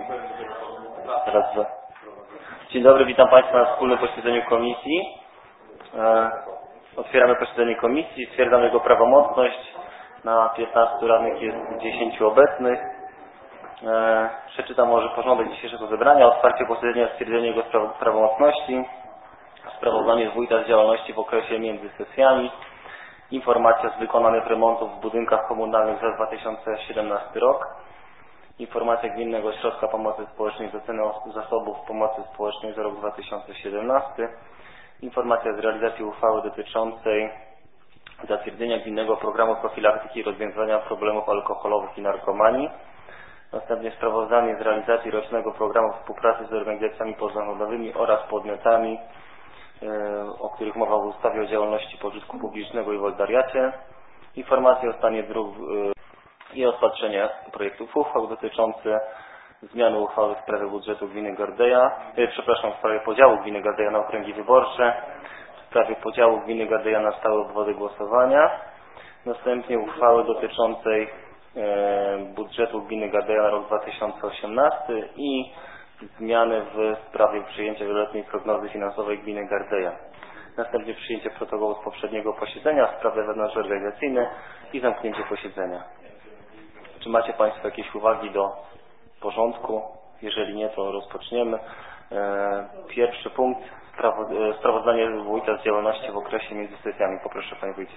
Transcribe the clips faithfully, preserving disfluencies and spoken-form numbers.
Raz, dwa. Dzień dobry, witam Państwa na wspólnym posiedzeniu komisji. E, otwieramy posiedzenie komisji, stwierdzam jego prawomocność. Na piętnastu radnych jest dziesięciu obecnych. E, przeczytam może porządek dzisiejszego zebrania. Otwarcie posiedzenia, stwierdzenie jego prawomocności. Sprawozdanie z wójta z działalności w okresie między sesjami. Informacja z wykonanych remontów w budynkach komunalnych za dwa tysiące siedemnasty rok. Informacja Gminnego Ośrodka Pomocy Społecznej z oceny zasobów pomocy społecznej za rok dwa tysiące siedemnasty. Informacja z realizacji uchwały dotyczącej zatwierdzenia Gminnego Programu Profilaktyki i Rozwiązywania Problemów Alkoholowych i Narkomanii. Następnie sprawozdanie z realizacji rocznego programu współpracy z organizacjami pozarządowymi oraz podmiotami, o których mowa w ustawie o działalności pożytku publicznego i wolontariacie. Informacje o stanie dróg i rozpatrzenie projektów uchwał dotyczące zmiany uchwały w sprawie budżetu gminy Gardeja, e, przepraszam, w sprawie podziału gminy Gardeja na okręgi wyborcze, w sprawie podziału gminy Gardeja na stałe obwody głosowania, następnie uchwały dotyczącej e, budżetu gminy Gardeja na rok dwa tysiące osiemnasty i zmiany w sprawie przyjęcia wieloletniej prognozy finansowej gminy Gardeja. Następnie przyjęcie protokołu z poprzedniego posiedzenia, sprawy wewnątrzorganizacyjne i zamknięcie posiedzenia. Czy macie Państwo jakieś uwagi do porządku? Jeżeli nie, to rozpoczniemy. Pierwszy punkt, sprawozdanie wójta z działalności w okresie między sesjami. Poproszę Panie Wójcie.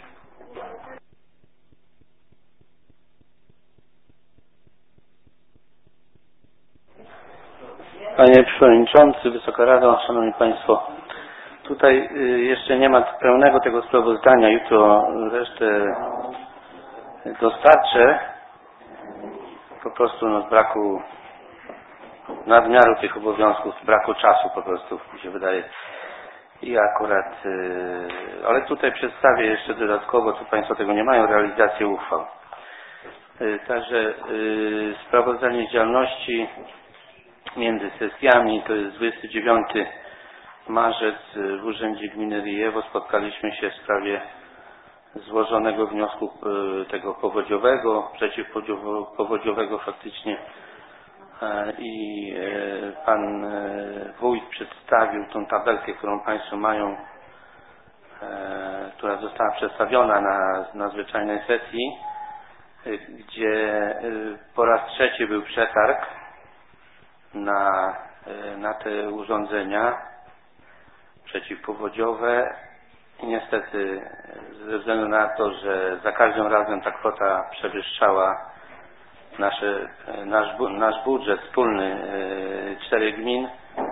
Panie Przewodniczący, Wysoka Rado, Szanowni Państwo, tutaj jeszcze nie ma pełnego tego sprawozdania, jutro resztę dostarczę. Po prostu no, z braku nadmiaru tych obowiązków, z braku czasu po prostu mi się wydaje. I akurat, yy, ale tutaj przedstawię jeszcze dodatkowo, tu Państwo tego nie mają, realizację uchwał. Yy, także yy, sprawozdanie z działalności między sesjami, to jest dwudziestego dziewiątego marzec w Urzędzie Gminy Ryjewo. Spotkaliśmy się w sprawie złożonego wniosku tego powodziowego, przeciwpowodziowego faktycznie, i pan wójt przedstawił tą tabelkę, którą Państwo mają, która została przedstawiona na nadzwyczajnej sesji, gdzie po raz trzeci był przetarg na, na te urządzenia przeciwpowodziowe. I niestety ze względu na to, że za każdym razem ta kwota przewyższała nasze, nasz, nasz budżet wspólny czterech gmin,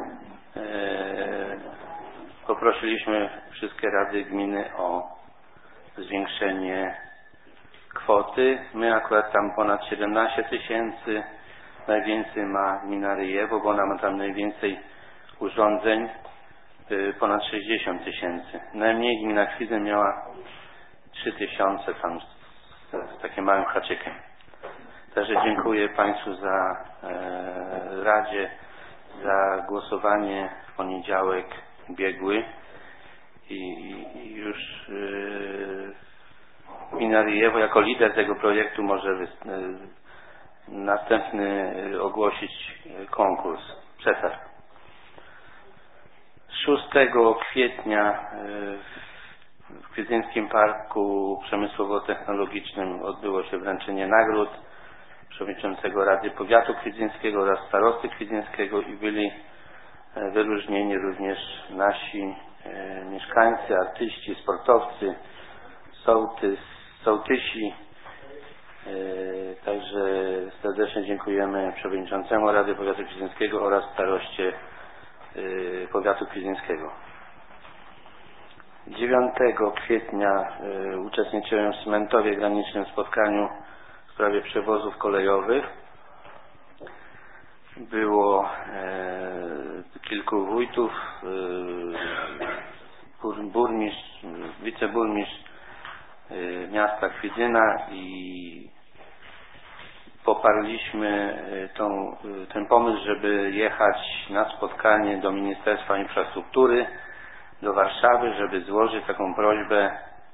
poprosiliśmy wszystkie rady gminy o zwiększenie kwoty. My akurat tam ponad siedemnaście tysięcy, najwięcej ma gmina Ryjewo, bo ona ma tam najwięcej urządzeń, ponad sześćdziesiąt tysięcy. Najmniej gmina Kwidzyń miała trzy tysiące tam z, z takim małym haczykiem. Także dziękuję Państwu za e, Radzie, za głosowanie w poniedziałek ubiegły i, i już e, gmina Ryjewo jako lider tego projektu może e, następny e, ogłosić konkurs, przetarg. szóstego kwietnia w Kwidzyńskim Parku Przemysłowo-Technologicznym odbyło się wręczenie nagród przewodniczącego Rady Powiatu Kwidzyńskiego oraz starosty Kwidzyńskiego i byli wyróżnieni również nasi mieszkańcy, artyści, sportowcy, sołtys, sołtysi. Także serdecznie dziękujemy przewodniczącemu Rady Powiatu Kwidzyńskiego oraz staroście Powiatu Kwidzyńskiego. dziewiątego kwietnia y, uczestniczyłem w Cmentowie Granicznym spotkaniu w sprawie przewozów kolejowych. Było e, kilku wójtów, e, burmistrz, wiceburmistrz e, miasta Kwidzyna i poparliśmy tą, ten pomysł, żeby jechać na spotkanie do Ministerstwa Infrastruktury, do Warszawy, żeby złożyć taką prośbę,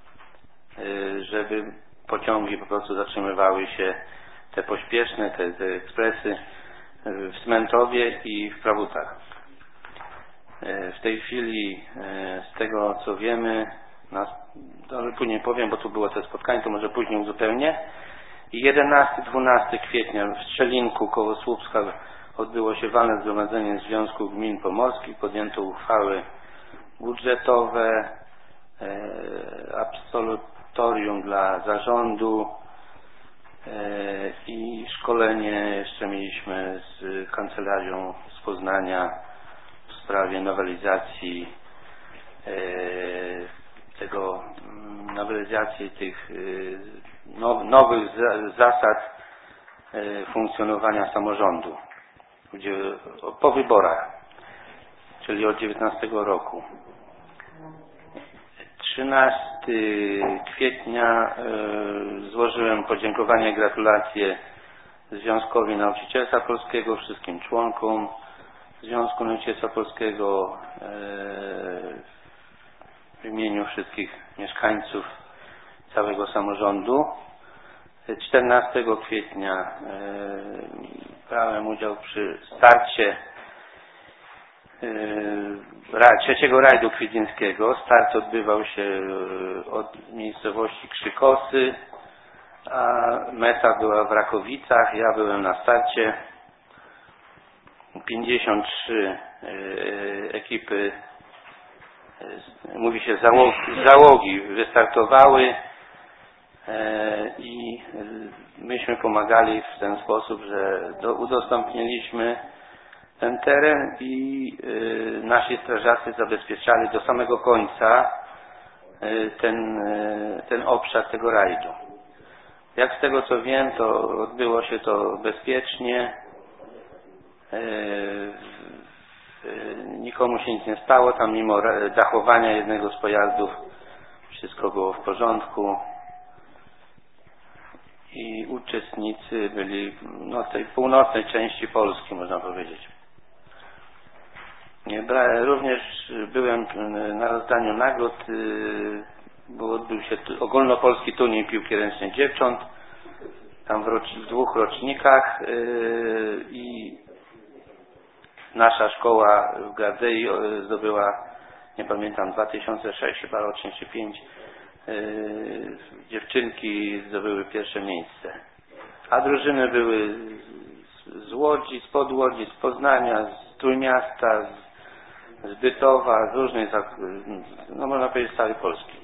żeby pociągi po prostu zatrzymywały się, te pośpieszne, te, te ekspresy, w Cmentowie i w Prabutach. W tej chwili, z tego co wiemy, no, później powiem, bo tu było to spotkanie, to może później uzupełnię. jedenastego dwunastego kwietnia w Strzelinku koło Słupska odbyło się walne zgromadzenie Związku Gmin Pomorskich, podjęto uchwały budżetowe, absolutorium dla zarządu i szkolenie jeszcze mieliśmy z kancelarią z Poznania w sprawie nowelizacji tego, nowelizacji tych nowych zasad funkcjonowania samorządu, gdzie po wyborach, czyli od dziewiętnastego roku. trzynastego kwietnia złożyłem podziękowania i gratulacje Związkowi Nauczycielstwa Polskiego, wszystkim członkom Związku Nauczycielstwa Polskiego, w imieniu wszystkich mieszkańców całego samorządu. czternastego kwietnia brałem udział przy starcie trzeciego rajdu kwiedzyńskiego. Start odbywał się od miejscowości Krzykosy, a meta była w Rakowicach. Ja byłem na starcie. pięćdziesiąt trzy ekipy, mówi się załogi, załogi wystartowały i myśmy pomagali w ten sposób, że udostępniliśmy ten teren i nasi strażacy zabezpieczali do samego końca ten, ten obszar tego rajdu. Jak z tego co wiem, to odbyło się to bezpiecznie, nikomu się nic nie stało, tam mimo dachowania jednego z pojazdów wszystko było w porządku i uczestnicy byli no, w tej północnej części Polski, można powiedzieć. Również byłem na rozdaniu nagród, bo odbył się ogólnopolski turniej piłki ręcznej dziewcząt, tam w, rocz, w dwóch rocznikach i nasza szkoła w Gardei zdobyła, nie pamiętam, dwa tysiące sześć chyba rocznik czy pięć, dziewczynki zdobyły pierwsze miejsce. A drużyny były z Łodzi, spod Łodzi, z Poznania, z Trójmiasta, z z Bytowa, z różnych, no można powiedzieć z całej Polski.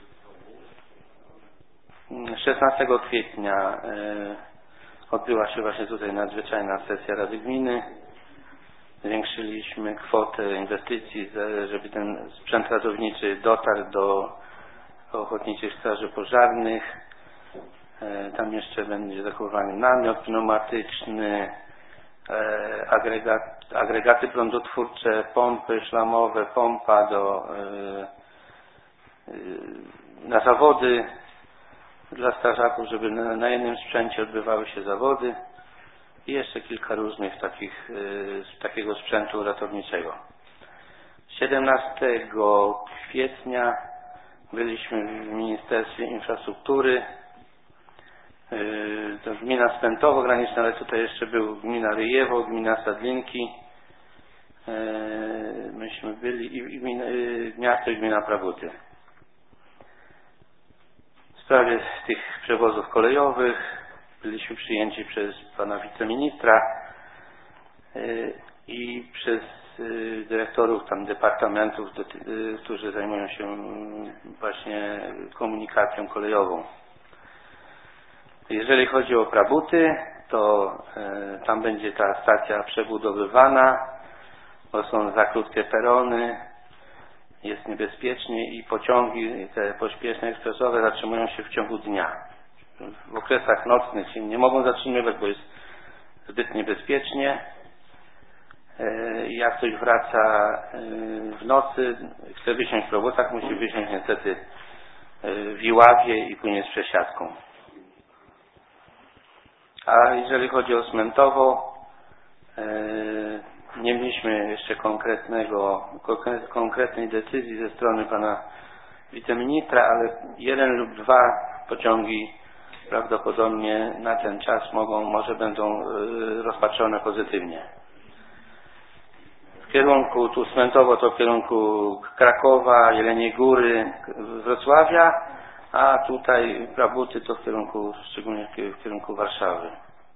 szesnastego kwietnia odbyła się właśnie tutaj nadzwyczajna sesja Rady Gminy. Zwiększyliśmy kwotę inwestycji, żeby ten sprzęt ratowniczy dotarł do ochotniczych straży pożarnych. Tam jeszcze będzie zachowany namiot pneumatyczny, agregat, agregaty prądotwórcze, pompy szlamowe, pompa do, na zawody dla strażaków, żeby na, na jednym sprzęcie odbywały się zawody i jeszcze kilka różnych takich, takiego sprzętu ratowniczego. siedemnastego kwietnia byliśmy w Ministerstwie Infrastruktury. To gmina Cmentowo graniczna, ale tutaj jeszcze był gmina Ryjewo, gmina Sadlinki. Myśmy byli i gmina, miasto i gmina Prabuty. W sprawie tych przewozów kolejowych byliśmy przyjęci przez pana wiceministra i przez dyrektorów tam departamentów, którzy zajmują się właśnie komunikacją kolejową. Jeżeli chodzi o Prabuty, to e, tam będzie ta stacja przebudowywana, bo są za krótkie perony, jest niebezpiecznie i pociągi te pośpieszne, ekspresowe zatrzymują się w ciągu dnia. W okresach nocnych się nie mogą zatrzymywać, bo jest zbyt niebezpiecznie. E, jak ktoś wraca e, w nocy, chce wysiąść w Prabutach, musi wysiąść niestety w Iławie i później z przesiadką. A jeżeli chodzi o Cmentowo, nie mieliśmy jeszcze konkretnego, konkretnej decyzji ze strony pana wiceministra, ale jeden lub dwa pociągi prawdopodobnie na ten czas mogą, może będą rozpatrzone pozytywnie. W kierunku, tu Smętowo to w kierunku Krakowa, Jeleniej Góry, Wrocławia, a tutaj Prabuty to w kierunku, szczególnie w kierunku Warszawy.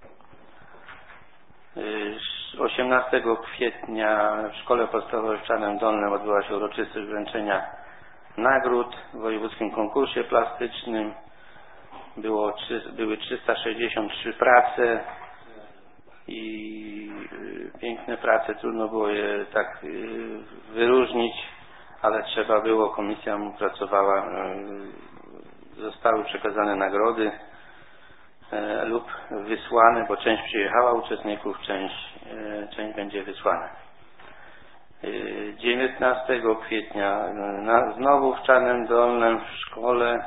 osiemnastego kwietnia w Szkole Podstawowej w Czarnem Dolnym odbyła się uroczystość wręczenia nagród w wojewódzkim konkursie plastycznym. Było, były trzysta sześćdziesiąt trzy prace i piękne prace, trudno było je tak wyróżnić, ale trzeba było, komisja pracowała, zostały przekazane nagrody lub wysłane, bo część przyjechała uczestników, część, część będzie wysłana. dziewiętnastego kwietnia na, znowu w Czarnym Dolnym w szkole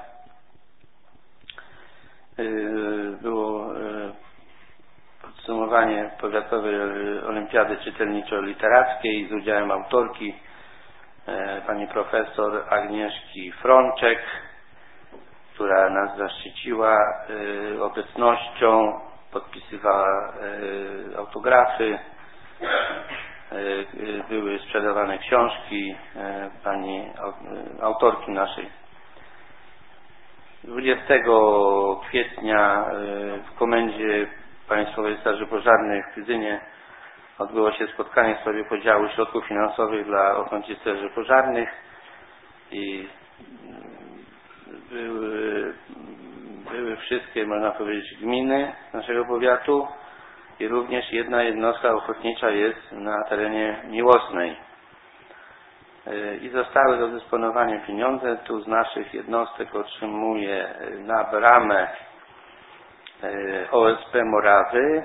było podsumowanie powiatowej olimpiady czytelniczo-literackiej z udziałem autorki pani profesor Agnieszki Frączek, która nas zaszczyciła obecnością, podpisywała autografy, były sprzedawane książki pani autorki naszej. dwudziestego kwietnia w Komendzie Państwowej Straży Pożarnej w Kwydynie odbyło się spotkanie w sprawie podziału środków finansowych dla ochotniczych straży pożarnych i były, były wszystkie, można powiedzieć, gminy naszego powiatu i również jedna jednostka ochotnicza jest na terenie Miłosnej. I zostały do dysponowania pieniądze. Tu z naszych jednostek otrzymuje na bramę O S P Morawy,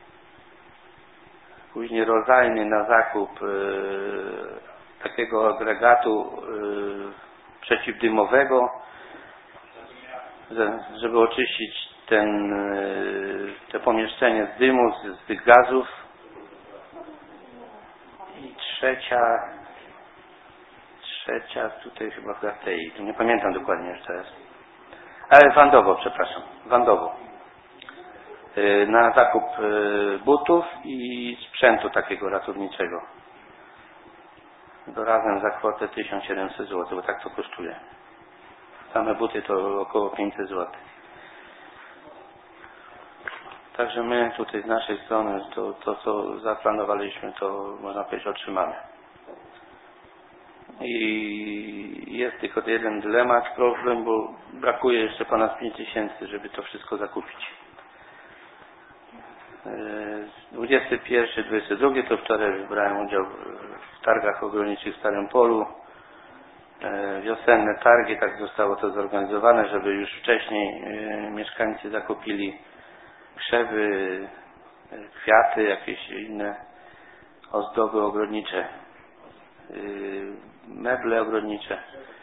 później rozdajny na zakup takiego agregatu przeciwdymowego, żeby oczyścić ten, te pomieszczenie z dymu, z, z tych gazów. I trzecia trzecia tutaj chyba w Gatei, tu nie pamiętam dokładnie już teraz, ale Wandowo, przepraszam, Wandowo, na zakup butów i sprzętu takiego ratowniczego. Do razem za kwotę tysiąc siedemset złotych, bo tak to kosztuje. Same buty to około pięćset złotych. Także my tutaj z naszej strony to, to co zaplanowaliśmy, to można powiedzieć otrzymamy. I jest tylko jeden dylemat, problem, bo brakuje jeszcze ponad pięć tysięcy, żeby to wszystko zakupić. dwudziesty pierwszy dwudziesty drugi to wczoraj brałem udział w targach ogrodniczych w Starym Polu. Wiosenne targi, tak zostało to zorganizowane, żeby już wcześniej mieszkańcy zakupili krzewy, kwiaty, jakieś inne ozdoby ogrodnicze, meble ogrodnicze.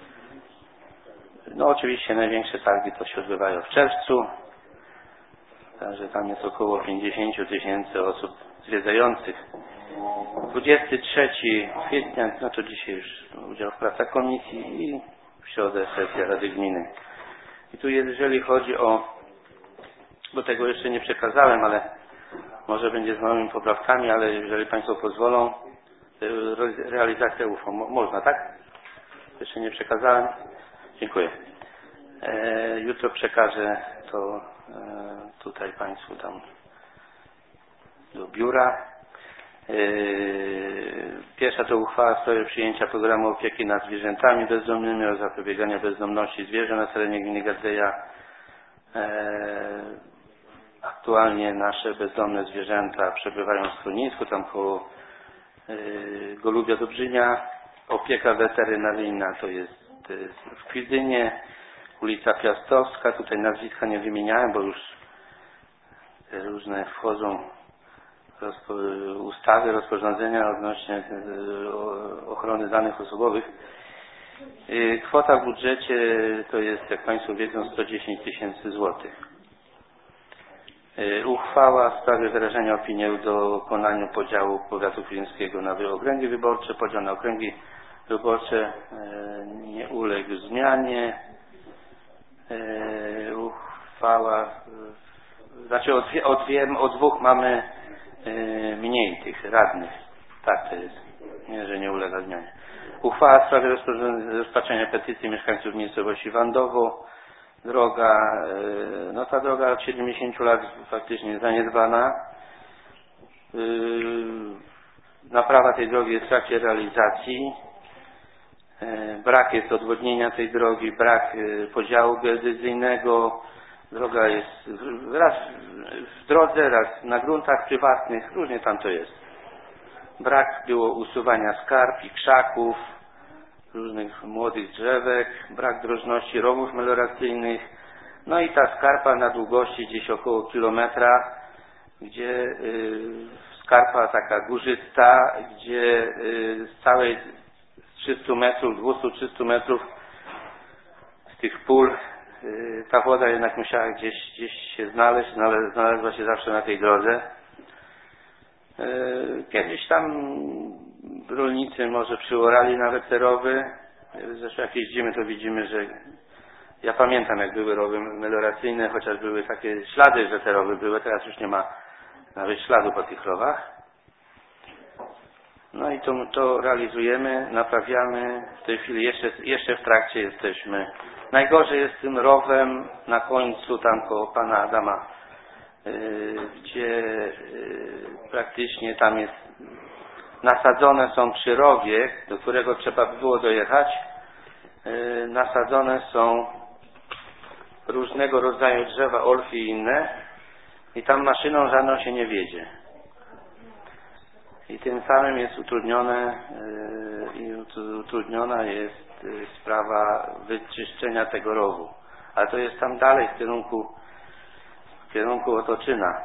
No oczywiście największe targi to się odbywają w czerwcu, także tam jest około pięćdziesiąt tysięcy osób zwiedzających. dwudziestego trzeciego kwietnia, no to dzisiaj już udział w pracach komisji i w środę sesja Rady Gminy. I tu jeżeli chodzi o, bo tego jeszcze nie przekazałem, ale może będzie z małymi poprawkami, ale jeżeli Państwo pozwolą, realizacja U F O. Można, tak? Jeszcze nie przekazałem. Dziękuję. E, jutro przekażę to e, tutaj Państwu tam do biura. E, pierwsza to uchwała w sprawie przyjęcia programu opieki nad zwierzętami bezdomnymi oraz zapobiegania bezdomności zwierząt na terenie gminy Gadzeja. E, aktualnie nasze bezdomne zwierzęta przebywają w schronisku, tam koło Golubia Dobrzynia. Opieka weterynaryjna to jest, to jest w Kwidynie, ulica Piastowska. Tutaj nazwiska nie wymieniałem, bo już różne wchodzą rozpo, ustawy, rozporządzenia odnośnie ochrony danych osobowych. Kwota w budżecie to jest, jak Państwo wiedzą, sto dziesięć tysięcy złotych. Uchwała w sprawie wyrażenia opinii o dokonaniu podziału powiatu kwidyńskiego na okręgi wyborcze. Podział na okręgi wyborcze nie uległ zmianie. Uchwała znaczy o, dwie, o, dwie, o dwóch mamy yy, mniej tych radnych. Tak to jest. Nie, że nie ulega zmianie. Uchwała w sprawie rozpatrzenia petycji mieszkańców miejscowości Wandowo. Droga, yy, no ta droga od siedemdziesięciu lat faktycznie zaniedbana. Yy, naprawa tej drogi jest w trakcie realizacji. Brak jest odwodnienia tej drogi, brak podziału geodezyjnego. Droga jest raz w drodze, raz na gruntach prywatnych, różnie tam to jest. Brak było usuwania skarp i krzaków, różnych młodych drzewek, brak drożności rowów melioracyjnych. No i ta skarpa na długości gdzieś około kilometra, gdzie yy, skarpa taka górzysta, gdzie yy, z całej trzystu metrów, dwieście trzysta metrów z tych pól yy, ta woda jednak musiała gdzieś, gdzieś się znaleźć, znalazła się zawsze na tej drodze. Yy, kiedyś tam rolnicy może przyorali nawet te rowy. Zresztą jak jeździmy, to widzimy, że ja pamiętam, jak były rowy melioracyjne, chociaż były takie ślady, że te rowy były, teraz już nie ma nawet śladu po tych rowach. No i to, to realizujemy, naprawiamy. W tej chwili jeszcze, jeszcze w trakcie jesteśmy. Najgorzej jest z tym rowem na końcu tam koło pana Adama, yy, gdzie yy, praktycznie tam jest nasadzone są przy rowie, do którego trzeba by było dojechać, yy, nasadzone są różnego rodzaju drzewa, olfy i inne i tam maszyną żadną się nie wiedzie. I tym samym jest utrudnione i utrudniona jest sprawa wyczyszczenia tego rowu. Ale to jest tam dalej w kierunku w kierunku Otoczyna.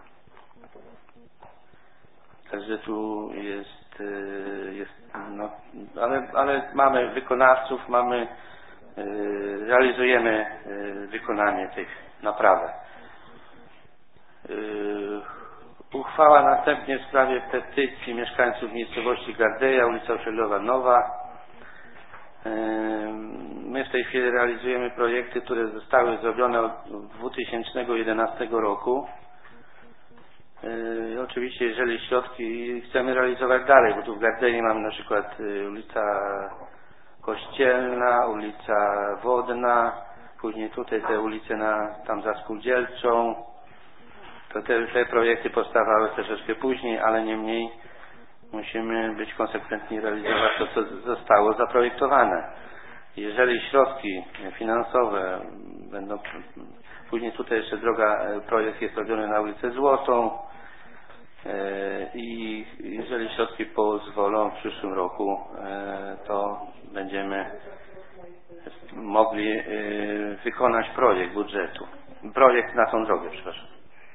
Także tu jest, jest no, ale, ale mamy wykonawców, mamy realizujemy wykonanie tych naprawy. Uchwała następnie w sprawie petycji mieszkańców miejscowości Gardeja, ulica Osiedlowa Nowa. My w tej chwili realizujemy projekty, które zostały zrobione od dwa tysiące jedenastego roku. Oczywiście jeżeli środki chcemy realizować dalej, bo tu w Gardei mamy na przykład ulica Kościelna, ulica Wodna, później tutaj te ulice na, tam za Spółdzielczą. To te, te projekty powstawały troszeczkę później, ale niemniej musimy być konsekwentni i realizować to, co zostało zaprojektowane. Jeżeli środki finansowe będą, później tutaj jeszcze droga, projekt jest robiony na ulicę Złotą i jeżeli środki pozwolą w przyszłym roku, to będziemy mogli wykonać projekt budżetu. Projekt na tą drogę, przepraszam.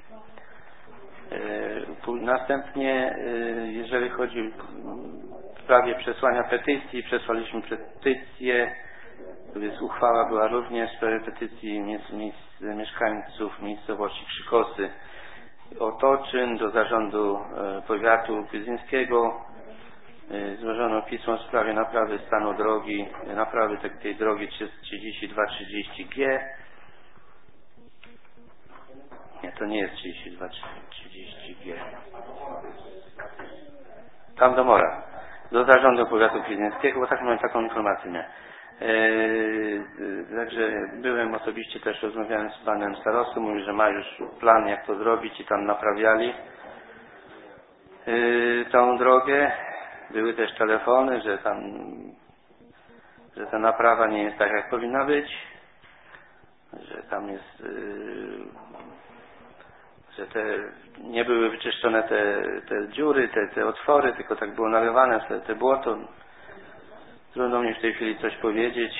Następnie, jeżeli chodzi w sprawie przesłania petycji, przesłaliśmy petycję, więc uchwała była również w sprawie petycji miejsc, miejsc, mieszkańców miejscowości Krzykosy, Otoczyn do Zarządu Powiatu Pyzyńskiego. Złożono pismo w sprawie naprawy stanu drogi, naprawy tej, tej drogi trzydzieści dwa trzydzieści G. Nie, to nie jest trzydzieści dwa trzydzieści G. Tam do Mora. Do Zarządu Powiatu Pyzyńskiego, bo tak mam taką informację miałem. Eee, także byłem osobiście też, rozmawiałem z panem starostą, mówił, że ma już plan, jak to zrobić i tam naprawiali eee, tą drogę. Były też telefony, że tam że ta naprawa nie jest tak, jak powinna być, że tam jest eee, że te nie były wyczyszczone te, te dziury, te, te otwory, tylko tak było nalewane te, te błoto. Trudno mi w tej chwili coś powiedzieć.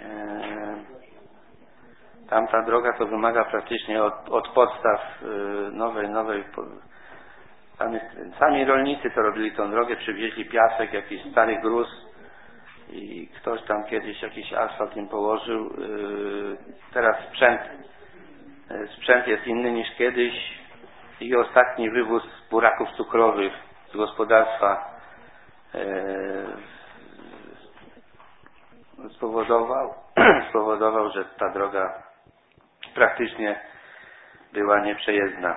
Tamta droga to wymaga praktycznie od, od podstaw nowej, nowej. Tam jest, sami rolnicy to robili tą drogę, przywieźli piasek, jakiś stary gruz i ktoś tam kiedyś jakiś asfalt im położył. Teraz sprzęt, sprzęt jest inny niż kiedyś i ostatni wywóz buraków cukrowych z gospodarstwa spowodował, spowodował, że ta droga praktycznie była nieprzejezdna.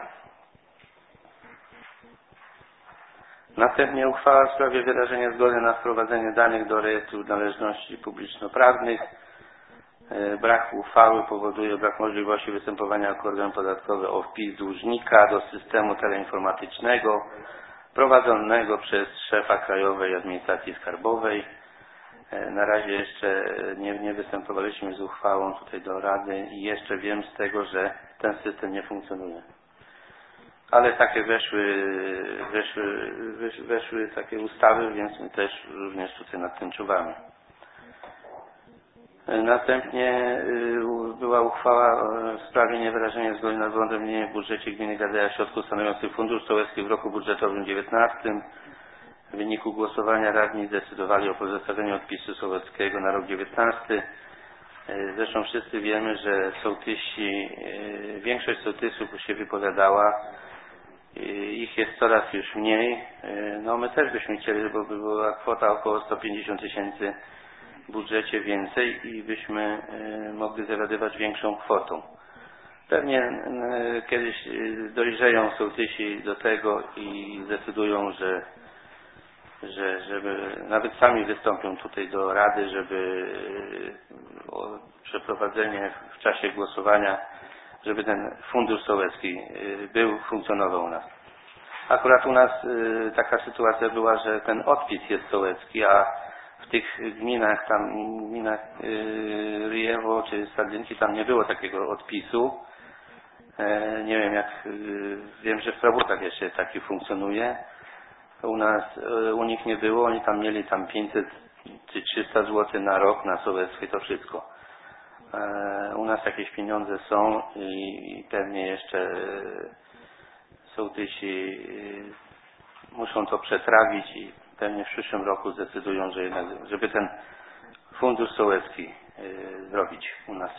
Następnie uchwała w sprawie wyrażenia zgody na wprowadzenie danych do rejestru należności publiczno-prawnych. Brak uchwały powoduje brak możliwości występowania jako organ podatkowy o wpis dłużnika do systemu teleinformatycznego prowadzonego przez szefa Krajowej Administracji Skarbowej. Na razie jeszcze nie, nie występowaliśmy z uchwałą tutaj do Rady i jeszcze wiem z tego, że ten system nie funkcjonuje. Ale takie weszły, weszły, weszły, weszły takie ustawy, więc my też również tutaj nad tym czuwamy. Następnie była uchwała w sprawie niewyrażenia zgody na wyodrębnienie w budżecie gminy Gardeja środków stanowiących fundusz sołecki w roku budżetowym dziewiętnastym. W wyniku głosowania radni zdecydowali o pozostawieniu odpisu sołeckiego na rok dziewiętnasty. Zresztą wszyscy wiemy, że sołtysi, większość sołtysów się wypowiadała. Ich jest coraz już mniej. No my też byśmy chcieli, bo by była kwota około sto pięćdziesiąt tysięcy w budżecie więcej i byśmy mogli zawiadywać większą kwotą. Pewnie kiedyś dojrzeją sołtysi do tego i zdecydują, że, że żeby nawet sami wystąpią tutaj do Rady, żeby o przeprowadzenie w czasie głosowania, żeby ten fundusz sołecki był, funkcjonował u nas. Akurat u nas taka sytuacja była, że ten odpis jest sołecki, a w tych gminach, tam gminach yy, Ryjewo czy Sardynki, tam nie było takiego odpisu. E, nie wiem jak, yy, wiem, że w Prabórkach jeszcze taki funkcjonuje. U nas, yy, u nich nie było, oni tam mieli tam pięćset czy trzysta złotych na rok na sołectwie, to wszystko. E, u nas jakieś pieniądze są i, i pewnie jeszcze yy, sołtysi yy, muszą to przetrawić i pewnie w przyszłym roku zdecydują, że jednak, żeby ten fundusz sołecki yy, zrobić u nas.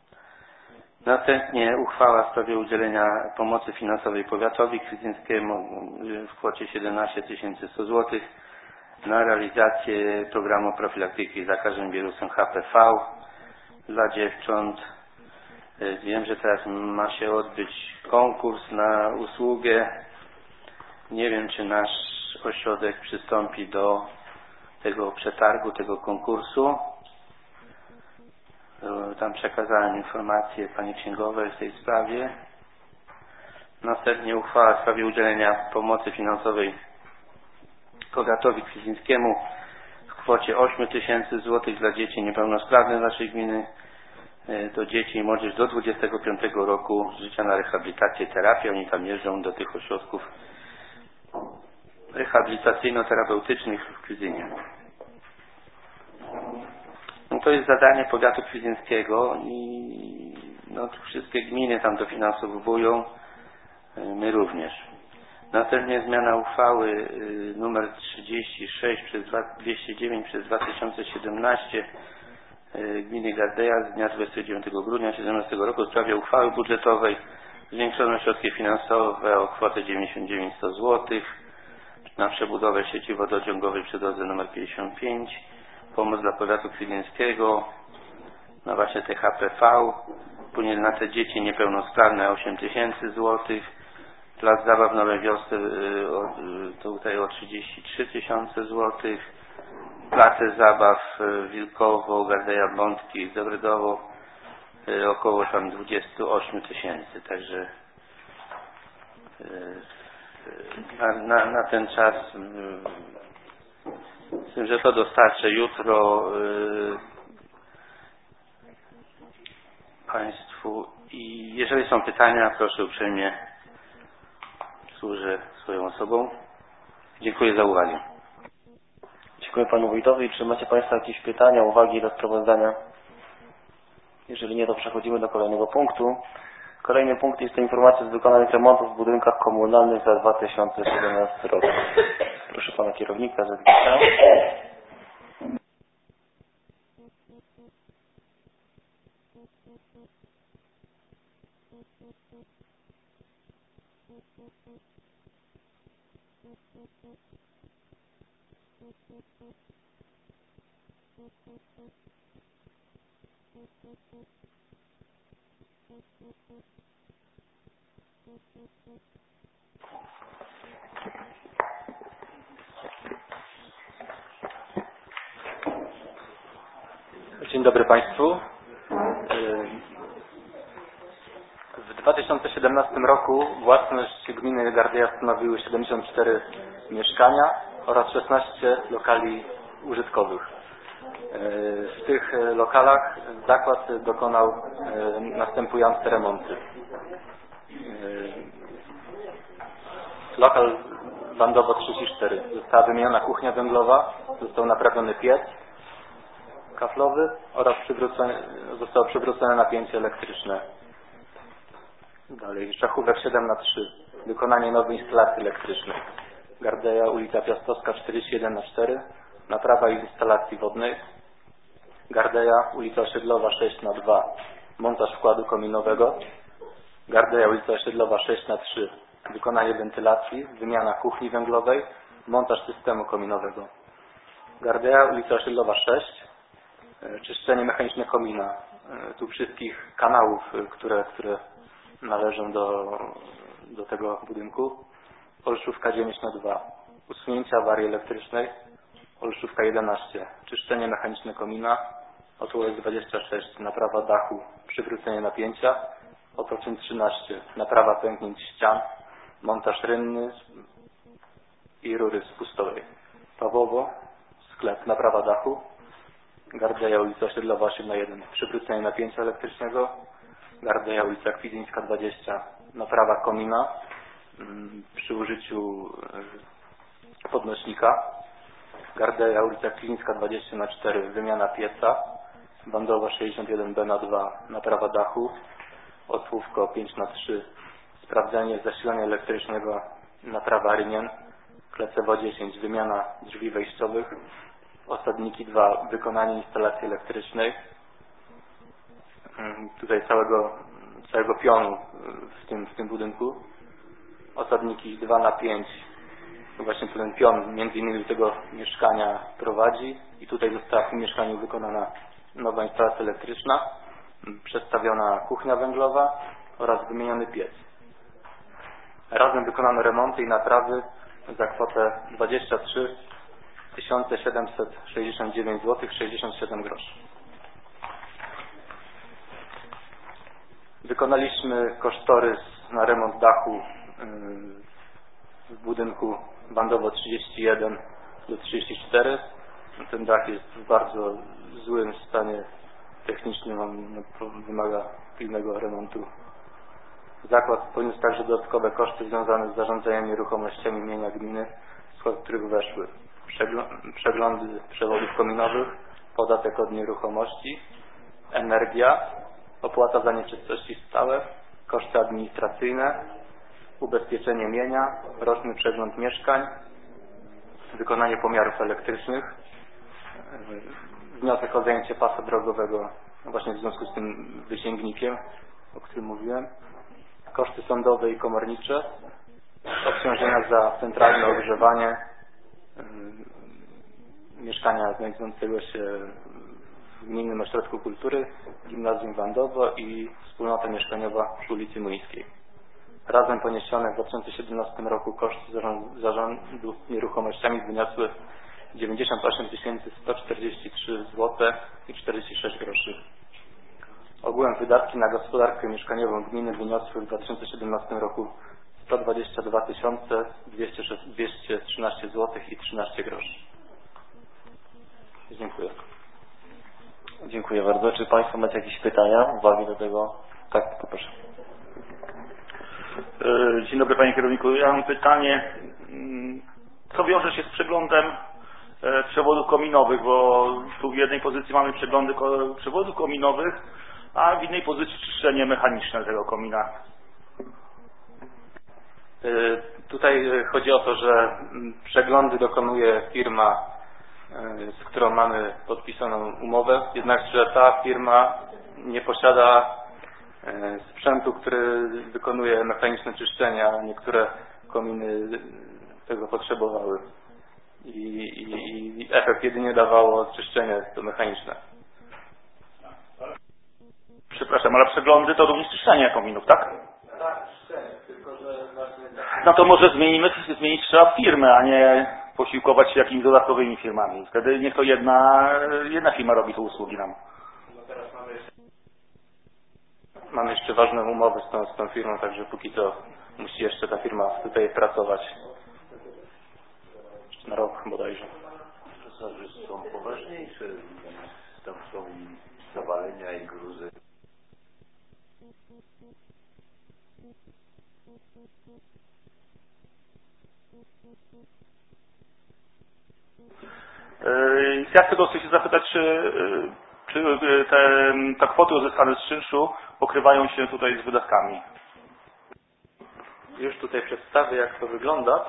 Następnie uchwała w sprawie udzielenia pomocy finansowej powiatowi kwidzyńskiemu w kwocie siedemnaście tysięcy sto złotych na realizację programu profilaktyki zakażeń wirusem H P V dla dziewcząt. Yy, wiem, że teraz ma się odbyć konkurs na usługę. Nie wiem, czy nasz ośrodek przystąpi do tego przetargu, tego konkursu. Tam przekazałem informację pani księgowej w tej sprawie. Następnie uchwała w sprawie udzielenia pomocy finansowej powiatowi kwidzyńskiemu w kwocie osiem tysięcy złotych dla dzieci niepełnosprawnych naszej gminy. To dzieci i młodzież do dwudziestego piątego roku życia na rehabilitację, terapię. Oni tam jeżdżą do tych ośrodków rehabilitacyjno-terapeutycznych w Kwidzynie. No to jest zadanie powiatu kwidzyńskiego i no, wszystkie gminy tam dofinansowują, my również. Następnie zmiana uchwały numer trzydzieści sześć przez dwieście dziewięć przez dwa tysiące siedemnaście gminy Gardeja z dnia dwudziestego dziewiątego grudnia dwa tysiące siedemnastego roku w sprawie uchwały budżetowej. Zwiększono środki finansowe o kwotę dziewięćdziesiąt dziewięć tysięcy sto złotych na przebudowę sieci wodociągowej przy drodze nr pięćdziesiąt pięć, pomoc dla powiatu kwidzyńskiego na właśnie te H P V, później na te dzieci niepełnosprawne osiem tysięcy złotych, plac zabaw w Nowej Wiosce tutaj o trzydzieści trzy tysiące złotych, place zabaw Wilkowo, Gardeja, Bątki, Dobrydowo około tam dwadzieścia osiem tysięcy, także na, na, na ten czas z tym, że to dostarczę jutro yy, Państwu i jeżeli są pytania, proszę uprzejmie, służę swoją osobą. Dziękuję za uwagę. Dziękuję Panu Wójtowi. Czy macie Państwo jakieś pytania, uwagi do sprawozdania? Jeżeli nie, to przechodzimy do kolejnego punktu. Kolejny punkt jest to informacja z wykonanych remontów w budynkach komunalnych za dwa tysiące siedemnasty rok. Proszę Pana Kierownika Zedwika. Dzień dobry Państwu. W dwa tysiące siedemnastym roku własność gminy Gardeja stanowiły siedemdziesiąt cztery mieszkania oraz szesnaście lokali użytkowych. W tych lokalach zakład dokonał następujące remonty. Lokal Bandowo trzydzieści cztery. Została wymieniona kuchnia węglowa, został naprawiony piec kaflowy oraz przywrócone, zostało przywrócone napięcie elektryczne. Dalej, Szachówek siedem na trzy. Wykonanie nowej instalacji elektrycznej. Gardeja, ulica Piastowska czterdzieści jeden na cztery. Naprawa instalacji wodnej. Gardeja, ulica Osiedlowa sześć na dwa. Montaż wkładu kominowego. Gardeja, ulica Osiedlowa sześć na trzy. Wykonanie wentylacji, wymiana kuchni węglowej, montaż systemu kominowego. Gardeja, ulica Osiedlowa sześć. Czyszczenie mechaniczne komina. Tu wszystkich kanałów, które, które należą do, do tego budynku. Olszówka dziewięć na dwa. Usunięcie awarii elektrycznej. Olszówka jedenaście. Czyszczenie mechaniczne komina. Otworzenie dwadzieścia sześć. Naprawa dachu. Przywrócenie napięcia. Otoczeń trzynaście. Naprawa pęknięć ścian. Montaż rynny i rury spustowej. Pawłowo. Sklep. Naprawa dachu. Gardeja, ulica Osiedlowa osiem na jeden. Przywrócenie napięcia elektrycznego. Gardeja, ulica Kwidzyńska dwadzieścia. Naprawa komina przy użyciu podnośnika. Gardeja, ulica Kwidzyńska dwadzieścia na cztery. Wymiana pieca. Bandowa sześćdziesiąt jeden B na dwa. Naprawa dachu. Otłówko pięć na trzy. Sprawdzenie zasilania elektrycznego. Naprawa rynien. Klecewo dziesięć. Wymiana drzwi wejściowych. Osadniki dwa. Wykonanie instalacji elektrycznej. Tutaj całego, całego pionu w tym, w tym budynku. Osadniki dwa na pięć. Właśnie ten pion między innymi do tego mieszkania prowadzi. I tutaj została w tym mieszkaniu wykonana nowa instalacja elektryczna. Przestawiona kuchnia węglowa oraz wymieniony piec. Razem wykonano remonty i naprawy za kwotę dwadzieścia trzy tysiące siedemset sześćdziesiąt dziewięć złotych sześćdziesiąt siedem groszy. Wykonaliśmy kosztorys na remont dachu w budynku Bandowo trzydzieści jeden do trzydzieści cztery. Ten dach jest w bardzo złym stanie technicznym, on wymaga pilnego remontu. Zakład poniósł także dodatkowe koszty związane z zarządzaniem nieruchomościami mienia gminy, w skład których weszły przeglądy przewodów kominowych, podatek od nieruchomości, energia, opłata za nieczystości stałe, koszty administracyjne, ubezpieczenie mienia, roczny przegląd mieszkań, wykonanie pomiarów elektrycznych, wniosek o zajęcie pasa drogowego właśnie w związku z tym wysięgnikiem, o którym mówiłem, koszty sądowe i komornicze, obciążenia za centralne ogrzewanie mieszkania znajdującego się w Gminnym Ośrodku Kultury, Gimnazjum Bandowo i wspólnota mieszkaniowa przy ulicy Młyńskiej. Razem poniesione w dwa tysiące siedemnastym roku koszty zarządu nieruchomościami wyniosły dziewięćdziesiąt osiem tysięcy sto czterdzieści trzy złote i czterdzieści sześć groszy. Ogółem wydatki na gospodarkę mieszkaniową gminy wyniosły w dwa tysiące siedemnastym roku sto dwadzieścia dwa tysiące dwieście trzynaście złotych i trzynaście groszy. Dziękuję. Dziękuję bardzo. Czy Państwo macie jakieś pytania, uwagi do tego? Tak, poproszę. Dzień dobry Panie Kierowniku. Ja mam pytanie, co wiąże się z przeglądem przewodów kominowych, bo tu w jednej pozycji mamy przeglądy przewodów kominowych, a w innej pozycji czyszczenie mechaniczne tego komina. Tutaj chodzi o to, że przeglądy dokonuje firma, z którą mamy podpisaną umowę, jednakże ta firma nie posiada sprzętu, który wykonuje mechaniczne czyszczenia. Niektóre kominy tego potrzebowały i, i, i efekt jedynie dawało czyszczenie to mechaniczne. Przepraszam, ale przeglądy to również czyszczenie kominów, tak? Tak, czyszczenie, tylko no to może zmienimy, zmienić trzeba firmę, a nie posiłkować się jakimiś dodatkowymi firmami. Wtedy niech to jedna, jedna firma robi te usługi nam. Mamy jeszcze ważne umowy z tą, z tą firmą, także póki co musi jeszcze ta firma tutaj pracować. Jeszcze na rok bodajże. Pasażery są poważniejsze, tam są zawalenia i gruzy. Ja tylko chcę się zapytać, czy, czy te, te kwoty uzyskane z czynszu pokrywają się tutaj z wydatkami? Już tutaj przedstawię, jak to wygląda.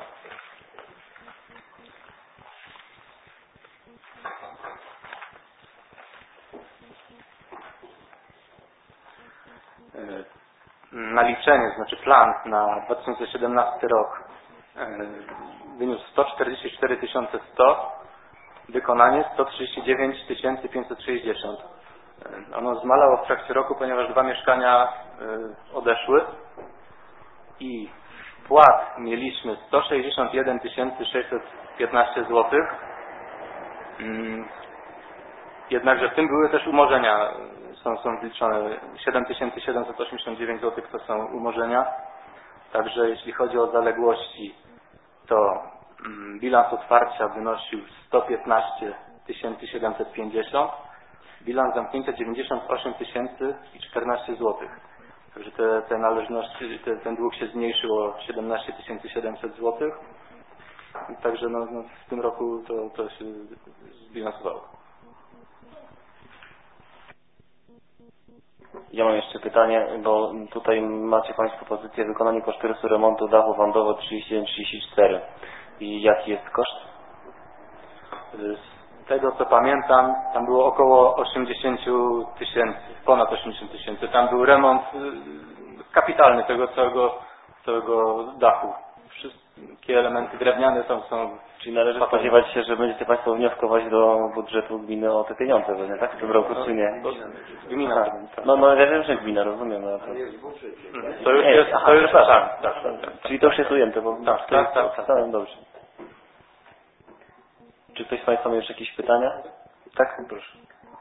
Naliczenie, znaczy plan na dwa tysiące siedemnasty rok wyniósł sto czterdzieści cztery tysiące sto, wykonanie sto trzydzieści dziewięć tysięcy pięćset sześćdziesiąt. Ono zmalało w trakcie roku, ponieważ dwa mieszkania odeszły i wpłat mieliśmy sto sześćdziesiąt jeden tysięcy sześćset piętnaście złotych. Jednakże w tym były też umorzenia. Są, są wliczone siedem tysięcy siedemset osiemdziesiąt dziewięć złotych to są umorzenia. Także jeśli chodzi o zaległości, to bilans otwarcia wynosił sto piętnaście tysięcy siedemset pięćdziesiąt, bilans zamknięcia dziewięćdziesiąt osiem tysięcy czternaście złotych. Także te, te należności, te, ten dług się zmniejszył o siedemnaście tysięcy siedemset złotych. Także no, no, w tym roku to, to się zbilansowało. Ja mam jeszcze pytanie, bo tutaj macie Państwo pozycję wykonanie kosztorysu remontu dachu Wandowo trzydzieści jeden trzydzieści cztery. I jaki jest koszt? Z tego co pamiętam, tam było około osiemdziesiąt tysięcy, ponad osiemdziesiąt tysięcy. Tam był remont kapitalny tego całego, całego dachu. Wszystkie elementy drewniane tam są. Czyli należy spodziewać się, że będziecie Państwo wnioskować do budżetu gminy o te pieniądze, nie tak? W tym roku, czy nie? Gmina. Aha. No, no ja wiem, że gmina, rozumiem. No, to... to już jest, Aha, to już tak, tak, tak, tak, tak. Czyli to już jest ujęte, bo tak, to jest, tak, tak, tak, dobrze. Czy ktoś z Państwa ma jeszcze jakieś pytania? Tak, proszę.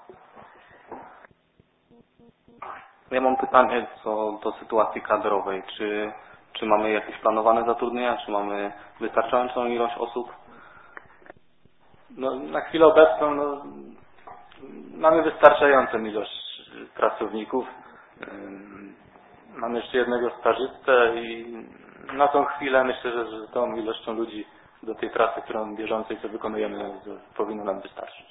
Ja mam pytanie co do sytuacji kadrowej. Czy, czy mamy jakieś planowane zatrudnienia? Czy mamy wystarczającą ilość osób? No, na chwilę obecną no, mamy wystarczającą ilość pracowników. Mamy jeszcze jednego stażystę i na tą chwilę myślę, że, że tą ilością ludzi do tej pracy, którą bieżącej co wykonujemy, powinno nam wystarczyć.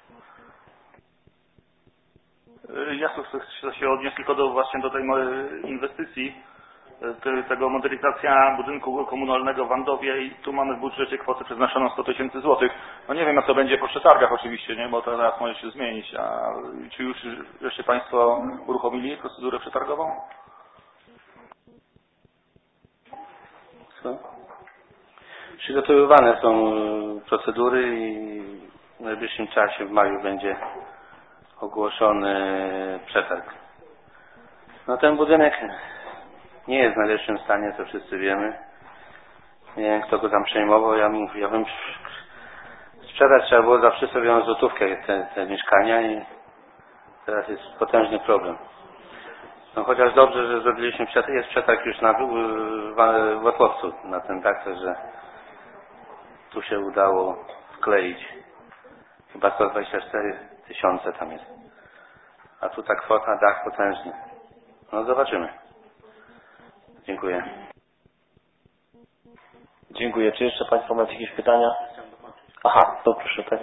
Ja chcę się odnieść tylko do, właśnie do tej inwestycji, tego modernizacja budynku komunalnego w Wandowie i tu mamy w budżecie kwotę przeznaczoną sto tysięcy złotych. No nie wiem jak to będzie po przetargach oczywiście, nie, bo teraz może się zmienić. A czy już jeszcze Państwo uruchomili procedurę przetargową? Co? Przygotowywane są procedury i w najbliższym czasie w maju będzie ogłoszony przetarg. No ten budynek nie jest w najlepszym stanie, to wszyscy wiemy. Nie wiem kto go tam przejmował, ja bym, ja bym sprzedać trzeba było za przysłowiową złotówkę te, te mieszkania i teraz jest potężny problem. No chociaż dobrze, że zrobiliśmy przetarg, jest przetarg już na w Włocławcu na ten tak, że tu się udało wkleić chyba sto dwadzieścia cztery tysiące tam jest. A tu ta kwota, dach potężny. No zobaczymy. Dziękuję. Dziękuję. Czy jeszcze Państwo macie jakieś pytania? Aha, to proszę, tak.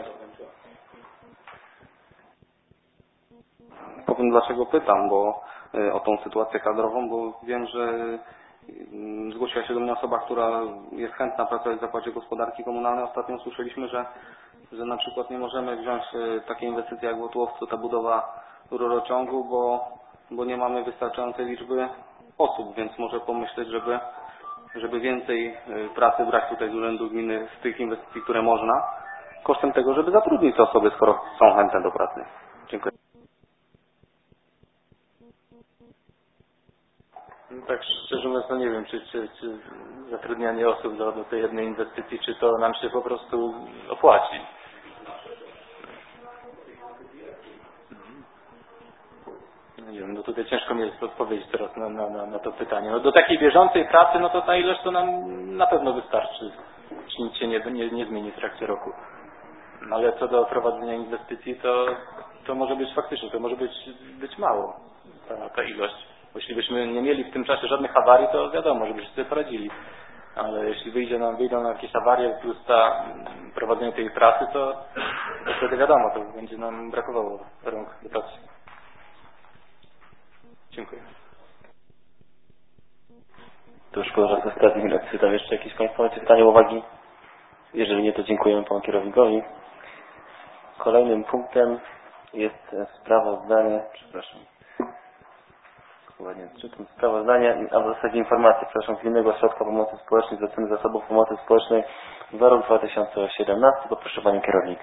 Powiem dlaczego pytam, bo o tą sytuację kadrową, bo wiem, że zgłosiła się do mnie osoba, która jest chętna pracować w zakładzie gospodarki komunalnej. Ostatnio słyszeliśmy, że, że na przykład nie możemy wziąć takiej inwestycji jak w Włocławcu, ta budowa rurociągu, bo, bo nie mamy wystarczającej liczby osób, więc może pomyśleć, żeby, żeby więcej pracy brać tutaj z urzędu gminy z tych inwestycji, które można, kosztem tego, żeby zatrudnić te osoby, skoro są chętne do pracy. Dziękuję. No tak szczerze mówiąc, no nie wiem, czy, czy, czy zatrudnianie osób do, do tej jednej inwestycji, czy to nam się po prostu opłaci. No nie wiem, no tutaj ciężko mi jest odpowiedzieć teraz na, na, na, na to pytanie. No do takiej bieżącej pracy, no to ta ilość to nam na pewno wystarczy, czy nic się nie, nie, nie zmieni w trakcie roku. No ale co do prowadzenia inwestycji, to, to może być faktycznie, to może być, być mało ta, ta ilość. Bo jeśli byśmy nie mieli w tym czasie żadnych awarii, to wiadomo, żebyśmy sobie poradzili. Ale jeśli wyjdzie nam, wyjdą nam jakieś awarie plus ta prowadzenie tej pracy, to, to wtedy wiadomo, to będzie nam brakowało rąk do pracy. Dziękuję. To już koleżanka z Kazimierza, czy tam jeszcze jakieś Państwo macie pytania, uwagi? Jeżeli nie, to dziękujemy Panu kierownikowi. Kolejnym punktem jest sprawozdanie, przepraszam, ładnie odczytam, sprawozdanie, a w zasadzie informacje, przepraszam, z Gminnego Ośrodka Pomocy Społecznej z oceny zasobów pomocy społecznej za rok dwa tysiące siedemnasty. Poproszę Panią Kierownik.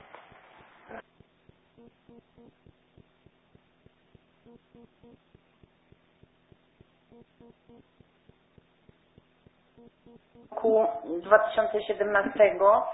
Roku dwa tysiące siedemnastego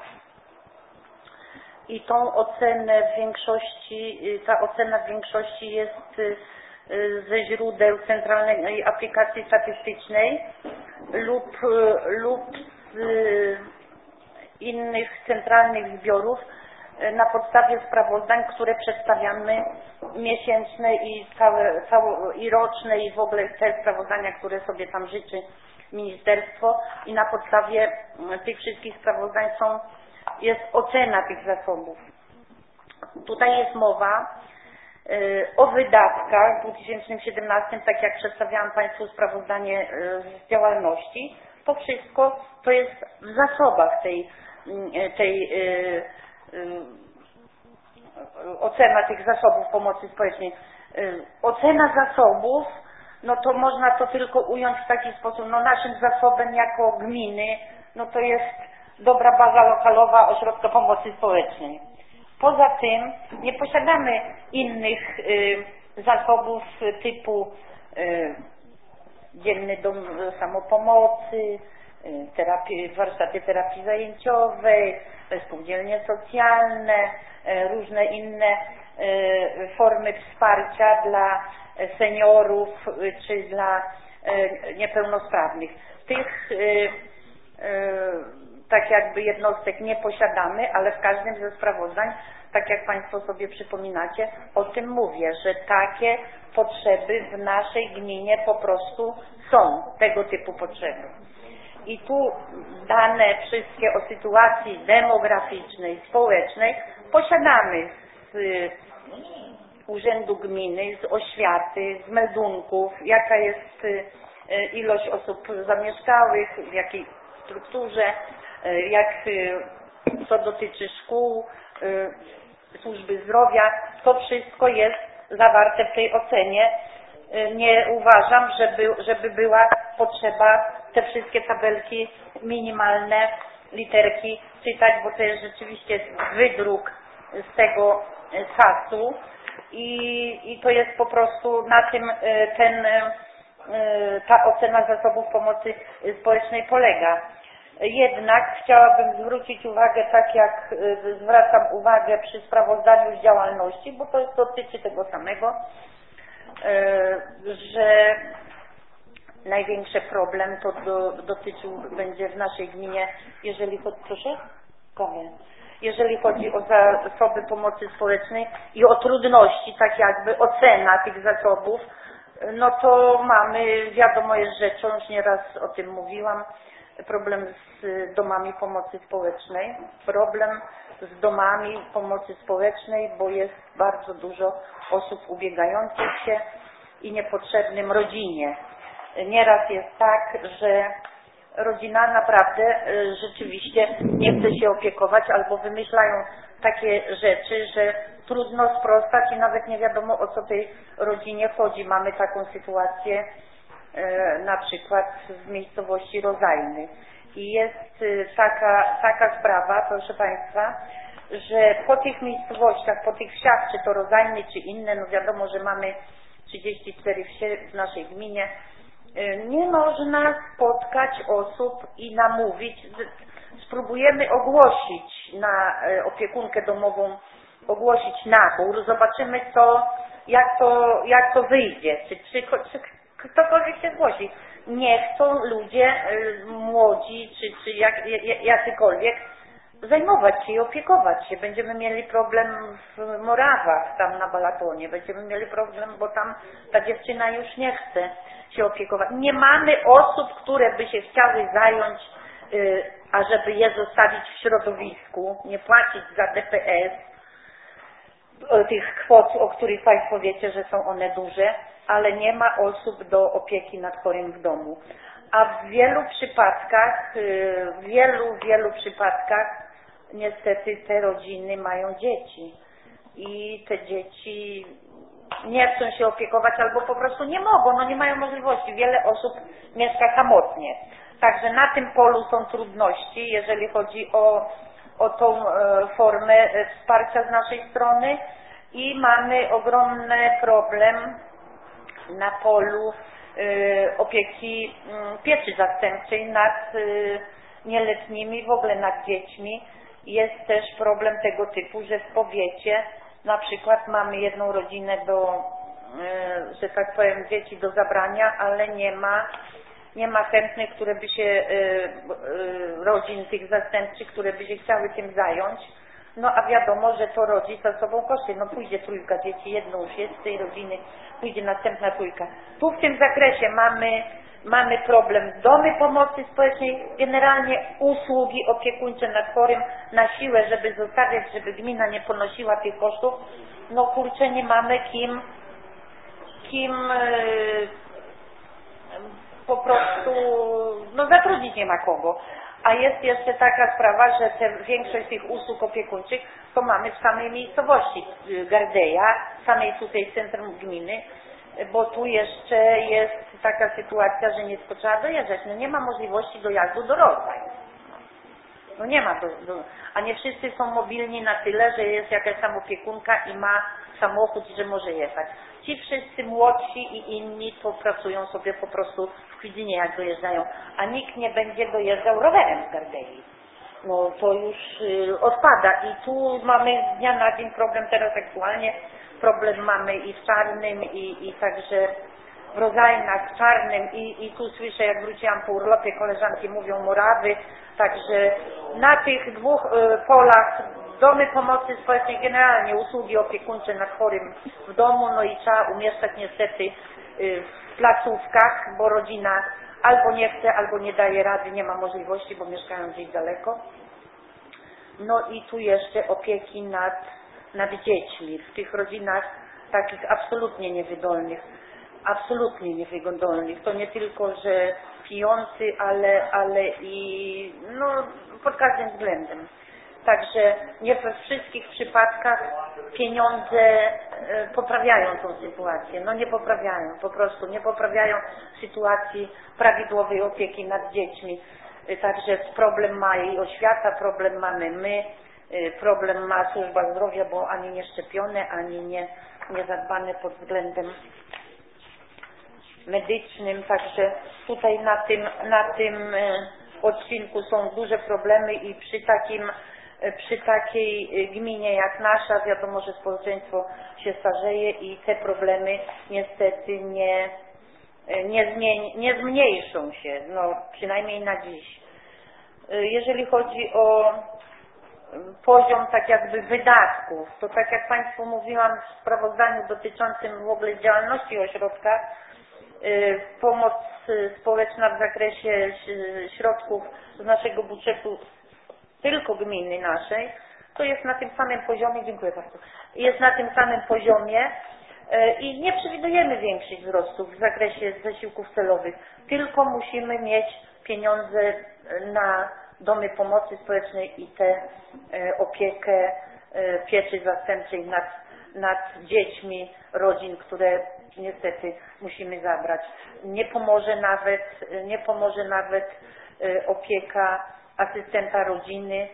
i tą ocenę w większości, ta ocena w większości jest ze źródeł Centralnej Aplikacji Statystycznej lub, lub z innych centralnych zbiorów na podstawie sprawozdań, które przedstawiamy miesięczne i całe, całe, i roczne i w ogóle te sprawozdania, które sobie tam życzy ministerstwo, i na podstawie tych wszystkich sprawozdań są, jest ocena tych zasobów. Tutaj jest mowa y, o wydatkach w dwa tysiące siedemnastym, tak jak przedstawiałam Państwu sprawozdanie y, z działalności. To wszystko to jest w zasobach tej, y, tej y, y, ocena tych zasobów pomocy społecznej. Y, ocena zasobów, no to można to tylko ująć w taki sposób, no naszym zasobem jako gminy, no to jest dobra baza lokalowa Ośrodka Pomocy Społecznej. Poza tym nie posiadamy innych y, zasobów typu y, dzienny dom samopomocy, y, terapii, warsztaty terapii zajęciowej, spółdzielnie socjalne, y, różne inne y, formy wsparcia dla seniorów y, czy dla y, niepełnosprawnych. Tych y, y, tak jakby jednostek nie posiadamy, ale w każdym ze sprawozdań, tak jak Państwo sobie przypominacie, o tym mówię, że takie potrzeby w naszej gminie po prostu są, tego typu potrzeby. I tu dane wszystkie o sytuacji demograficznej, społecznej posiadamy z Urzędu Gminy, z oświaty, z meldunków, jaka jest ilość osób zamieszkałych, w jakiej strukturze, jak co dotyczy szkół, służby zdrowia, to wszystko jest zawarte w tej ocenie. Nie uważam, żeby, żeby była potrzeba te wszystkie tabelki minimalne, literki czytać, bo to jest rzeczywiście wydruk z tego czasu i, i to jest po prostu na tym ten, ta ocena zasobów pomocy społecznej polega. Jednak chciałabym zwrócić uwagę, tak jak zwracam uwagę przy sprawozdaniu z działalności, bo to dotyczy tego samego, że największy problem to do, dotyczył będzie w naszej gminie, jeżeli chodzi, proszę? Powiem. Jeżeli chodzi o zasoby pomocy społecznej i o trudności, tak jakby ocena tych zasobów, no to mamy, wiadomo jest rzeczą, już nieraz o tym mówiłam, problem z domami pomocy społecznej, problem z domami pomocy społecznej, bo jest bardzo dużo osób ubiegających się i niepotrzebnym rodzinie. Nieraz jest tak, że rodzina naprawdę rzeczywiście nie chce się opiekować albo wymyślają takie rzeczy, że trudno sprostać i nawet nie wiadomo, o co tej rodzinie chodzi. Mamy taką sytuację na przykład w miejscowości Rozajny. I jest taka, taka sprawa, proszę Państwa, że po tych miejscowościach, po tych wsiach, czy to Rozajny, czy inne, no wiadomo, że mamy trzydzieści cztery wsie w naszej gminie, Nie można spotkać osób i namówić. Spróbujemy ogłosić na opiekunkę domową, ogłosić nabór, zobaczymy co, jak to, jak to wyjdzie, czy, czy, czy ktokolwiek się zgłosi. Nie chcą ludzie młodzi, czy, czy jak, jacykolwiek zajmować się i opiekować się. Będziemy mieli problem w Morawach, tam na Balatonie. Będziemy mieli problem, bo tam ta dziewczyna już nie chce się opiekować. Nie mamy osób, które by się chciały zająć, yy, ażeby je zostawić w środowisku, nie płacić za D P S, tych kwot, o których Państwo wiecie, że są one duże, ale nie ma osób do opieki nad chorym w domu. A w wielu przypadkach, w wielu, wielu przypadkach niestety te rodziny mają dzieci i te dzieci nie chcą się opiekować albo po prostu nie mogą, no nie mają możliwości. Wiele osób mieszka samotnie. Także na tym polu są trudności, jeżeli chodzi o, o tą formę wsparcia z naszej strony i mamy ogromny problem na polu opieki pieczy zastępczej nad nieletnimi, w ogóle nad dziećmi. Jest też problem tego typu, że w powiecie na przykład mamy jedną rodzinę do, że tak powiem, dzieci do zabrania, ale nie ma, nie ma chętnych, które by się, rodzin tych zastępczych, które by się chciały tym zająć. No a wiadomo, że to rodzi za sobą koszty. No pójdzie trójka dzieci, jedno już jest z tej rodziny, pójdzie następna trójka. Tu w tym zakresie mamy, mamy problem. Domy pomocy społecznej, generalnie usługi opiekuńcze nad chorym na siłę, żeby zostawiać, żeby gmina nie ponosiła tych kosztów. No kurczę, nie mamy kim, kim yy, po prostu, no zatrudnić nie ma kogo. A jest jeszcze taka sprawa, że te, większość tych usług opiekuńczych to mamy w samej miejscowości Gardeja, samej tutaj centrum gminy, bo tu jeszcze jest taka sytuacja, że nie trzeba dojeżdżać. No nie ma możliwości dojazdu do Rozwań. No nie ma, do, do, a nie wszyscy są mobilni na tyle, że jest jakaś tam opiekunka i ma samochód, że może jechać. Ci wszyscy młodsi i inni to pracują sobie po prostu w Kwidzynie, jak dojeżdżają, a nikt nie będzie dojeżdżał rowerem z Gardei. No to już y, odpada i tu mamy z dnia na dzień problem teraz aktualnie. Problem mamy i w Czarnym, i, i także w Rodzajnach, w Czarnym i, i tu słyszę, jak wróciłam po urlopie, koleżanki mówią Morawy, także na tych dwóch y, polach domy pomocy społecznej, generalnie usługi opiekuńcze nad chorym w domu, no i trzeba umieszczać niestety y, w placówkach, bo rodzina albo nie chce, albo nie daje rady, nie ma możliwości, bo mieszkają gdzieś daleko. No i tu jeszcze opieki nad, nad dziećmi, w tych rodzinach takich absolutnie niewydolnych, absolutnie niewydolnych. To nie tylko, że pijący, ale, ale i no, pod każdym względem. Także nie we wszystkich przypadkach pieniądze poprawiają tą sytuację. No nie poprawiają, po prostu nie poprawiają sytuacji prawidłowej opieki nad dziećmi. Także problem ma i oświata, problem mamy my, problem ma służba zdrowia, bo ani nie szczepione, ani nie, nie zadbane pod względem medycznym. Także tutaj na tym, na tym odcinku są duże problemy i przy takim Przy takiej gminie jak nasza wiadomo, że społeczeństwo się starzeje i te problemy niestety nie, nie, zmieni, nie zmniejszą się, no przynajmniej na dziś. Jeżeli chodzi o poziom tak jakby wydatków, to tak jak Państwu mówiłam w sprawozdaniu dotyczącym w ogóle działalności ośrodka, pomoc społeczna w zakresie środków z naszego budżetu tylko gminy naszej, to jest na tym samym poziomie, dziękuję bardzo, jest na tym samym poziomie i nie przewidujemy większych wzrostów w zakresie zasiłków celowych, tylko musimy mieć pieniądze na domy pomocy społecznej i tę opiekę pieczy zastępczej nad, nad dziećmi rodzin, które niestety musimy zabrać. Nie pomoże nawet, nie pomoże nawet opieka asystenta rodziny,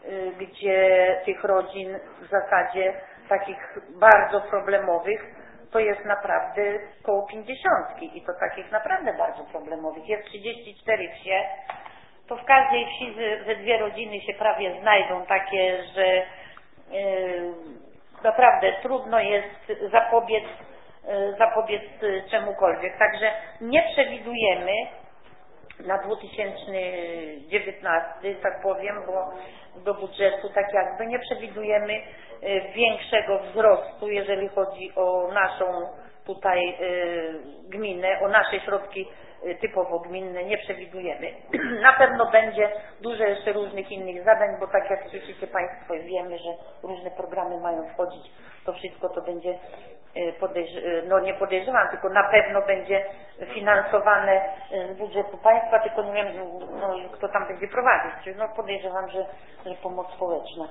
gdzie tych rodzin w zasadzie takich bardzo problemowych to jest naprawdę koło pięćdziesiątki i to takich naprawdę bardzo problemowych. Jest trzydzieści cztery wsie, to w każdej wsi ze dwie rodziny się prawie znajdą takie, że yy, naprawdę trudno jest zapobiec, yy, zapobiec czemukolwiek. Także nie przewidujemy na dwa tysiące dziewiętnasty, tak powiem, bo do budżetu tak jakby nie przewidujemy yy, większego wzrostu, jeżeli chodzi o naszą tutaj yy, gminę, o nasze środki typowo gminne nie przewidujemy. Na pewno będzie dużo jeszcze różnych innych zadań, bo tak jak słyszycie Państwo, wiemy, że różne programy mają wchodzić, to wszystko to będzie podejrz- no nie podejrzewam, tylko na pewno będzie finansowane z budżetu państwa, tylko nie wiem, no, kto tam będzie prowadzić. No podejrzewam, że, że pomoc społeczna.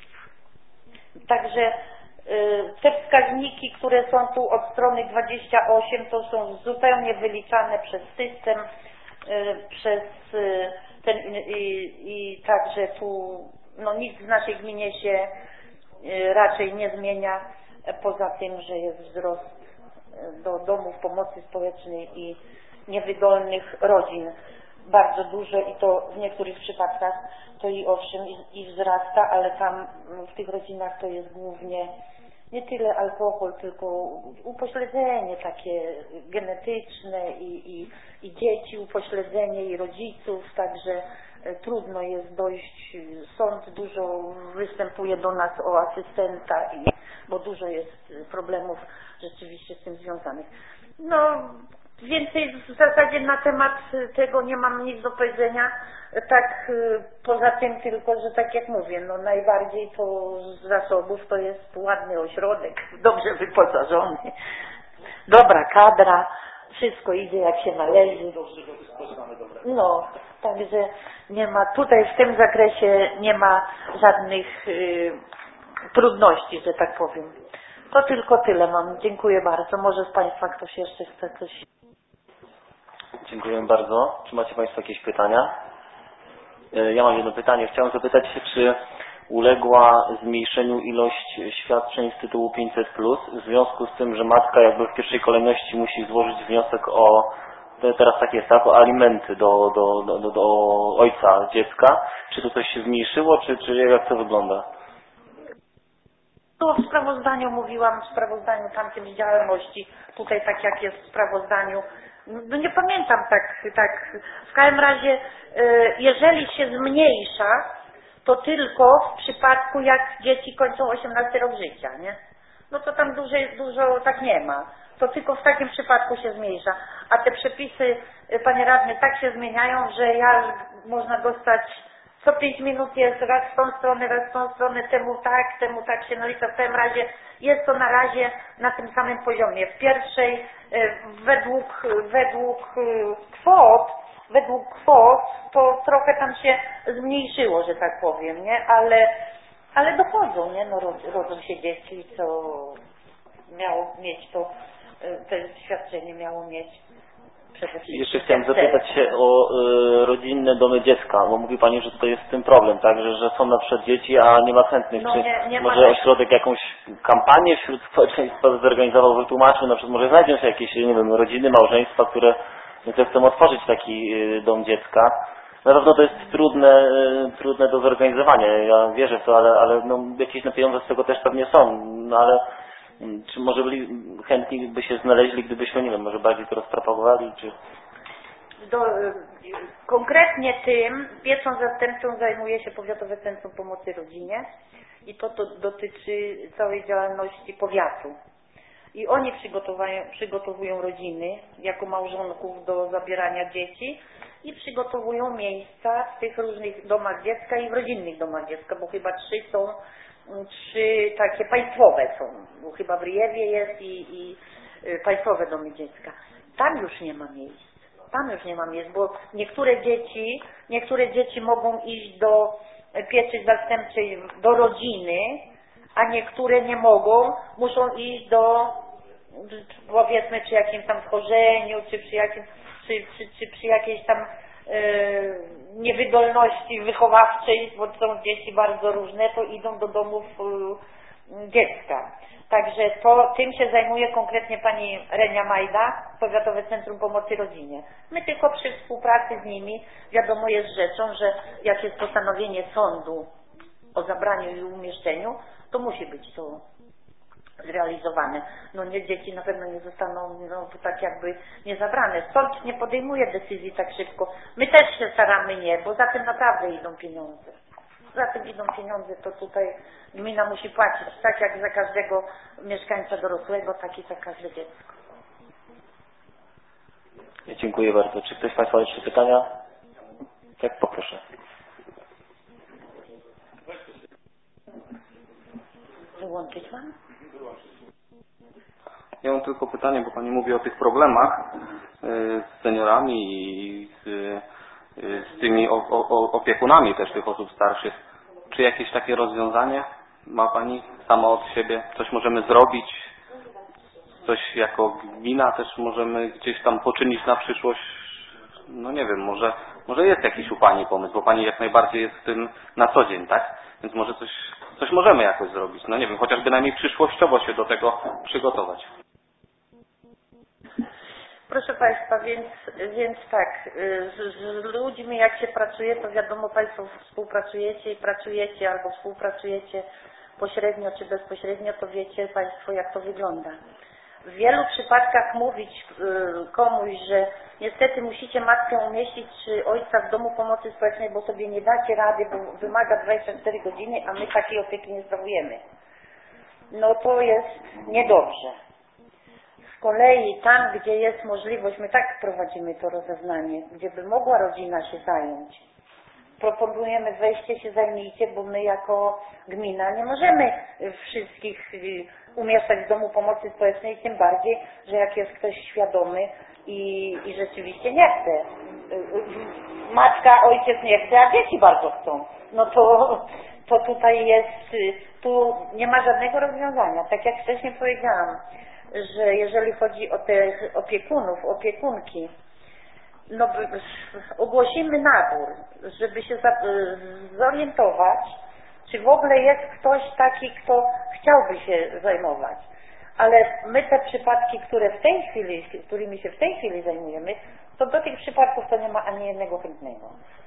Także te wskaźniki, które są tu od strony dwadzieścia osiem, to są zupełnie wyliczane przez system, przez ten i, i także tu no nic w naszej gminie się raczej nie zmienia, poza tym, że jest wzrost do domów pomocy społecznej i niewydolnych rodzin bardzo dużo i to w niektórych przypadkach to i owszem i, i wzrasta, ale tam w tych rodzinach to jest głównie nie tyle alkohol, tylko upośledzenie takie genetyczne i, i, i dzieci, upośledzenie i rodziców, także trudno jest dojść, sąd dużo występuje do nas o asystenta, i, bo dużo jest problemów rzeczywiście z tym związanych. No więcej w zasadzie na temat tego nie mam nic do powiedzenia, tak poza tym tylko, że tak jak mówię, no najbardziej to z zasobów to jest ładny ośrodek, dobrze wyposażony, dobra kadra, wszystko idzie jak się należy. No, także nie ma, tutaj w tym zakresie nie ma żadnych y, trudności, że tak powiem. To tylko tyle mam. Dziękuję bardzo. Może z Państwa ktoś jeszcze chce coś. Dziękuję bardzo. Czy macie Państwo jakieś pytania? Ja mam jedno pytanie. Chciałem zapytać się, czy uległa zmniejszeniu ilość świadczeń z tytułu pięćset plus, w związku z tym, że matka jakby w pierwszej kolejności musi złożyć wniosek o, teraz tak jest, tak, o alimenty do, do, do, do, do ojca dziecka. Czy to coś się zmniejszyło, czy, czy jak to wygląda? To w sprawozdaniu mówiłam, w sprawozdaniu tamtym z działalności, tutaj tak jak jest w sprawozdaniu, no nie pamiętam tak, tak. W każdym razie, jeżeli się zmniejsza, to tylko w przypadku jak dzieci kończą osiemnasty rok życia, nie? No to tam dużo, dużo tak nie ma. To tylko w takim przypadku się zmniejsza. A te przepisy, panie radny, tak się zmieniają, że ja można dostać co pięć minut jest raz w tą stronę, raz w tą stronę, temu tak, temu tak się nalicza. W każdym razie jest to na razie na tym samym poziomie. W pierwszej według, według kwot, według kwot to trochę tam się zmniejszyło, że tak powiem, nie? Ale, ale dochodzą, nie? No rodzą się dzieci, co miało mieć to, to świadczenie miało mieć. Jeszcze chciałem zapytać się o y, rodzinne domy dziecka, bo mówi Pani, że to jest z tym problem, tak, że, że są na przykład dzieci, a nie ma chętnych. No, Czy nie, nie może ma ośrodek jakąś kampanię wśród społeczeństwa zorganizował, wytłumaczył, na przykład może znajdą się jakieś, nie wiem, rodziny, małżeństwa, które chcą otworzyć taki y, dom dziecka. Na pewno to jest trudne, y, trudne do zorganizowania, ja wierzę w to, ale, ale no, jakieś na pieniądze z tego też pewnie są, no ale czy może byli chętni by się znaleźli, gdybyśmy, nie wiem, może bardziej to rozpropagowali, czy... Do, konkretnie tym pieczą zastępczą zajmuje się Powiatowe Centrum Pomocy Rodzinie i to, to dotyczy całej działalności powiatu. I oni przygotowują, przygotowują rodziny jako małżonków do zabierania dzieci i przygotowują miejsca w tych różnych domach dziecka i w rodzinnych domach dziecka, bo chyba trzy są trzy takie państwowe są, bo chyba w Ryjewie jest i, i państwowe domy dziecka. Tam już nie ma miejsc. Tam już nie ma miejsc, bo niektóre dzieci, niektóre dzieci mogą iść do pieczy zastępczej, do rodziny, a niektóre nie mogą, muszą iść do, powiedzmy, przy jakimś tam schorzeniu, czy przy jakimś, czy, czy, czy przy jakiejś tam niewydolności wychowawczej, bo są dzieci bardzo różne, to idą do domów dziecka. Także to, tym się zajmuje konkretnie pani Renia Majda, Powiatowe Centrum Pomocy Rodzinie. My tylko przy współpracy z nimi, wiadomo jest rzeczą, że jak jest postanowienie sądu o zabraniu i umieszczeniu, to musi być to zrealizowane. No nie, dzieci na pewno nie zostaną no, tak jakby nie zabrane. Sąd nie podejmuje decyzji tak szybko. My też się staramy nie, bo za tym naprawdę idą pieniądze. Za tym idą pieniądze, to tutaj gmina musi płacić, tak jak za każdego mieszkańca dorosłego, tak i za każde dziecko. Dziękuję bardzo. Czy ktoś z Państwa ma jeszcze pytania? Tak, poproszę. Wyłączyć mam? Ja mam tylko pytanie, bo Pani mówi o tych problemach z seniorami i z, z tymi o, o, opiekunami też tych osób starszych. Czy jakieś takie rozwiązanie ma Pani sama od siebie? Coś możemy zrobić? Coś jako gmina też możemy gdzieś tam poczynić na przyszłość? No nie wiem, może, może jest jakiś u Pani pomysł, bo Pani jak najbardziej jest w tym na co dzień, tak? Więc może coś, coś możemy jakoś zrobić. No nie wiem, chociaż bynajmniej przyszłościowo się do tego przygotować. Proszę Państwa, więc, więc tak, z, z ludźmi jak się pracuje, to wiadomo Państwo współpracujecie i pracujecie albo współpracujecie pośrednio czy bezpośrednio, to wiecie Państwo jak to wygląda. W wielu przypadkach mówić komuś, że niestety musicie matkę umieścić czy ojca w domu pomocy społecznej, bo sobie nie dacie rady, bo wymaga dwadzieścia cztery godziny, a my takiej opieki nie sprawujemy. No to jest niedobrze. Z kolei tam, gdzie jest możliwość, my tak prowadzimy to rozeznanie, gdzie by mogła rodzina się zająć. Proponujemy weźcie się, zajmijcie, bo my jako gmina nie możemy wszystkich umieszczać w domu pomocy społecznej, tym bardziej, że jak jest ktoś świadomy i, i rzeczywiście nie chce. Matka, ojciec nie chce, a dzieci bardzo chcą. No to, to tutaj jest, tu nie ma żadnego rozwiązania. Tak jak wcześniej powiedziałam, że jeżeli chodzi o tych opiekunów, opiekunki, no ogłosimy nabór, żeby się zorientować, czy w ogóle jest ktoś taki, kto chciałby się zajmować. Ale my te przypadki, które w tej chwili, którymi się w tej chwili zajmujemy, to do tych przypadków to nie ma ani jednego chętnego.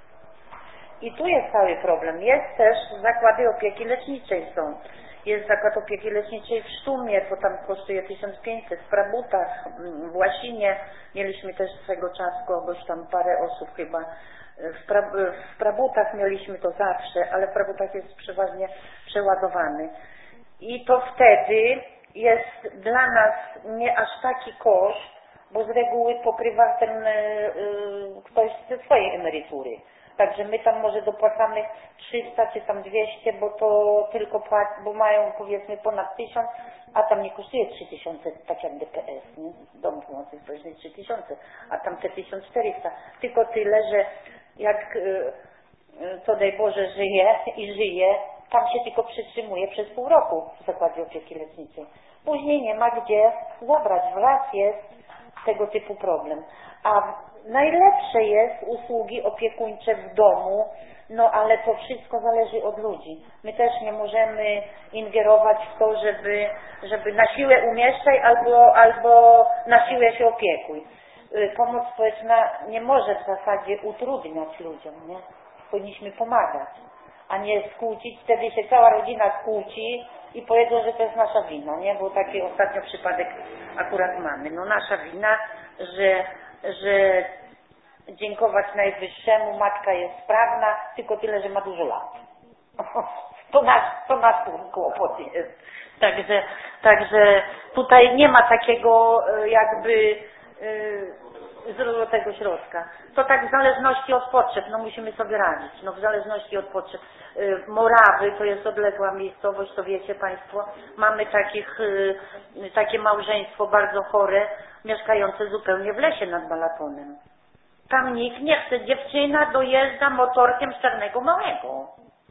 I tu jest cały problem. Jest też zakłady opieki leczniczej są. Jest zakład opieki leczniczej w Sztumie, to tam kosztuje tysiąc pięćset, w Prabutach, w Łasinie mieliśmy też swego czasu kogoś tam parę osób chyba. W, pra, w Prabutach mieliśmy to zawsze, ale w Prabutach jest przeważnie przeładowany. I to wtedy jest dla nas nie aż taki koszt, bo z reguły pokrywa ten yy, ktoś ze swojej emerytury. Także my tam może dopłacamy trzysta czy tam dwieście, bo to tylko płac, bo mają powiedzmy ponad tysiąc, a tam nie kosztuje trzy tysiące, tak jak D P S, nie? Dom Pomocy Społecznej trzy tysiące, a tam te tysiąc czterysta. Tylko tyle, że jak co daj Boże żyje i żyje, tam się tylko przytrzymuje przez pół roku w zakładzie opieki leczniczej. Później nie ma gdzie zabrać. Wraz jest tego typu problem. A najlepsze jest usługi opiekuńcze w domu, no ale to wszystko zależy od ludzi. My też nie możemy ingerować w to, żeby, żeby na siłę umieszczaj albo, albo na siłę się opiekuj. Pomoc społeczna nie może w zasadzie utrudniać ludziom, nie? Powinniśmy pomagać, a nie skłócić. Wtedy się cała rodzina skłóci i powiedzą, że to jest nasza wina, nie? Bo taki ostatnio przypadek akurat mamy. No nasza wina, że, że dziękować Najwyższemu, matka jest sprawna, tylko tyle, że ma dużo lat. To nasz, to nasz kłopot jest. Także, także tutaj nie ma takiego jakby złotego środka. To tak w zależności od potrzeb, no musimy sobie radzić, no w zależności od potrzeb. Morawy to jest odległa miejscowość, to wiecie Państwo, mamy takich, takie małżeństwo bardzo chore, mieszkające zupełnie w lesie nad Balatonem. Tam nikt nie chce, dziewczyna dojeżdża motorkiem z Czarnego Małego.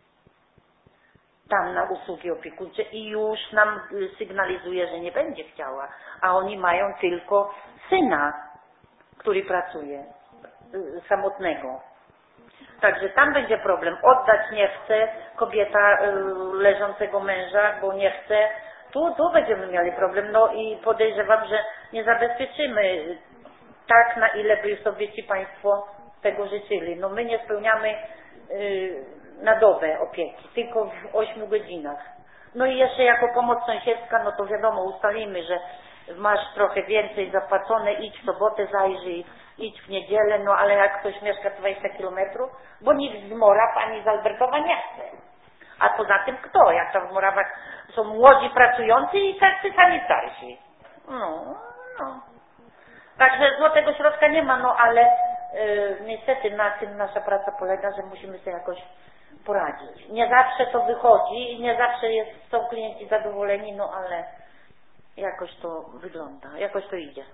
Tam na usługi opiekuńcze i już nam sygnalizuje, że nie będzie chciała, a oni mają tylko syna, który pracuje, samotnego. Także tam będzie problem. Oddać nie chce kobieta leżącego męża, bo nie chce, tu, tu będziemy mieli problem. No i podejrzewam, że nie zabezpieczymy tak, na ile by sobie ci Państwo tego życzyli. No my nie spełniamy yy, na dobę opieki, tylko w ośmiu godzinach. No i jeszcze jako pomoc sąsiedzka, no to wiadomo, ustalimy, że masz trochę więcej zapłacone, idź w sobotę, zajrzyj, idź w niedzielę, no ale jak ktoś mieszka dwadzieścia kilometrów, bo nikt z Moraw ani z Albertowa nie chce. A poza tym kto? Jak tam w Morawach są młodzi pracujący i tacy sanitarsi. No, no. Także złotego środka nie ma, no ale yy, niestety na tym nasza praca polega, że musimy sobie jakoś poradzić. Nie zawsze to wychodzi i nie zawsze jest, są klienci zadowoleni, no ale jakoś to wygląda, jakoś to idzie.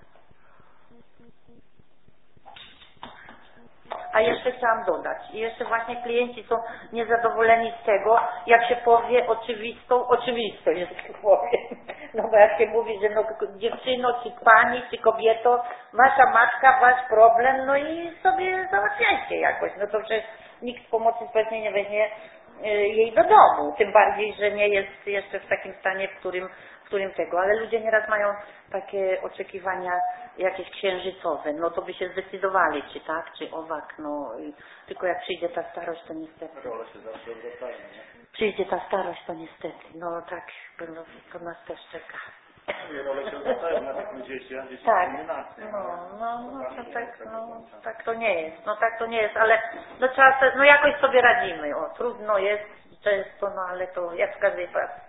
A jeszcze chciałam dodać, jeszcze właśnie klienci są niezadowoleni z tego, jak się powie oczywistą oczywistość, że tak powiem. No bo jak się mówi, że no dziewczyno, czy pani, czy kobieto, wasza matka, wasz problem, no i sobie załatwiajcie jakoś. No to przecież nikt z pomocy społecznej nie weźmie jej do domu, tym bardziej, że nie jest jeszcze w takim stanie, w którym, w którym tego, ale ludzie nieraz mają takie oczekiwania jakieś księżycowe, no to by się zdecydowali, czy tak, czy owak, no i tylko jak przyjdzie ta starość, to niestety. Role się zawsze odwracają, nie? Przyjdzie ta starość, to niestety, no tak, no, to nas też czeka. Role się odwracają na takim dzieci, a dzieci tak, dominacją. no, no, no to tak, no, tak to nie jest, no tak to nie jest, ale no trzeba, no jakoś sobie radzimy, o, trudno jest często, no ale to jak w każdej pracy.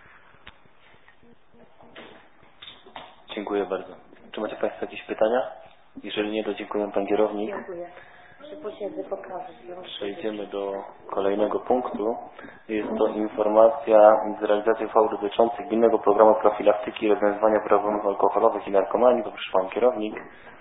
Dziękuję bardzo. Czy macie Państwo jakieś pytania? Jeżeli nie, to dziękuję Pan Kierownik. Dziękuję. Posiedzę, pokażę. Przejdziemy do kolejnego punktu. Jest to informacja z realizacji uchwał dotyczących gminnego programu profilaktyki i rozwiązywania problemów alkoholowych i narkomanii. Poproszę Pan Kierownik.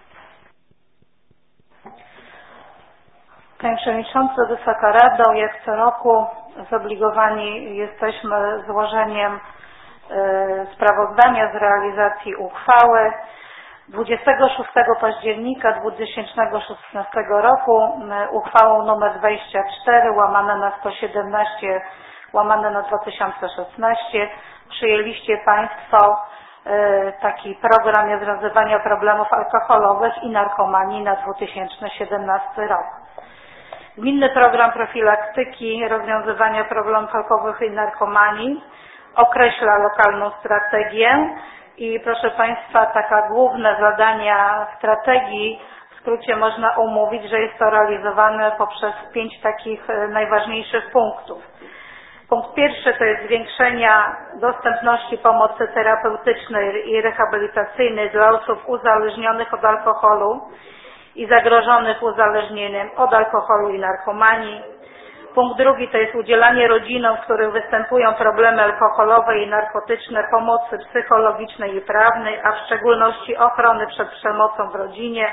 Panie Przewodniczący, Wysoka Rado, jak co roku zobligowani jesteśmy złożeniem y, sprawozdania z realizacji uchwały. dwudziestego szóstego października dwa tysiące szesnastego roku uchwałą nr dwadzieścia cztery łamane na sto siedemnaście łamane na dwa tysiące szesnaście przyjęliście Państwo taki program rozwiązywania problemów alkoholowych i narkomanii na dwa tysiące siedemnasty rok. Gminny program profilaktyki rozwiązywania problemów alkoholowych i narkomanii określa lokalną strategię i proszę Państwa, taka główne zadania strategii w skrócie można umówić, że jest to realizowane poprzez pięć takich najważniejszych punktów. Punkt pierwszy to jest zwiększenia dostępności pomocy terapeutycznej i rehabilitacyjnej dla osób uzależnionych od alkoholu i zagrożonych uzależnieniem od alkoholu i narkomanii. Punkt drugi to jest udzielanie rodzinom, w których występują problemy alkoholowe i narkotyczne, pomocy psychologicznej i prawnej, a w szczególności ochrony przed przemocą w rodzinie.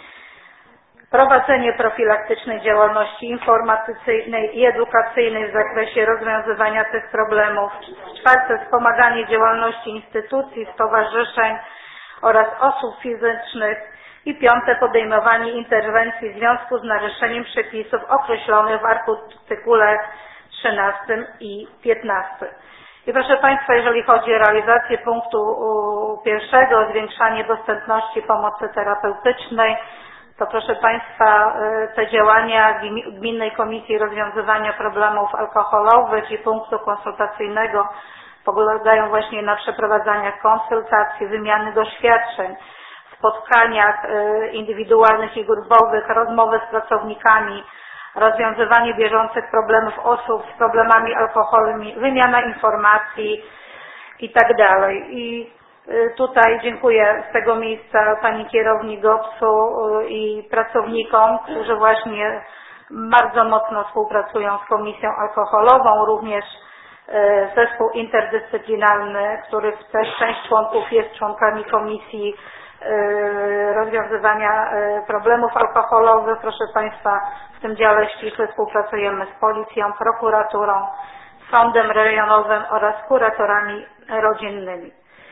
Prowadzenie profilaktycznej działalności informacyjnej i edukacyjnej w zakresie rozwiązywania tych problemów. Czwarte, wspomaganie działalności instytucji, stowarzyszeń oraz osób fizycznych. I piąte, podejmowanie interwencji w związku z naruszeniem przepisów określonych w artykule trzynastym i piętnastym. I proszę Państwa, jeżeli chodzi o realizację punktu pierwszego, zwiększanie dostępności pomocy terapeutycznej, to proszę Państwa, te działania Gminnej Komisji Rozwiązywania Problemów Alkoholowych i punktu konsultacyjnego polegają właśnie na przeprowadzaniach konsultacji, wymiany doświadczeń, spotkaniach indywidualnych i grupowych, rozmowy z pracownikami, rozwiązywanie bieżących problemów osób z problemami alkoholowymi, wymiana informacji i tak dalej. I tutaj dziękuję z tego miejsca pani kierownik GOPS-u i pracownikom, którzy właśnie bardzo mocno współpracują z Komisją Alkoholową, również zespół interdyscyplinarny, których też część członków jest członkami Komisji Rozwiązywania Problemów Alkoholowych. Proszę Państwa, w tym dziale ściśle współpracujemy z Policją, Prokuraturą, Sądem Rejonowym oraz kuratorami rodzinnymi.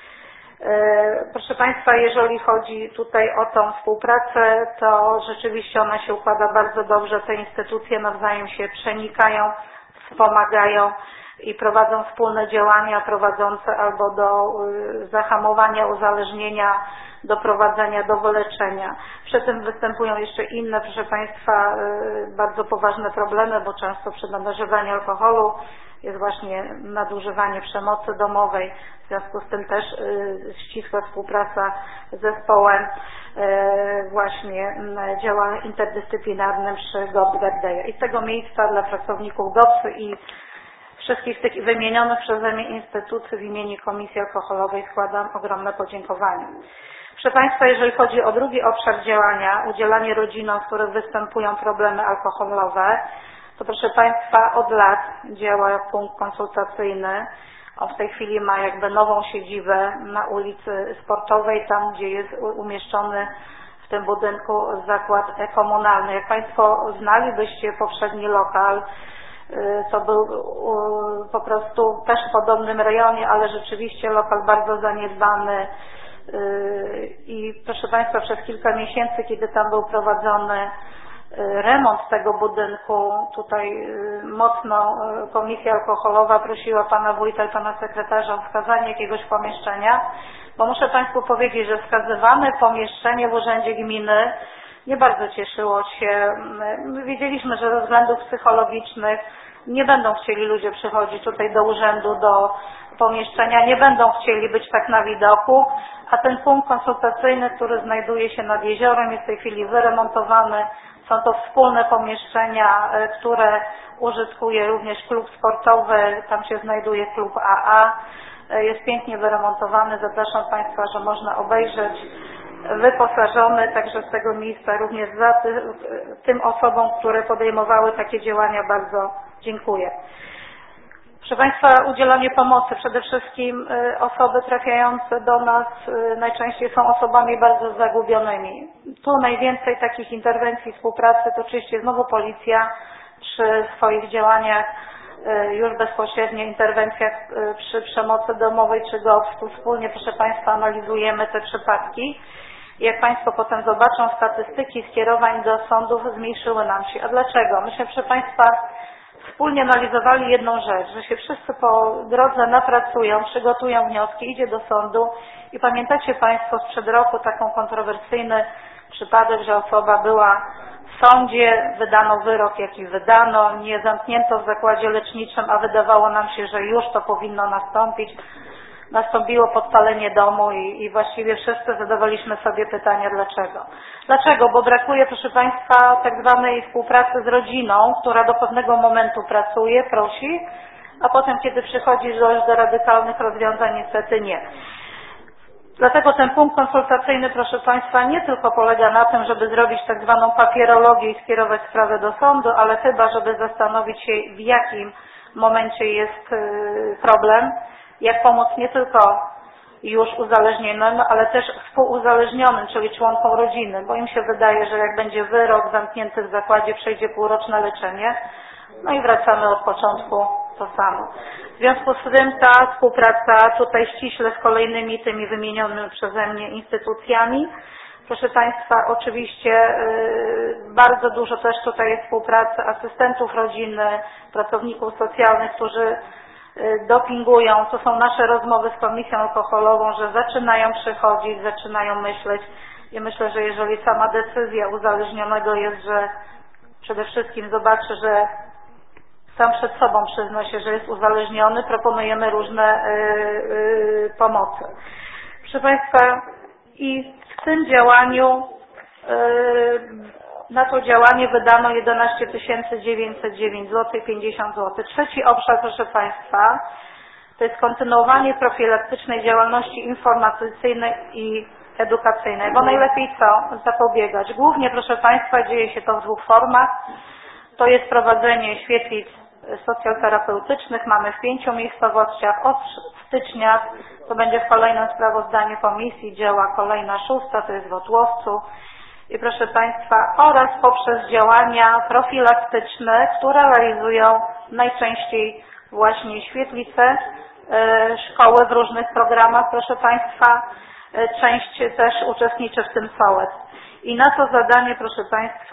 Proszę Państwa, jeżeli chodzi tutaj o tą współpracę, to rzeczywiście ona się układa bardzo dobrze. Te instytucje nawzajem się przenikają, wspomagają i prowadzą wspólne działania prowadzące albo do zahamowania uzależnienia, doprowadzenia do wyleczenia. Przy tym występują jeszcze inne, proszę Państwa, bardzo poważne problemy, bo często przy nadużywaniu alkoholu jest właśnie nadużywanie przemocy domowej. W związku z tym też ścisła współpraca z zespołem właśnie działa interdyscyplinarnym przy G O P Gardeja. I z tego miejsca dla pracowników G O P i wszystkich tych wymienionych przeze mnie instytucji w imieniu Komisji Alkoholowej składam ogromne podziękowania. Proszę Państwa, jeżeli chodzi o drugi obszar działania, udzielanie rodzinom, w których występują problemy alkoholowe, to proszę Państwa od lat działa punkt konsultacyjny. On w tej chwili ma jakby nową siedzibę na ulicy Sportowej, tam gdzie jest umieszczony w tym budynku zakład komunalny. Jak Państwo znalibyście poprzedni lokal, to był po prostu też w podobnym rejonie, ale rzeczywiście lokal bardzo zaniedbany i proszę Państwa, przez kilka miesięcy, kiedy tam był prowadzony remont tego budynku, tutaj mocno Komisja Alkoholowa prosiła Pana Wójta i Pana Sekretarza o wskazanie jakiegoś pomieszczenia, bo muszę Państwu powiedzieć, że wskazywane pomieszczenie w Urzędzie Gminy nie bardzo cieszyło się. My wiedzieliśmy, że ze względów psychologicznych nie będą chcieli ludzie przychodzić tutaj do urzędu, do pomieszczenia, nie będą chcieli być tak na widoku, a ten punkt konsultacyjny, który znajduje się nad jeziorem, jest w tej chwili wyremontowany. Są to wspólne pomieszczenia, które użytkuje również klub sportowy, tam się znajduje klub A A. Jest pięknie wyremontowany, zapraszam Państwa, że można obejrzeć. Wyposażony, także z tego miejsca również za ty, tym osobom, które podejmowały takie działania bardzo dziękuję. Proszę Państwa, udzielanie pomocy. Przede wszystkim osoby trafiające do nas najczęściej są osobami bardzo zagubionymi. Tu najwięcej takich interwencji, współpracy to oczywiście znowu policja przy swoich działaniach, już bezpośrednio interwencjach przy przemocy domowej czy G O P. Tu wspólnie, proszę Państwa, analizujemy te przypadki. Jak Państwo potem zobaczą, statystyki skierowań do sądów zmniejszyły nam się. A dlaczego? Myśmy, proszę Państwa, wspólnie analizowali jedną rzecz, że się wszyscy po drodze napracują, przygotują wnioski, idzie do sądu i pamiętacie Państwo sprzed roku taką kontrowersyjny przypadek, że osoba była w sądzie, wydano wyrok, jaki wydano, nie zamknięto w zakładzie leczniczym, a wydawało nam się, że już to powinno nastąpić. Nastąpiło podpalenie domu i, i właściwie wszyscy zadawaliśmy sobie pytania dlaczego. Dlaczego? Bo brakuje, proszę Państwa, tak zwanej współpracy z rodziną, która do pewnego momentu pracuje, prosi, a potem, kiedy przychodzi do, do radykalnych rozwiązań, niestety nie. Dlatego ten punkt konsultacyjny, proszę Państwa, nie tylko polega na tym, żeby zrobić tak zwaną papierologię i skierować sprawę do sądu, ale chyba, żeby zastanowić się, w jakim momencie jest problem, jak pomóc nie tylko już uzależnionym, ale też współuzależnionym, czyli członkom rodziny, bo im się wydaje, że jak będzie wyrok zamknięty w zakładzie, przejdzie półroczne leczenie, no i wracamy od początku to samo. W związku z tym ta współpraca tutaj ściśle z kolejnymi tymi wymienionymi przeze mnie instytucjami. Proszę Państwa, oczywiście yy, bardzo dużo też tutaj jest współpracy asystentów rodziny, pracowników socjalnych, którzy dopingują, to są nasze rozmowy z Komisją Alkoholową, że zaczynają przychodzić, zaczynają myśleć i myślę, że jeżeli sama decyzja uzależnionego jest, że przede wszystkim zobaczy, że sam przed sobą przyzna się, że jest uzależniony, proponujemy różne yy, yy, pomocy. Proszę Państwa, i w tym działaniu yy, na to działanie wydano jedenaście tysięcy dziewięćset dziewięć złotych pięćdziesiąt złotych. Trzeci obszar, proszę Państwa, to jest kontynuowanie profilaktycznej działalności informacyjnej i edukacyjnej, bo najlepiej co? Zapobiegać. Głównie, proszę Państwa, dzieje się to w dwóch formach. To jest prowadzenie świetlic socjoterapeutycznych. Mamy w pięciu miejscowościach. Od stycznia, to będzie w kolejnym sprawozdaniu komisji, działa kolejna szósta, to jest w Otłowcu. I proszę Państwa, oraz poprzez działania profilaktyczne, które realizują najczęściej właśnie świetlice, e, szkoły w różnych programach, proszę Państwa, e, część też uczestniczy w tym sołec. I na to zadanie, proszę Państwa,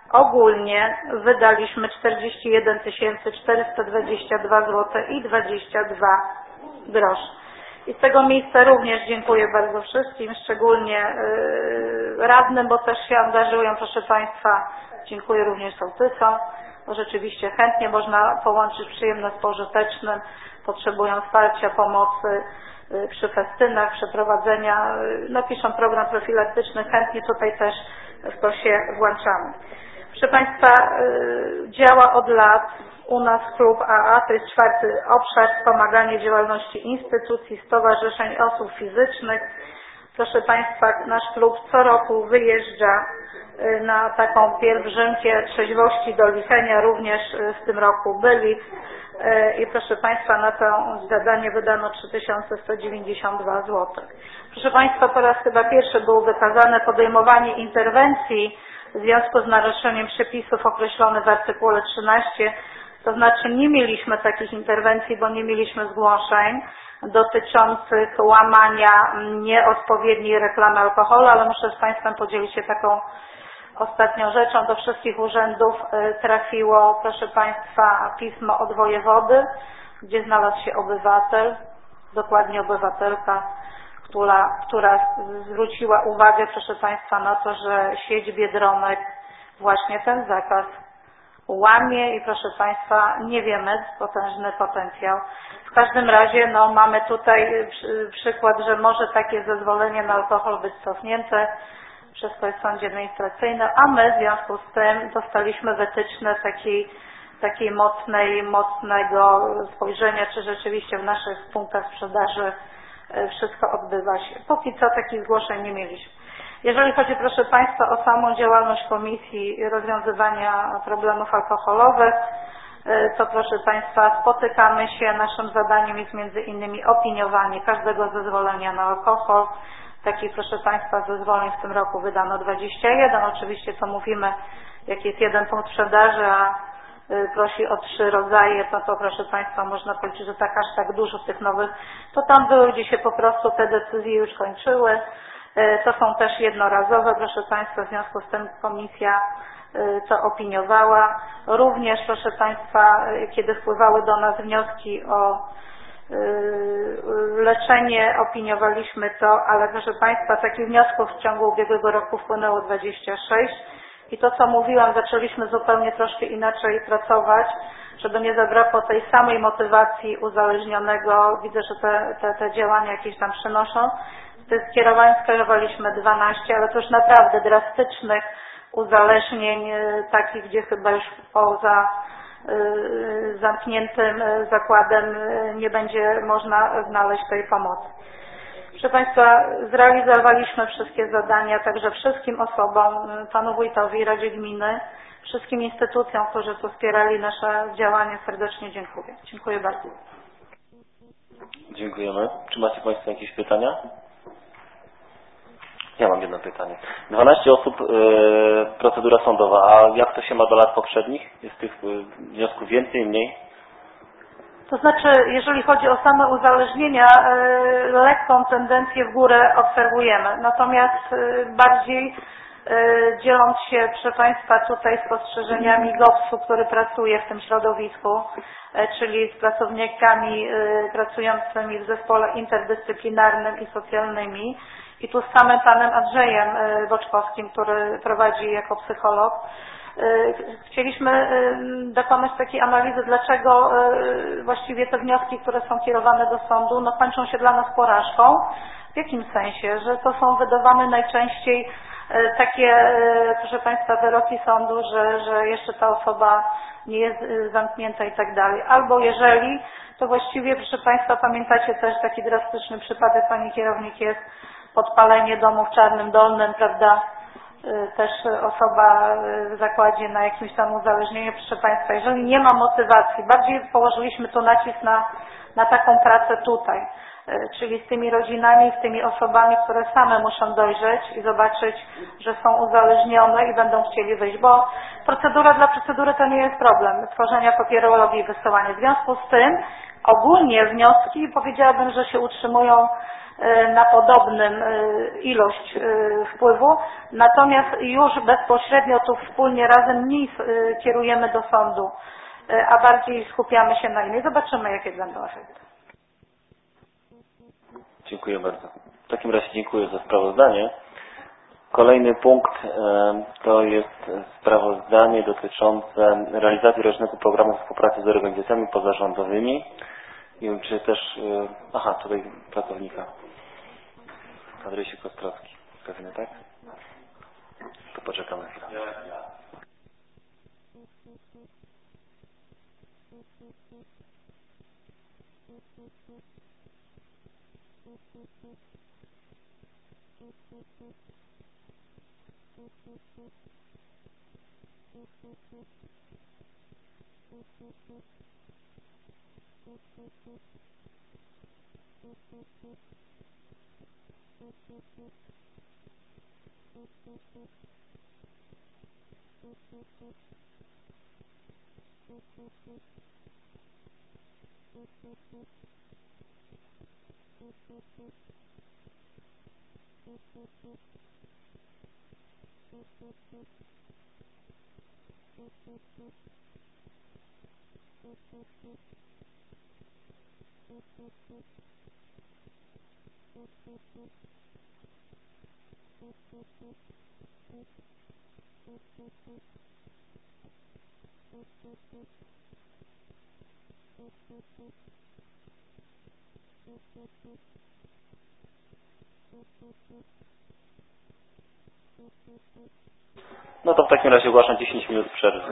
ogólnie wydaliśmy czterdzieści jeden tysięcy czterysta dwadzieścia dwa złote i dwadzieścia dwa grosze. I z tego miejsca również dziękuję bardzo wszystkim, szczególnie yy, radnym, bo też się angażują, proszę Państwa. Dziękuję również sołtysom, bo rzeczywiście chętnie można połączyć przyjemne z pożytecznym. Potrzebują wsparcia, pomocy yy, przy festynach, przeprowadzenia. Yy, no piszą program profilaktyczny, chętnie tutaj też w to się włączamy. Proszę Państwa, yy, działa od lat u nas klub A A, to jest czwarty obszar, wspomaganie działalności instytucji, stowarzyszeń, osób fizycznych. Proszę Państwa, nasz klub co roku wyjeżdża na taką pielgrzymkę trzeźwości do Lichenia, również w tym roku byli. I proszę Państwa, na to zadanie wydano trzy tysiące sto dziewięćdziesiąt dwa złote. Proszę Państwa, po raz chyba pierwszy było wykazane podejmowanie interwencji w związku z naruszeniem przepisów określonych w artykule trzynastym. To znaczy nie mieliśmy takich interwencji, bo nie mieliśmy zgłoszeń dotyczących łamania nieodpowiedniej reklamy alkoholu, ale muszę z Państwem podzielić się taką ostatnią rzeczą. Do wszystkich urzędów trafiło, proszę Państwa, pismo od wojewody, gdzie znalazł się obywatel, dokładnie obywatelka, która, która zwróciła uwagę, proszę Państwa, na to, że sieć Biedronek właśnie ten zakaz łamie i proszę Państwa, nie wiemy, potężny potencjał. W każdym razie no, mamy tutaj przy, przykład, że może takie zezwolenie na alkohol być cofnięte przez to jest sądzie administracyjnym, a my w związku z tym dostaliśmy wytyczne takiej, takiej mocnej, mocnego spojrzenia, czy rzeczywiście w naszych punktach sprzedaży wszystko odbywa się. Póki co takich zgłoszeń nie mieliśmy. Jeżeli chodzi, proszę Państwa, o samą działalność Komisji Rozwiązywania Problemów Alkoholowych, to proszę Państwa, spotykamy się, naszym zadaniem jest między innymi opiniowanie każdego zezwolenia na alkohol. Takich, proszę Państwa, zezwoleń w tym roku wydano dwadzieścia jeden. Oczywiście to mówimy, jak jest jeden punkt sprzedaży, a prosi o trzy rodzaje, to, to proszę Państwa, można powiedzieć, że tak aż tak dużo tych nowych, to tam były, gdzie się po prostu te decyzje już kończyły. To są też jednorazowe, proszę Państwa, w związku z tym komisja to opiniowała. Również, proszę Państwa, kiedy wpływały do nas wnioski o leczenie, opiniowaliśmy to, ale proszę Państwa, takich wniosków w ciągu ubiegłego roku wpłynęło dwadzieścia sześć i to, co mówiłam, zaczęliśmy zupełnie troszkę inaczej pracować, żeby nie zabrakło tej samej motywacji uzależnionego. Widzę, że te, te, te działania jakieś tam przynoszą. Z tych skierowań skierowaliśmy dwanaście, ale to już naprawdę drastycznych uzależnień, takich, gdzie chyba już poza y, zamkniętym zakładem nie będzie można znaleźć tej pomocy. Proszę Państwa, zrealizowaliśmy wszystkie zadania, także wszystkim osobom, Panu Wójtowi, Radzie Gminy, wszystkim instytucjom, którzy tu wspierali nasze działania, serdecznie dziękuję. Dziękuję bardzo. Dziękujemy. Czy macie Państwo jakieś pytania? Ja mam jedno pytanie. dwanaście osób, yy, procedura sądowa, a jak to się ma do lat poprzednich? Jest tych yy, wniosków więcej, mniej? To znaczy, jeżeli chodzi o same uzależnienia, yy, lekką tendencję w górę obserwujemy. Natomiast yy, bardziej yy, dzieląc się, proszę Państwa, tutaj spostrzeżeniami G O P S-u, który pracuje w tym środowisku, yy, czyli z pracownikami yy, pracującymi w zespole interdyscyplinarnym i socjalnymi, i tu z samym panem Andrzejem Boczkowskim, który prowadzi jako psycholog, chcieliśmy dokonać takiej analizy, dlaczego właściwie te wnioski, które są kierowane do sądu, no kończą się dla nas porażką. W jakim sensie? Że to są wydawane najczęściej takie, proszę Państwa, wyroki sądu, że, że jeszcze ta osoba nie jest zamknięta i tak dalej. Albo jeżeli, to właściwie, proszę Państwa, pamiętacie też taki drastyczny przypadek, pani kierownik, jest podpalenie domu w Czarnym Dolnym, prawda, też osoba w zakładzie na jakimś tam uzależnieniu. Proszę Państwa, jeżeli nie ma motywacji, bardziej położyliśmy tu nacisk na, na taką pracę tutaj, czyli z tymi rodzinami, z tymi osobami, które same muszą dojrzeć i zobaczyć, że są uzależnione i będą chcieli wyjść, bo procedura dla procedury to nie jest problem tworzenia papierologii i wysyłania. W związku z tym ogólnie wnioski powiedziałabym, że się utrzymują na podobnym ilość wpływu, natomiast już bezpośrednio tu wspólnie razem mniej kierujemy do sądu, a bardziej skupiamy się na innej. Zobaczymy, jakie będą efekty. Dziękuję bardzo. W takim razie dziękuję za sprawozdanie. Kolejny punkt to jest sprawozdanie dotyczące realizacji rocznego programu współpracy z organizacjami pozarządowymi. Nie wiem, czy też... Aha, tutaj pracownika. Adresik Ostrowski. Pewnie, tak? To poczekamy chwilę. No to w takim razie ogłaszam dziesięć minut przerwy.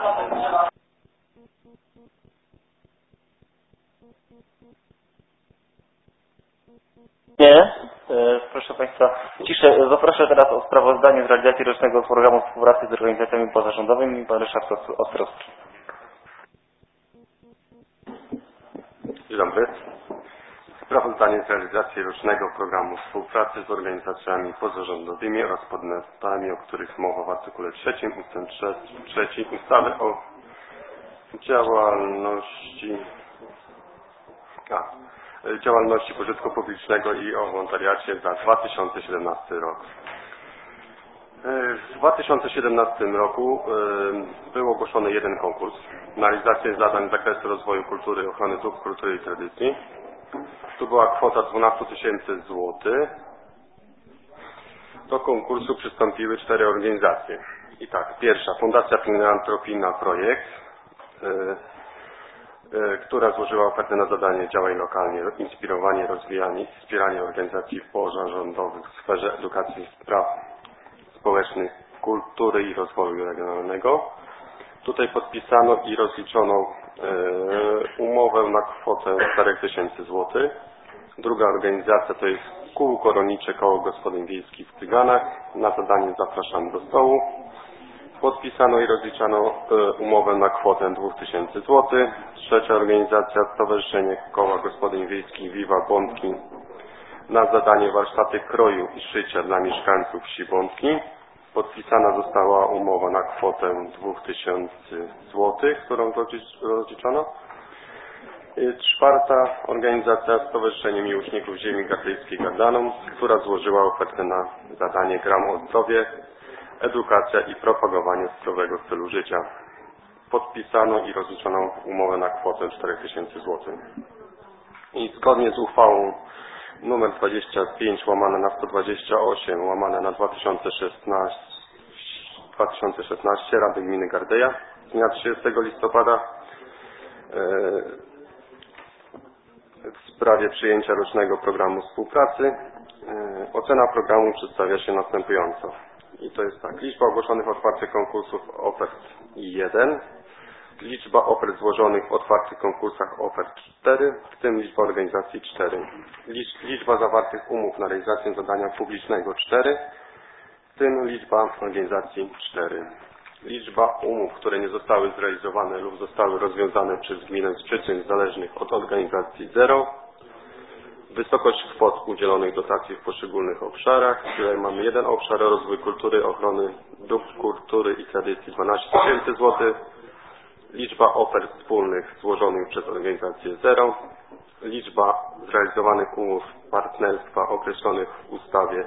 Nie, e, proszę Państwa, ciszę. Zaproszę teraz o sprawozdanie z realizacji rocznego programu współpracy z organizacjami pozarządowymi pan Ryszard Ostrowski. Dzień dobry. Sprawozdanie z realizacji rocznego programu współpracy z organizacjami pozarządowymi oraz podmiotami, o których mowa w artykule trzecim ustęp trzeci ustawy o działalności a, działalności pożytku publicznego i o wolontariacie za dwa tysiące siedemnasty rok. W dwa tysiące siedemnastym roku był ogłoszony jeden konkurs na realizację zadań z zakresu rozwoju kultury, ochrony dóbr kultury i tradycji. Tu była kwota dwanaście tysięcy złotych. Do konkursu przystąpiły cztery organizacje. I tak, pierwsza Fundacja Filantropijna Projekt, yy, yy, która złożyła ofertę na zadanie działań lokalnie, inspirowanie, rozwijanie i wspieranie organizacji pozarządowych w sferze edukacji, spraw społecznych, kultury i rozwoju regionalnego. Tutaj podpisano i rozliczono yy, umowę na kwotę cztery tysiące złotych. Druga organizacja to jest Kółko Rolnicze Koło Gospodyń Wiejskich w Cyganach. Na zadanie zapraszam do stołu. Podpisano i rozliczano yy, umowę na kwotę dwa tysiące złotych. Trzecia organizacja Stowarzyszenie Koła Gospodyń Wiejskich Viva Bątki. Na zadanie warsztaty kroju i szycia dla mieszkańców wsi Bątki. Podpisana została umowa na kwotę dwa tysiące złotych, którą rozliczono. Czwarta organizacja Stowarzyszenie Miłośników Ziemi Gardejskiej Gardanom, która złożyła ofertę na zadanie Gram o zdrowie, edukacja i propagowanie zdrowego stylu życia. Podpisano i rozliczono umowę na kwotę cztery tysiące złotych. I zgodnie z uchwałą numer dwadzieścia pięć łamane na sto dwadzieścia osiem łamane na dwa tysiące szesnaście Rady Gminy Gardeja z dnia trzydziestego listopada w sprawie przyjęcia rocznego programu współpracy. Ocena programu przedstawia się następująco. I to jest tak. Liczba ogłoszonych otwartych konkursów ofert jeden. Liczba ofert złożonych w otwartych konkursach ofert cztery, w tym liczba organizacji cztery. Liczba zawartych umów na realizację zadania publicznego cztery, w tym liczba organizacji cztery. Liczba umów, które nie zostały zrealizowane lub zostały rozwiązane przez gminę z przyczyn zależnych od organizacji zero. Wysokość kwot udzielonych dotacji w poszczególnych obszarach. Tutaj mamy jeden obszar, rozwój kultury, ochrony dóbr kultury i tradycji dwanaście tysięcy złotych. Liczba ofert wspólnych złożonych przez organizację zero. Liczba zrealizowanych umów partnerstwa określonych w ustawie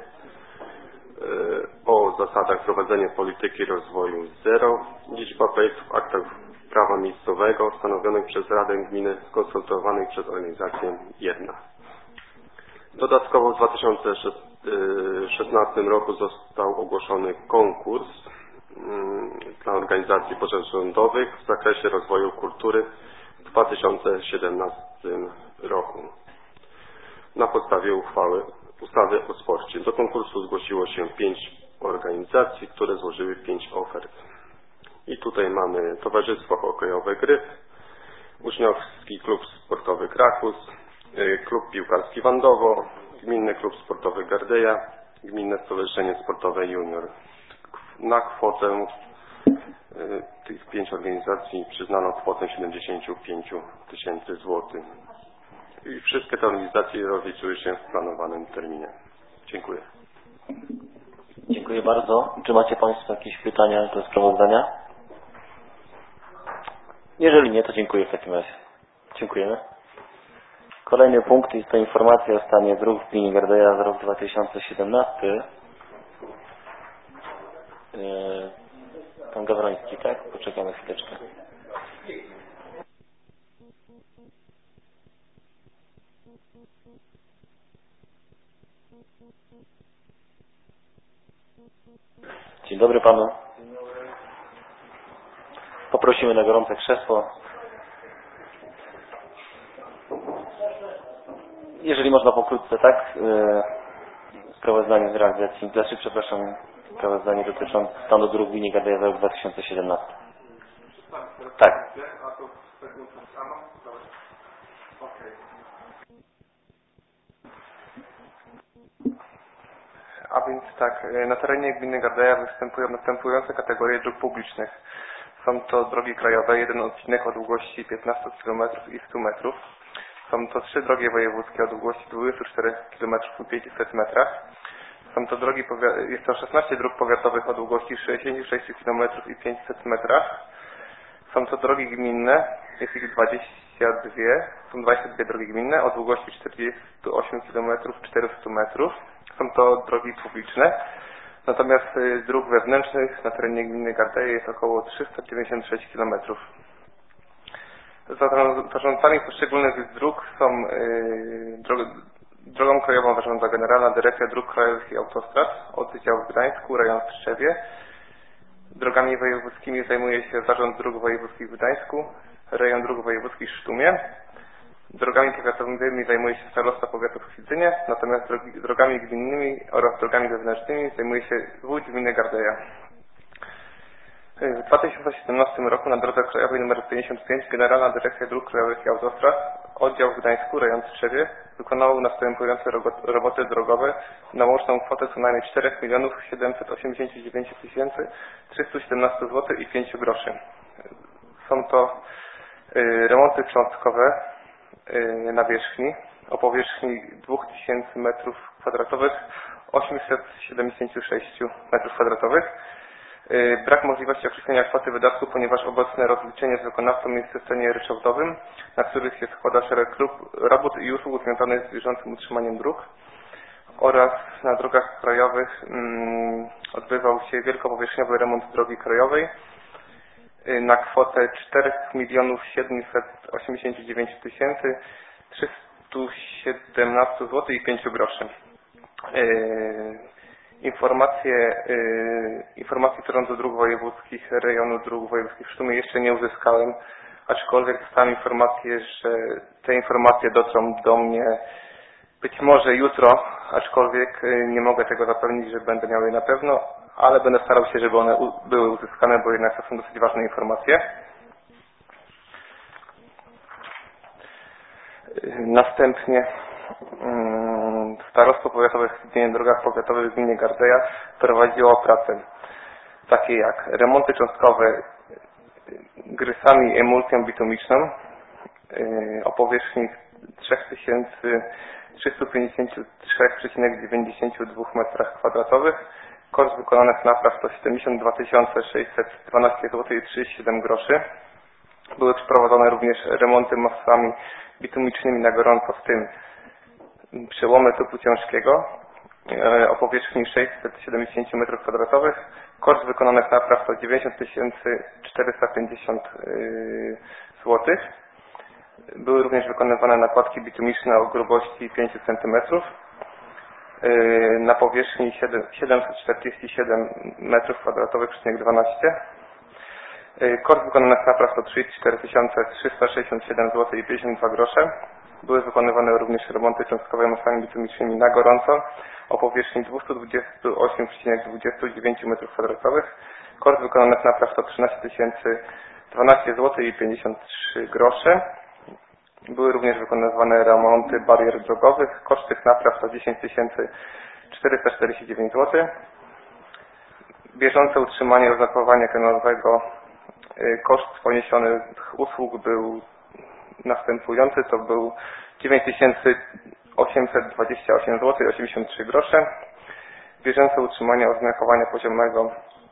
o zasadach prowadzenia polityki rozwoju zero. Liczba projektów w aktach prawa miejscowego stanowionych przez Radę Gminy skonsultowanych przez organizację jedna. Dodatkowo w dwa tysiące szesnastym roku został ogłoszony konkurs dla organizacji pozarządowych w zakresie rozwoju kultury w dwa tysiące siedemnastym roku na podstawie uchwały ustawy o sporcie. Do konkursu zgłosiło się pięć organizacji, które złożyły pięć ofert. I tutaj mamy Towarzystwo Hokejowe Gryf, Uczniowski Klub Sportowy Krakus, Klub Piłkarski Wandowo, Gminny Klub Sportowy Gardeja, Gminne Stowarzyszenie Sportowe Junior. Na kwotę tych pięć organizacji przyznano kwotę siedemdziesiąt pięć tysięcy złotych. I wszystkie te organizacje rozliczyły się w planowanym terminie. Dziękuję. Dziękuję bardzo. Czy macie Państwo jakieś pytania do sprawozdania? Jeżeli nie, to dziękuję w takim razie. Dziękujemy. Kolejny punkt jest to informacja o stanie dróg w gminie Gardeja za rok dwa tysiące siedemnasty. Yy, pan Gawroński, tak? Poczekamy chwileczkę. Dzień dobry Panu. Poprosimy na gorące krzesło. Jeżeli można pokrótce, tak? Yy, sprawozdanie z realizacji, znaczy, przepraszam, sprawozdanie dotyczące stanu dróg w gminie Gardeja za rok dwa tysiące siedemnasty. Tak. A więc tak, na terenie gminy Gardeja występują następujące kategorie dróg publicznych. Są to drogi krajowe, jeden odcinek o długości piętnaście kilometrów i stu metrów. Są to trzy drogi wojewódzkie o długości dwudziestu czterech kilometrów i pięciuset metrach. Są to drogi, jest to szesnaście dróg powiatowych o długości sześćdziesięciu sześciu kilometrów i pięciuset metrach. Są to drogi gminne, jest ich dwadzieścia dwie, są dwadzieścia dwie drogi gminne o długości czterdziestu ośmiu kilometrów i czterystu metrów. Są to drogi publiczne. Natomiast z dróg wewnętrznych na terenie gminy Gardeja jest około trzysta dziewięćdziesiąt sześć kilometrów. Zarządcami poszczególnych dróg są yy, drog, drogą krajową zarządza Generalna Dyrekcja Dróg Krajowych i Autostrad, oddział w Gdańsku, rejon w Tczewie. Drogami wojewódzkimi zajmuje się Zarząd Dróg Wojewódzkich w Gdańsku, rejon dróg wojewódzkich w Sztumie. Drogami powiatowymi zajmuje się Starostwo Powiatu w Kwidzynie, natomiast drogi, drogami gminnymi oraz drogami wewnętrznymi zajmuje się Wójt Gminy Gardeja. W dwa tysiące siedemnastym roku na drodze krajowej nr pięćdziesiąt pięć Generalna Dyrekcja Dróg Krajowych i Autostrad, oddział w Gdańsku, rejon Tczewie, wykonał następujące roboty drogowe na łączną kwotę co najmniej czterech milionów siedemset osiemdziesiąt dziewięć tysięcy trzysta siedemnaście złotych i pięć groszy. Są to y, remonty cząstkowe y, nawierzchni o powierzchni dwa tysiące metrów kwadratowych, osiemset siedemdziesiąt sześć metrów kwadratowych. Brak możliwości określenia kwoty wydatku, ponieważ obecne rozliczenie z wykonawcą jest w systemie ryczałtowym, na których się składa szereg robót i usług związanych z bieżącym utrzymaniem dróg. Oraz na drogach krajowych mm, odbywał się wielkopowierzchniowy remont drogi krajowej na kwotę czterech milionów siedemset osiemdziesiąt dziewięć tysięcy trzysta siedemnaście złotych i pięć groszy. Yy, Informacje, yy, informacje Zarządu Dróg Wojewódzkich, rejonu dróg wojewódzkich w Sztumie jeszcze nie uzyskałem, aczkolwiek dostałem informację, że te informacje dotrą do mnie być może jutro, aczkolwiek yy, nie mogę tego zapewnić, że będę miał je na pewno, ale będę starał się, żeby one u, były uzyskane, bo jednak to są dosyć ważne informacje. Yy, następnie Starostwo Powiatowe w Kwidzynie, drogach powiatowych w gminie Gardeja prowadziło prace takie jak remonty cząstkowe grysami i emulsją bitumiczną o powierzchni trzy tysiące trzysta pięćdziesiąt trzy przecinek dziewięćdziesiąt dwa metrów kwadratowych. Koszt wykonanych napraw to siedemdziesiąt dwa tysiące sześćset dwanaście złotych i trzydzieści siedem groszy. Były przeprowadzone również remonty masami bitumicznymi na gorąco, w tym przełomy typu ciężkiego o powierzchni sześćset siedemdziesiąt metrów kwadratowych. Koszt wykonanych napraw to dziewięćdziesiąt tysięcy czterysta pięćdziesiąt złotych. Były również wykonywane nakładki bitumiczne o grubości pięć centymetrów na powierzchni siedemset czterdzieści siedem metrów kwadratowych przecinek dwanaście. Koszt wykonanych napraw to trzydzieści cztery tysiące trzysta sześćdziesiąt siedem złotych i pięćdziesiąt dwa grosze. Były wykonywane również remonty cząstkowe masami bitumicznymi na gorąco o powierzchni dwieście dwadzieścia osiem przecinek dwadzieścia dziewięć metrów kwadratowych. Koszt wykonanych napraw to trzynaście tysięcy dwanaście złotych i pięćdziesiąt trzy grosze. Były również wykonywane remonty barier drogowych. Koszt tych napraw to dziesięć tysięcy czterysta czterdzieści dziewięć złotych. Bieżące utrzymanie oznakowania kanałowego. Koszt poniesionych usług był następujący. To był dziewięć tysięcy osiemset dwadzieścia osiem złotych i osiemdziesiąt trzy grosze. Bieżące utrzymanie oznakowania poziomego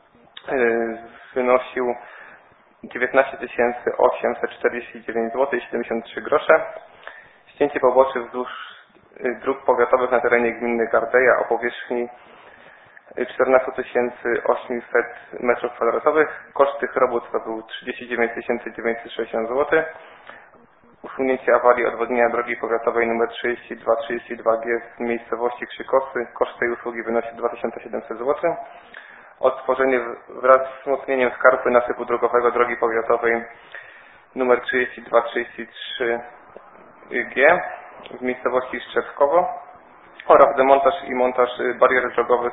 wynosił dziewiętnaście tysięcy osiemset czterdzieści dziewięć złotych i siedemdziesiąt trzy grosze. Ścięcie poboczy wzdłuż dróg powiatowych na terenie gminy Gardeja o powierzchni czternaście tysięcy osiemset metrów kwadratowych. Koszt tych robót to był trzydzieści dziewięć tysięcy dziewięćset sześćdziesiąt złotych. Usunięcie awarii odwodnienia drogi powiatowej nr trzydzieści dwa trzydzieści dwa G w miejscowości Krzykosy. Koszt tej usługi wynosi dwa tysiące siedemset złotych. Odtworzenie wraz z wzmocnieniem skarpy nasypu drogowego drogi powiatowej nr trzydzieści dwa trzydzieści trzy G w miejscowości Szczepkowo oraz demontaż i montaż barier drogowych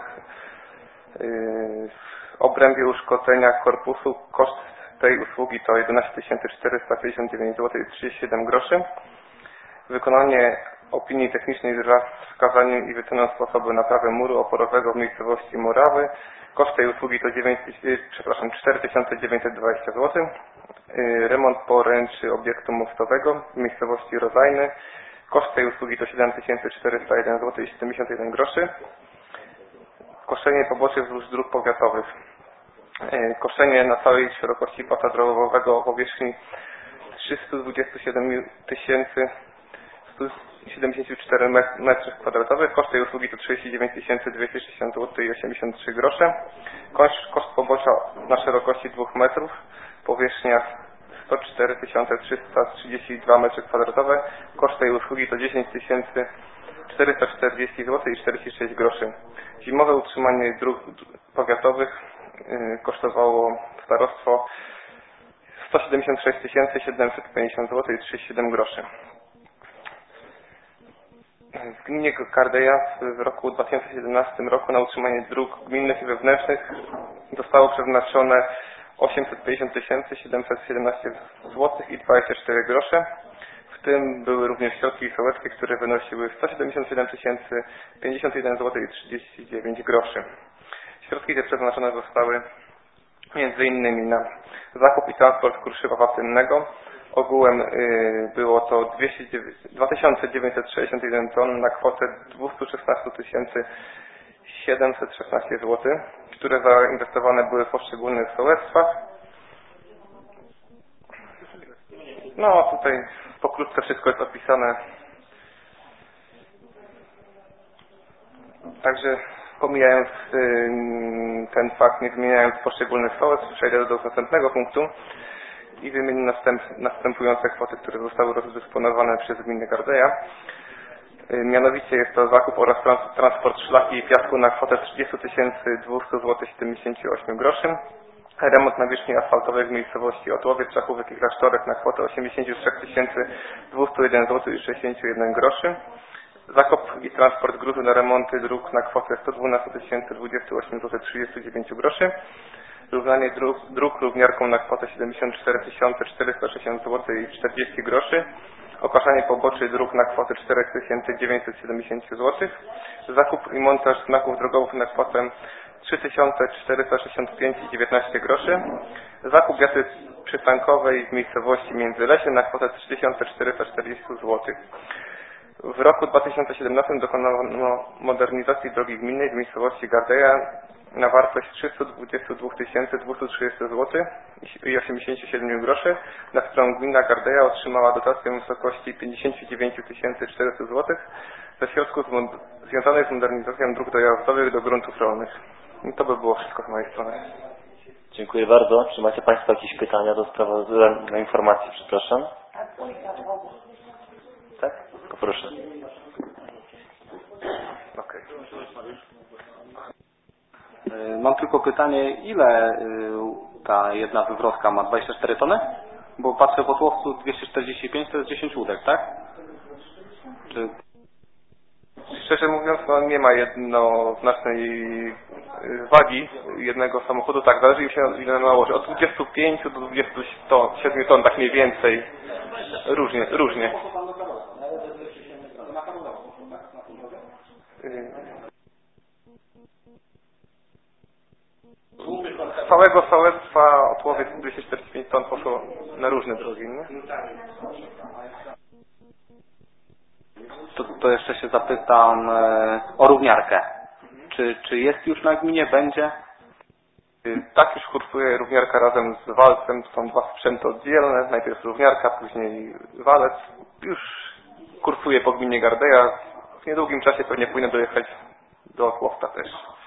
w obrębie uszkodzenia korpusu. Koszt tej usługi to jedenaście tysięcy czterysta pięćdziesiąt dziewięć złotych i trzydzieści siedem groszy. Wykonanie opinii technicznej wraz z wskazaniem i wyceną sposobu naprawy muru oporowego w miejscowości Morawy. Koszt tej usługi to cztery tysiące dziewięćset dwadzieścia złotych. Remont poręczy obiektu mostowego w miejscowości Rozajny. Koszt tej usługi to siedem tysięcy czterysta jeden złotych i siedemdziesiąt jeden groszy. Koszenie poboczy wzdłuż dróg powiatowych. Koszenie na całej szerokości pasa drogowego o powierzchni trzysta dwadzieścia siedem tysięcy sto siedemdziesiąt cztery metrów kwadratowych. Koszt tej usługi to trzydzieści dziewięć tysięcy dwieście sześćdziesiąt złotych i osiemdziesiąt trzy grosze. Koszt, koszt pobocza na szerokości dwóch metrów, powierzchnia sto cztery tysiące trzysta trzydzieści dwa metry kwadratowe. Koszt tej usługi to dziesięć tysięcy czterysta czterdzieści złotych i czterdzieści sześć groszy. Zimowe utrzymanie dróg powiatowych yy, kosztowało starostwo sto siedemdziesiąt sześć tysięcy siedemset pięćdziesiąt złotych i trzydzieści siedem groszy. W gminie Gardeja w roku dwa tysiące siedemnastym roku na utrzymanie dróg gminnych i wewnętrznych zostało przeznaczone osiemset pięćdziesiąt tysięcy siedemset siedemnaście złotych i dwadzieścia cztery grosze. W tym były również środki sołeckie, które wynosiły sto siedemdziesiąt siedem tysięcy pięćdziesiąt jeden złotych i trzydzieści dziewięć groszy. Środki te przeznaczone zostały między innymi na zakup i transport kruszywa wapniennego. Ogółem y, było to dwa tysiące dziewięćset sześćdziesiąt jeden ton na kwotę dwieście szesnaście tysięcy siedemset szesnaście złotych, które zainwestowane były w poszczególnych sołectwach. No tutaj pokrótce wszystko jest opisane. Także pomijając y, ten fakt, nie wymieniając poszczególnych sołectw, przejdę do następnego punktu i wymienię następ, następujące kwoty, które zostały rozdysponowane przez gminę Gardeja. Mianowicie jest to zakup oraz trans, transport szlaki i piasku na kwotę trzydzieści tysięcy dwieście złotych i siedemdziesiąt osiem groszy. Remont nawierzchni asfaltowej w miejscowości Otłowiec, Czachówek i Klasztorek na kwotę osiemdziesiąt trzy tysiące dwieście jeden złotych i sześćdziesiąt jeden groszy. Zakup i transport gruzu na remonty dróg na kwotę sto dwanaście tysięcy dwadzieścia osiem złotych i trzydzieści dziewięć groszy. Równanie dróg, dróg równiarką na kwotę siedemdziesiąt cztery tysiące czterysta sześćdziesiąt złotych i czterdzieści groszy. Okaszanie poboczy dróg na kwotę cztery tysiące dziewięćset siedemdziesiąt złotych. Zakup i montaż znaków drogowych na kwotę trzy tysiące czterysta sześćdziesiąt pięć i dziewiętnaście groszy. Zakup wiaty przystankowej w miejscowości Międzylesie na kwotę trzy tysiące czterysta czterdzieści złotych. W roku dwa tysiące siedemnastym dokonano modernizacji drogi gminnej w miejscowości Gardeja na wartość trzysta dwadzieścia dwa tysiące dwieście trzydzieści złotych i osiemdziesiąt siedem groszy, na którą gmina Gardeja otrzymała dotację w wysokości pięćdziesiąt dziewięć tysięcy czterysta złotych ze środków związanych z modernizacją dróg dojazdowych do gruntów rolnych. I to by było wszystko z mojej strony. Dziękuję bardzo. Czy macie Państwo jakieś pytania do sprawozdania, do informacji, przepraszam? Tak? Poproszę. Okay. Mam tylko pytanie, ile ta jedna wywrotka ma? dwadzieścia cztery tony? Bo patrzę po tłowcu dwieście czterdzieści pięć to jest dziesięć łódek, tak? Czy... Szczerze mówiąc, no nie ma jednoznacznej wagi jednego samochodu, tak, zależy się ile nałoży. Od dwudziestu pięciu do dwudziestu siedmiu ton, tak mniej więcej. Różnie, różnie. Z całego sołectwa o tłowie dwieście czterdzieści pięć ton poszło na różne drogi, nie? To, to jeszcze się zapytam e, o równiarkę. Czy, czy jest już na gminie? Będzie? Tak, już kursuje równiarka razem z walcem. Są dwa sprzęty oddzielne. Najpierw równiarka, później walec. Już kursuje po gminie Gardeja. W niedługim czasie pewnie powinien dojechać do Otłowca też.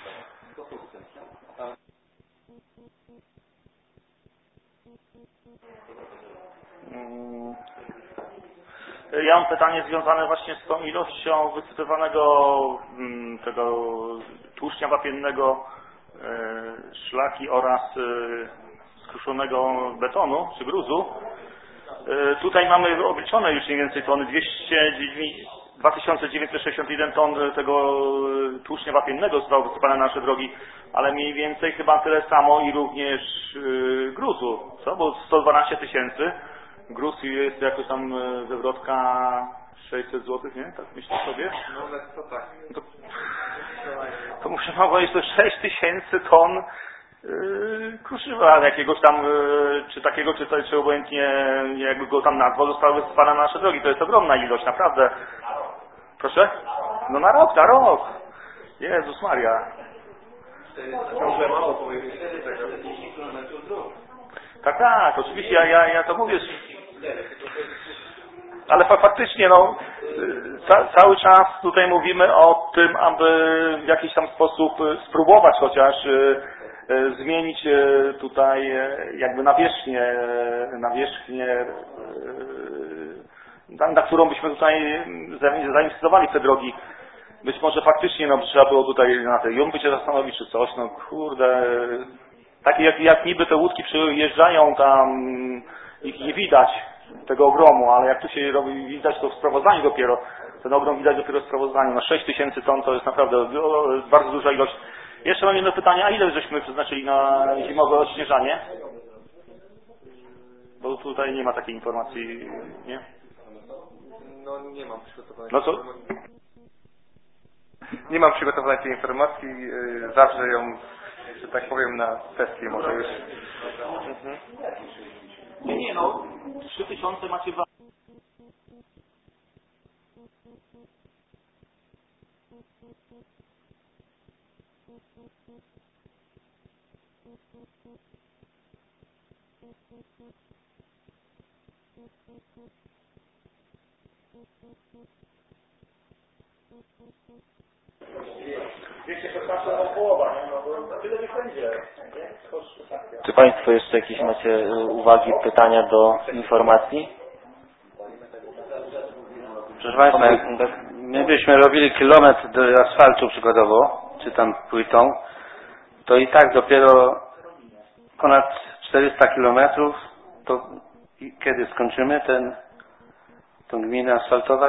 Ja mam pytanie związane właśnie z tą ilością wysypywanego tego tłuszczu wapiennego, szlaki oraz skruszonego betonu czy gruzu. Tutaj mamy obliczone już mniej więcej tony dwa tysiące dziewięćset sześćdziesiąt jeden ton tego tłuszczu wapiennego zostało wysypane na nasze drogi, ale mniej więcej chyba tyle samo i również gruzu, co? Bo sto dwanaście tysięcy. Gruz jest jakoś tam wywrotka sześćset złotych, nie? Tak myślę sobie? No ale to tak. To, to muszę wam powiedzieć, to sześć tysięcy ton yy, kruszywa jakiegoś tam, yy, czy takiego, czy, to, czy obojętnie jakby go tam nazwał, zostały wysypane na nasze drogi. To jest ogromna ilość, naprawdę. Proszę? No na rok, na rok. Jezus Maria. Ciągle mało powiedzieć. Tak, tak, oczywiście, ja, ja, ja to mówię. Ale faktycznie, no, ca, cały czas tutaj mówimy o tym, aby w jakiś tam sposób spróbować chociaż y, y, zmienić y, tutaj y, jakby nawierzchnię, nawierzchnię y, na, na którą byśmy tutaj zainwestowali w te drogi. Być może faktycznie no, trzeba było tutaj na tej jumpy się zastanowić czy coś, no kurde. Takie jak, jak niby te łódki przyjeżdżają tam, ich nie widać, tego ogromu, ale jak tu się robi, widać to w sprawozdaniu dopiero. Ten ogrom widać dopiero w sprawozdaniu. No sześć tysięcy ton to jest naprawdę bardzo duża ilość. Jeszcze mam jedno pytanie, a ile żeśmy przeznaczyli na zimowe odśnieżanie? Bo tutaj nie ma takiej informacji, nie? No nie mam przygotowanej. No co? Nie mam przygotowanej tej informacji, zawsze ją, że tak powiem, na sesję może już. Mhm. Nie, nie, no, trzy tysiące macie w... dwieście szesnaście to połowa, nie? No bo tyle nie będzie. Czy Państwo jeszcze jakieś macie uwagi, pytania do informacji? Proszę Państwa, jak my byśmy robili kilometr do asfaltu przykładowo, czy tam płytą, to i tak dopiero ponad czterysta kilometrów, to kiedy skończymy ten, tą gminę asfaltować?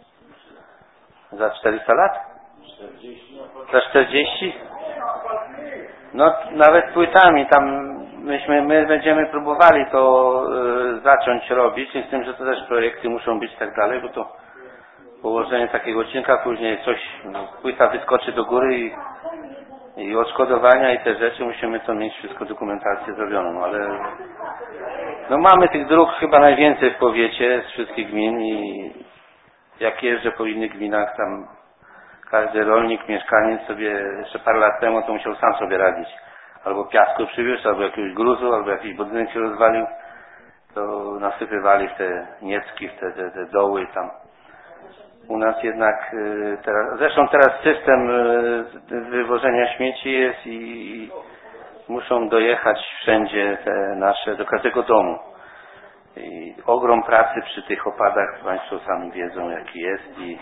Za czterysta lat? Za czterdzieści? No nawet płytami tam myśmy, my będziemy próbowali to y, zacząć robić, z tym, że to też projekty muszą być i tak dalej, bo to położenie takiego odcinka, później coś, no, płyta wyskoczy do góry i, i odszkodowania i te rzeczy, musimy to mieć wszystko dokumentację zrobioną, ale no mamy tych dróg chyba najwięcej w powiecie z wszystkich gmin i jak jeżdżę po innych gminach, tam każdy rolnik, mieszkaniec sobie jeszcze parę lat temu to musiał sam sobie radzić. Albo piasku przywiózł, albo jakiegoś gruzu, albo jakiś budynek się rozwalił, to nasypywali w te niecki, w te, te, te doły tam. U nas jednak teraz, zresztą teraz system wywożenia śmieci jest i, i muszą dojechać wszędzie te nasze, do każdego domu. I ogrom pracy przy tych opadach, Państwo sami wiedzą jaki jest i,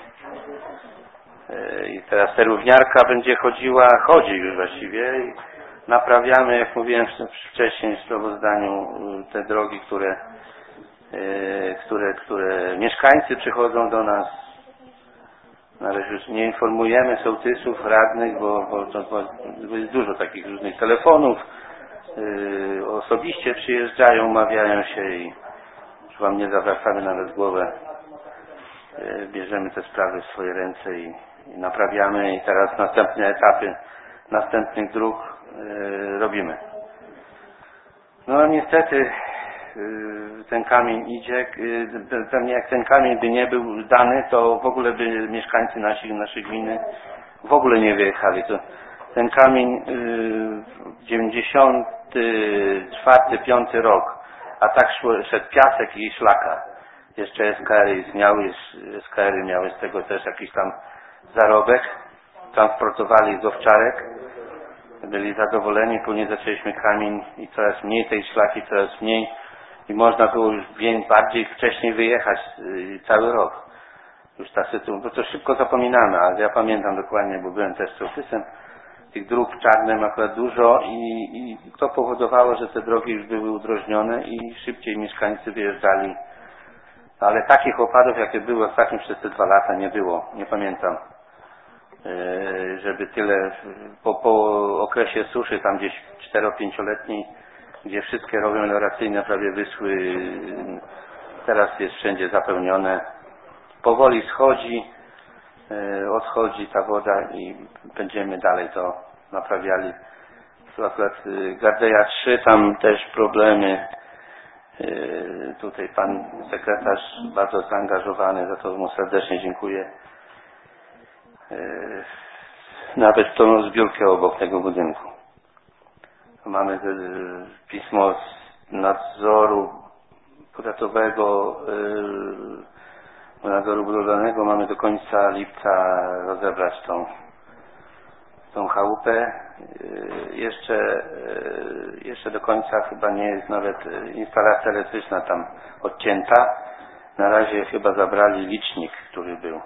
i teraz serówniarka będzie chodziła, chodzi już właściwie i naprawiamy, jak mówiłem wcześniej w sprawozdaniu, te drogi, które, które, które mieszkańcy przychodzą do nas. Na razie już nie informujemy sołtysów, radnych, bo, bo, bo, bo jest dużo takich różnych telefonów. Yy, osobiście przyjeżdżają, umawiają się i już Wam nie zawracamy nawet głowę. Yy, bierzemy te sprawy w swoje ręce i, i naprawiamy i teraz następne etapy następnych dróg yy, robimy. No niestety ten kamień idzie, pewnie jak ten kamień by nie był dany, to w ogóle by mieszkańcy nasi, naszej gminy w ogóle nie wyjechali. To ten kamień dziewięćdziesiąty czwarty piąty rok, a tak szło, szedł piasek i szlaka. Jeszcze S K R istniały, S K R miały z tego też jakiś tam zarobek, transportowali z owczarek, byli zadowoleni, później zaczęliśmy kamień i coraz mniej tej szlaki, coraz mniej. I można było już bardziej wcześniej wyjechać yy, cały rok. Już ta sytuacja, bo to szybko zapominamy, ale ja pamiętam dokładnie, bo byłem też sołtysem. Tych dróg czarnych akurat dużo i, i to powodowało, że te drogi już były udrożnione i szybciej mieszkańcy wyjeżdżali. Ale takich opadów, jakie były ostatnio przez te dwa lata, nie było. Nie pamiętam, yy, żeby tyle po, po okresie suszy, tam gdzieś cztero-pięcioletniej, gdzie wszystkie rowy melioracyjne prawie wyschły, teraz jest wszędzie zapełnione. Powoli schodzi, odchodzi ta woda i będziemy dalej to naprawiali. Tu akurat Gardeja trzy, tam też problemy. Tutaj pan sekretarz bardzo zaangażowany, za to mu serdecznie dziękuję. Nawet tą zbiórkę obok tego budynku. Mamy pismo z nadzoru powiatowego, nadzoru budowlanego. Mamy do końca lipca rozebrać tą, tą chałupę. Jeszcze, jeszcze do końca chyba nie jest nawet instalacja elektryczna tam odcięta. Na razie chyba zabrali licznik, który był.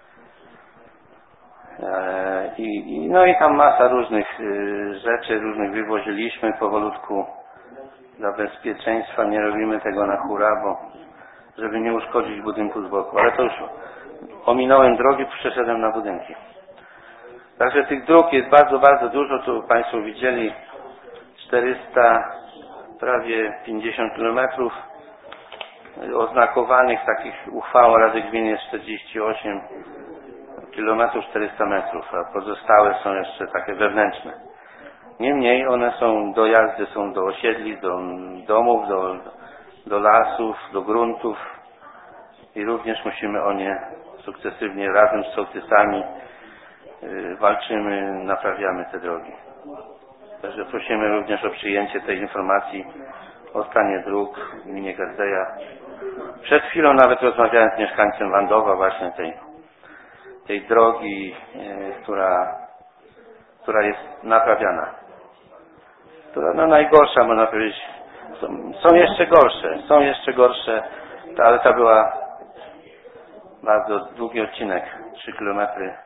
I, i, no i tam masa różnych y, rzeczy, różnych wywoziliśmy powolutku dla bezpieczeństwa, nie robimy tego na hura, bo żeby nie uszkodzić budynku z boku, ale to już ominąłem drogi, przeszedłem na budynki. Także tych dróg jest bardzo, bardzo dużo, tu Państwo widzieli czterysta, prawie pięćdziesiąt kilometrów oznakowanych, takich uchwał Rady Gminy jest czterdzieści osiem kilometrów, czterysta metrów, a pozostałe są jeszcze takie wewnętrzne. Niemniej one są, dojazdy są do osiedli, do domów, do, do lasów, do gruntów i również musimy o nie sukcesywnie razem z sołtysami yy, walczymy, naprawiamy te drogi. Także prosimy również o przyjęcie tej informacji o stanie dróg w gminie Gardeja. Przed chwilą nawet rozmawiałem z mieszkańcem Wandowa właśnie tej tej drogi, e, która, która jest naprawiana. Która no najgorsza, można powiedzieć. Są, są jeszcze gorsze, są jeszcze gorsze, ale ta była bardzo długi odcinek, trzy kilometry.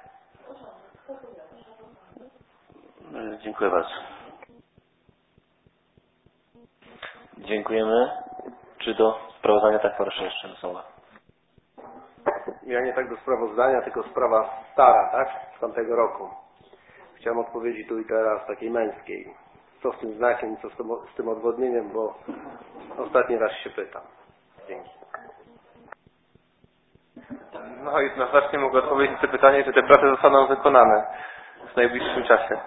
E, dziękuję bardzo. Dziękujemy. Czy do sprawozdania? Tak, proszę jeszcze słowa. Ja nie tak do sprawozdania, tylko sprawa stara, tak? Z tamtego roku. Chciałem odpowiedzi tu i teraz takiej męskiej. Co z tym znakiem, co z tym, z tym odwodnieniem, bo ostatni raz się pytam. Dzięki. No jednoznacznie mogę odpowiedzieć na to pytanie, czy te prace zostaną wykonane w najbliższym czasie.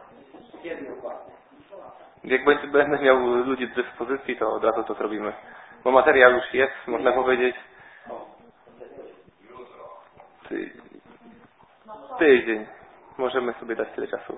Jak będę, będę miał ludzi do dyspozycji, to od razu to zrobimy. Bo materiał już jest, można powiedzieć. tydzień. Możemy sobie dać tyle czasu.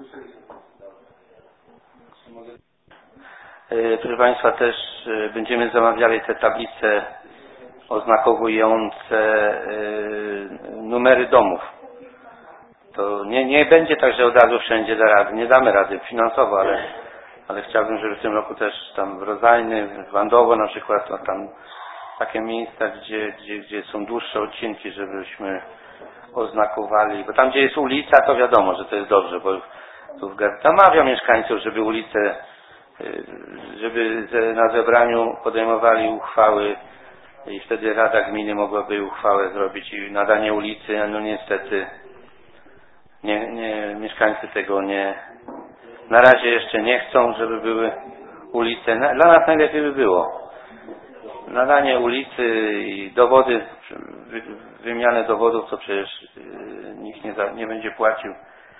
Proszę Państwa, też będziemy zamawiali te tablice oznakowujące numery domów. To nie, nie będzie tak, że od razu wszędzie da rady. Nie damy rady finansowo, ale, ale chciałbym, żeby w tym roku też tam w Rodzajny, w Wandowo na przykład, no tam takie miejsca, gdzie, gdzie, gdzie są dłuższe odcinki, żebyśmy oznakowali. Bo tam, gdzie jest ulica, to wiadomo, że to jest dobrze, bo tu w namawiam mieszkańców, żeby ulice, żeby na zebraniu podejmowali uchwały i wtedy Rada Gminy mogłaby uchwałę zrobić i nadanie ulicy, a no niestety nie, nie, mieszkańcy tego nie, na razie jeszcze nie chcą, żeby były ulice. Dla nas najlepiej by było nadanie ulicy i dowody, wymianę dowodów, co przecież nikt nie, za, nie będzie płacił.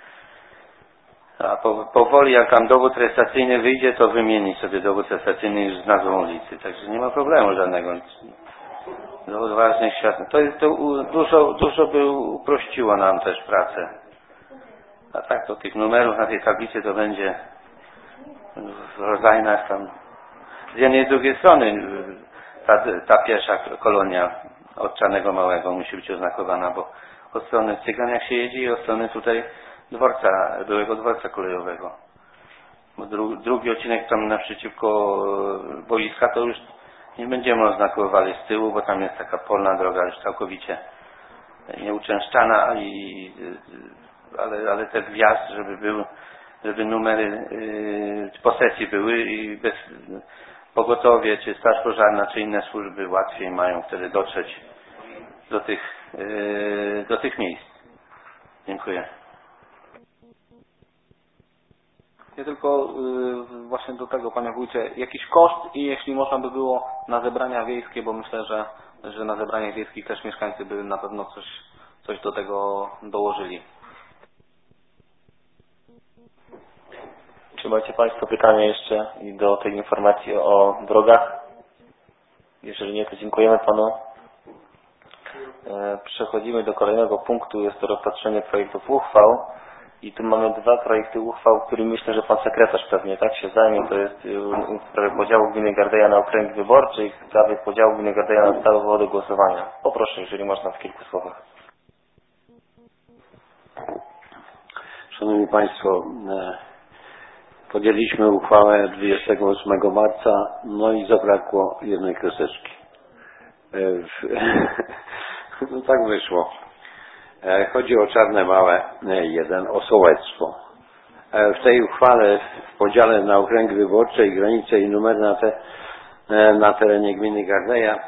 A po, powoli jak tam dowód rejestracyjny wyjdzie, to wymieni sobie dowód rejestracyjny już z nazwą ulicy. Także nie ma problemu żadnego. Do ważnych światów. To, jest, to dużo, dużo by uprościło nam też pracę. A tak to tych numerów na tej tablicy to będzie w Rodzajnach tam z jednej i z drugiej strony ta, ta pierwsza kolonia od Czarnego Małego musi być oznakowana, bo od strony Cygan jak się jedzie i od strony tutaj dworca, byłego dworca kolejowego. Bo dru, drugi odcinek tam naprzeciwko boiska to już nie będziemy oznakowali z tyłu, bo tam jest taka polna droga już całkowicie nieuczęszczana, i, ale, ale ten wjazd, żeby był, żeby numery yy, posesji były i bez pogotowie, czy straż pożarna, czy inne służby łatwiej mają wtedy dotrzeć do tych, yy, do tych miejsc. Dziękuję. Nie tylko y, właśnie do tego, panie wójcie, jakiś koszt i jeśli można by było na zebrania wiejskie, bo myślę, że, że na zebraniach wiejskich też mieszkańcy by na pewno coś, coś do tego dołożyli. Czy macie Państwo pytania jeszcze do tej informacji o drogach? Jeżeli nie, to dziękujemy Panu. Przechodzimy do kolejnego punktu, jest to rozpatrzenie projektów uchwał. I tu mamy dwa projekty uchwał, którymi myślę, że Pan Sekretarz pewnie tak się zajmie. To jest w sprawie podziału gminy Gardeja na okręgi wyborcze i w sprawie podziału gminy Gardeja na stałe wody głosowania. Poproszę, jeżeli można w kilku słowach. Szanowni Państwo, podjęliśmy uchwałę dwudziestego ósmego marca, no i zabrakło jednej kreseczki. No tak wyszło. Chodzi o Czarne Małe jeden, o sołectwo. W tej uchwale w podziale na okręgi wyborcze i granice i numer na, te, na terenie gminy Gardeja,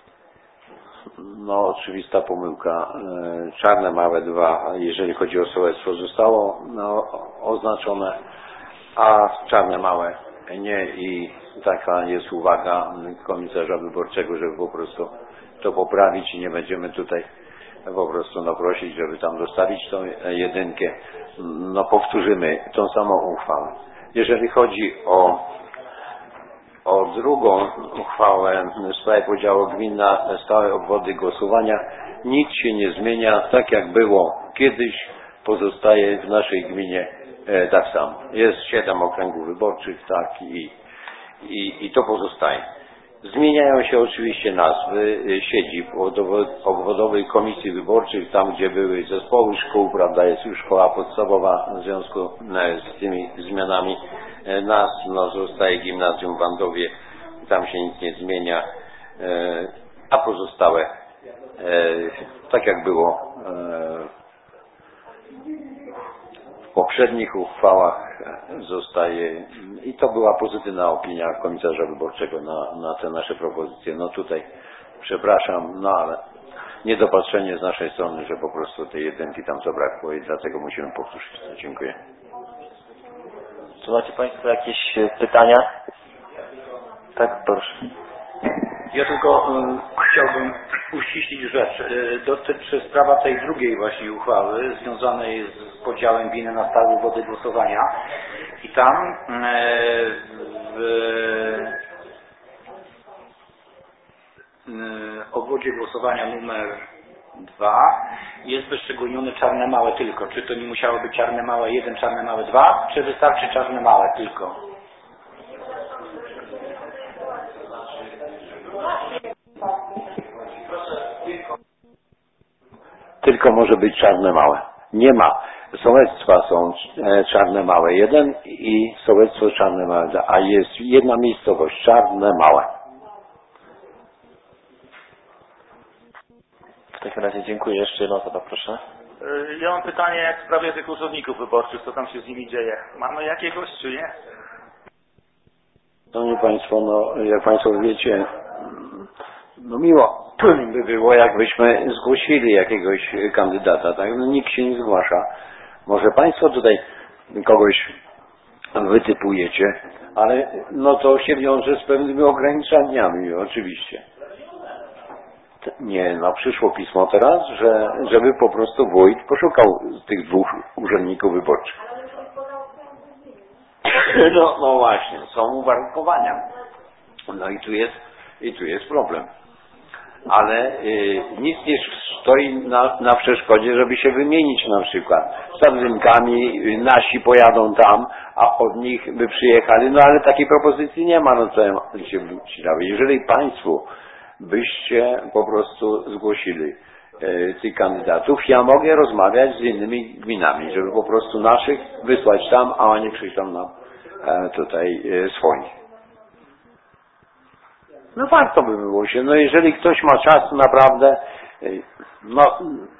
no oczywista pomyłka. Czarne Małe dwa, jeżeli chodzi o sołectwo, zostało no, oznaczone, a Czarne Małe nie, i taka jest uwaga komisarza wyborczego, żeby po prostu to poprawić i nie będziemy tutaj po prostu no, prosić, żeby tam dostawić tą jedynkę. No powtórzymy tą samą uchwałę. Jeżeli chodzi o, o drugą uchwałę w sprawie podziału gmin na stałe obwody głosowania, nic się nie zmienia, tak jak było kiedyś, pozostaje w naszej gminie e, tak samo. Jest siedem okręgów wyborczych, tak, i, i, i to pozostaje. Zmieniają się oczywiście nazwy siedzib obwodowej komisji wyborczych, tam gdzie były zespoły szkół, prawda, jest już szkoła podstawowa, w związku z tymi zmianami nazw, no zostaje gimnazjum w Wandowie, tam się nic nie zmienia, a pozostałe tak jak było w poprzednich uchwałach zostaje, i to była pozytywna opinia komisarza wyborczego na, na te nasze propozycje. No tutaj przepraszam, no ale niedopatrzenie z naszej strony, że po prostu tej jedynki tam zabrakło i dlatego musimy powtórzyć. Dziękuję. Czy macie Państwo jakieś pytania? Tak, proszę. Ja tylko y, chciałbym uściślić rzecz. Y, dotyczy sprawa tej drugiej właśnie uchwały związanej z podziałem gminy na stałe wody głosowania. I tam y, w y, obwodzie głosowania numer dwa jest wyszczególniony Czarne Małe tylko. Czy to nie musiało być Czarne Małe jeden, Czarne Małe dwa, czy wystarczy Czarne Małe tylko? Tylko może być Czarne Małe. Nie ma. Sołectwa są Czarne Małe jeden i sołectwo Czarne Małe dwa, a jest jedna miejscowość, Czarne Małe. W takim razie dziękuję. Jeszcze jedna osoba, proszę. Ja mam pytanie w sprawie tych urzędników wyborczych, co tam się z nimi dzieje. Mamy jakiegoś, czy nie? Szanowni Państwo, no, jak Państwo wiecie, no miło by było, jakbyśmy zgłosili jakiegoś kandydata, tak? No, nikt się nie zgłasza. Może Państwo tutaj kogoś wytypujecie, ale no to się wiąże z pewnymi ograniczeniami, oczywiście. Nie, no przyszło pismo teraz, że, żeby po prostu wójt poszukał tych dwóch urzędników wyborczych. No, no właśnie, są uwarunkowania. No i tu jest, i tu jest problem. Ale y, nic nie stoi na, na przeszkodzie, żeby się wymienić na przykład. Z Sadzynkami y, nasi pojadą tam, a od nich by przyjechali. No ale takiej propozycji nie ma, no co ja się wycilały. Jeżeli Państwu byście po prostu zgłosili y, tych kandydatów, ja mogę rozmawiać z innymi gminami, żeby po prostu naszych wysłać tam, a oni przyjdą nam y, tutaj y, swoich. No warto by było się, no jeżeli ktoś ma czas naprawdę, no,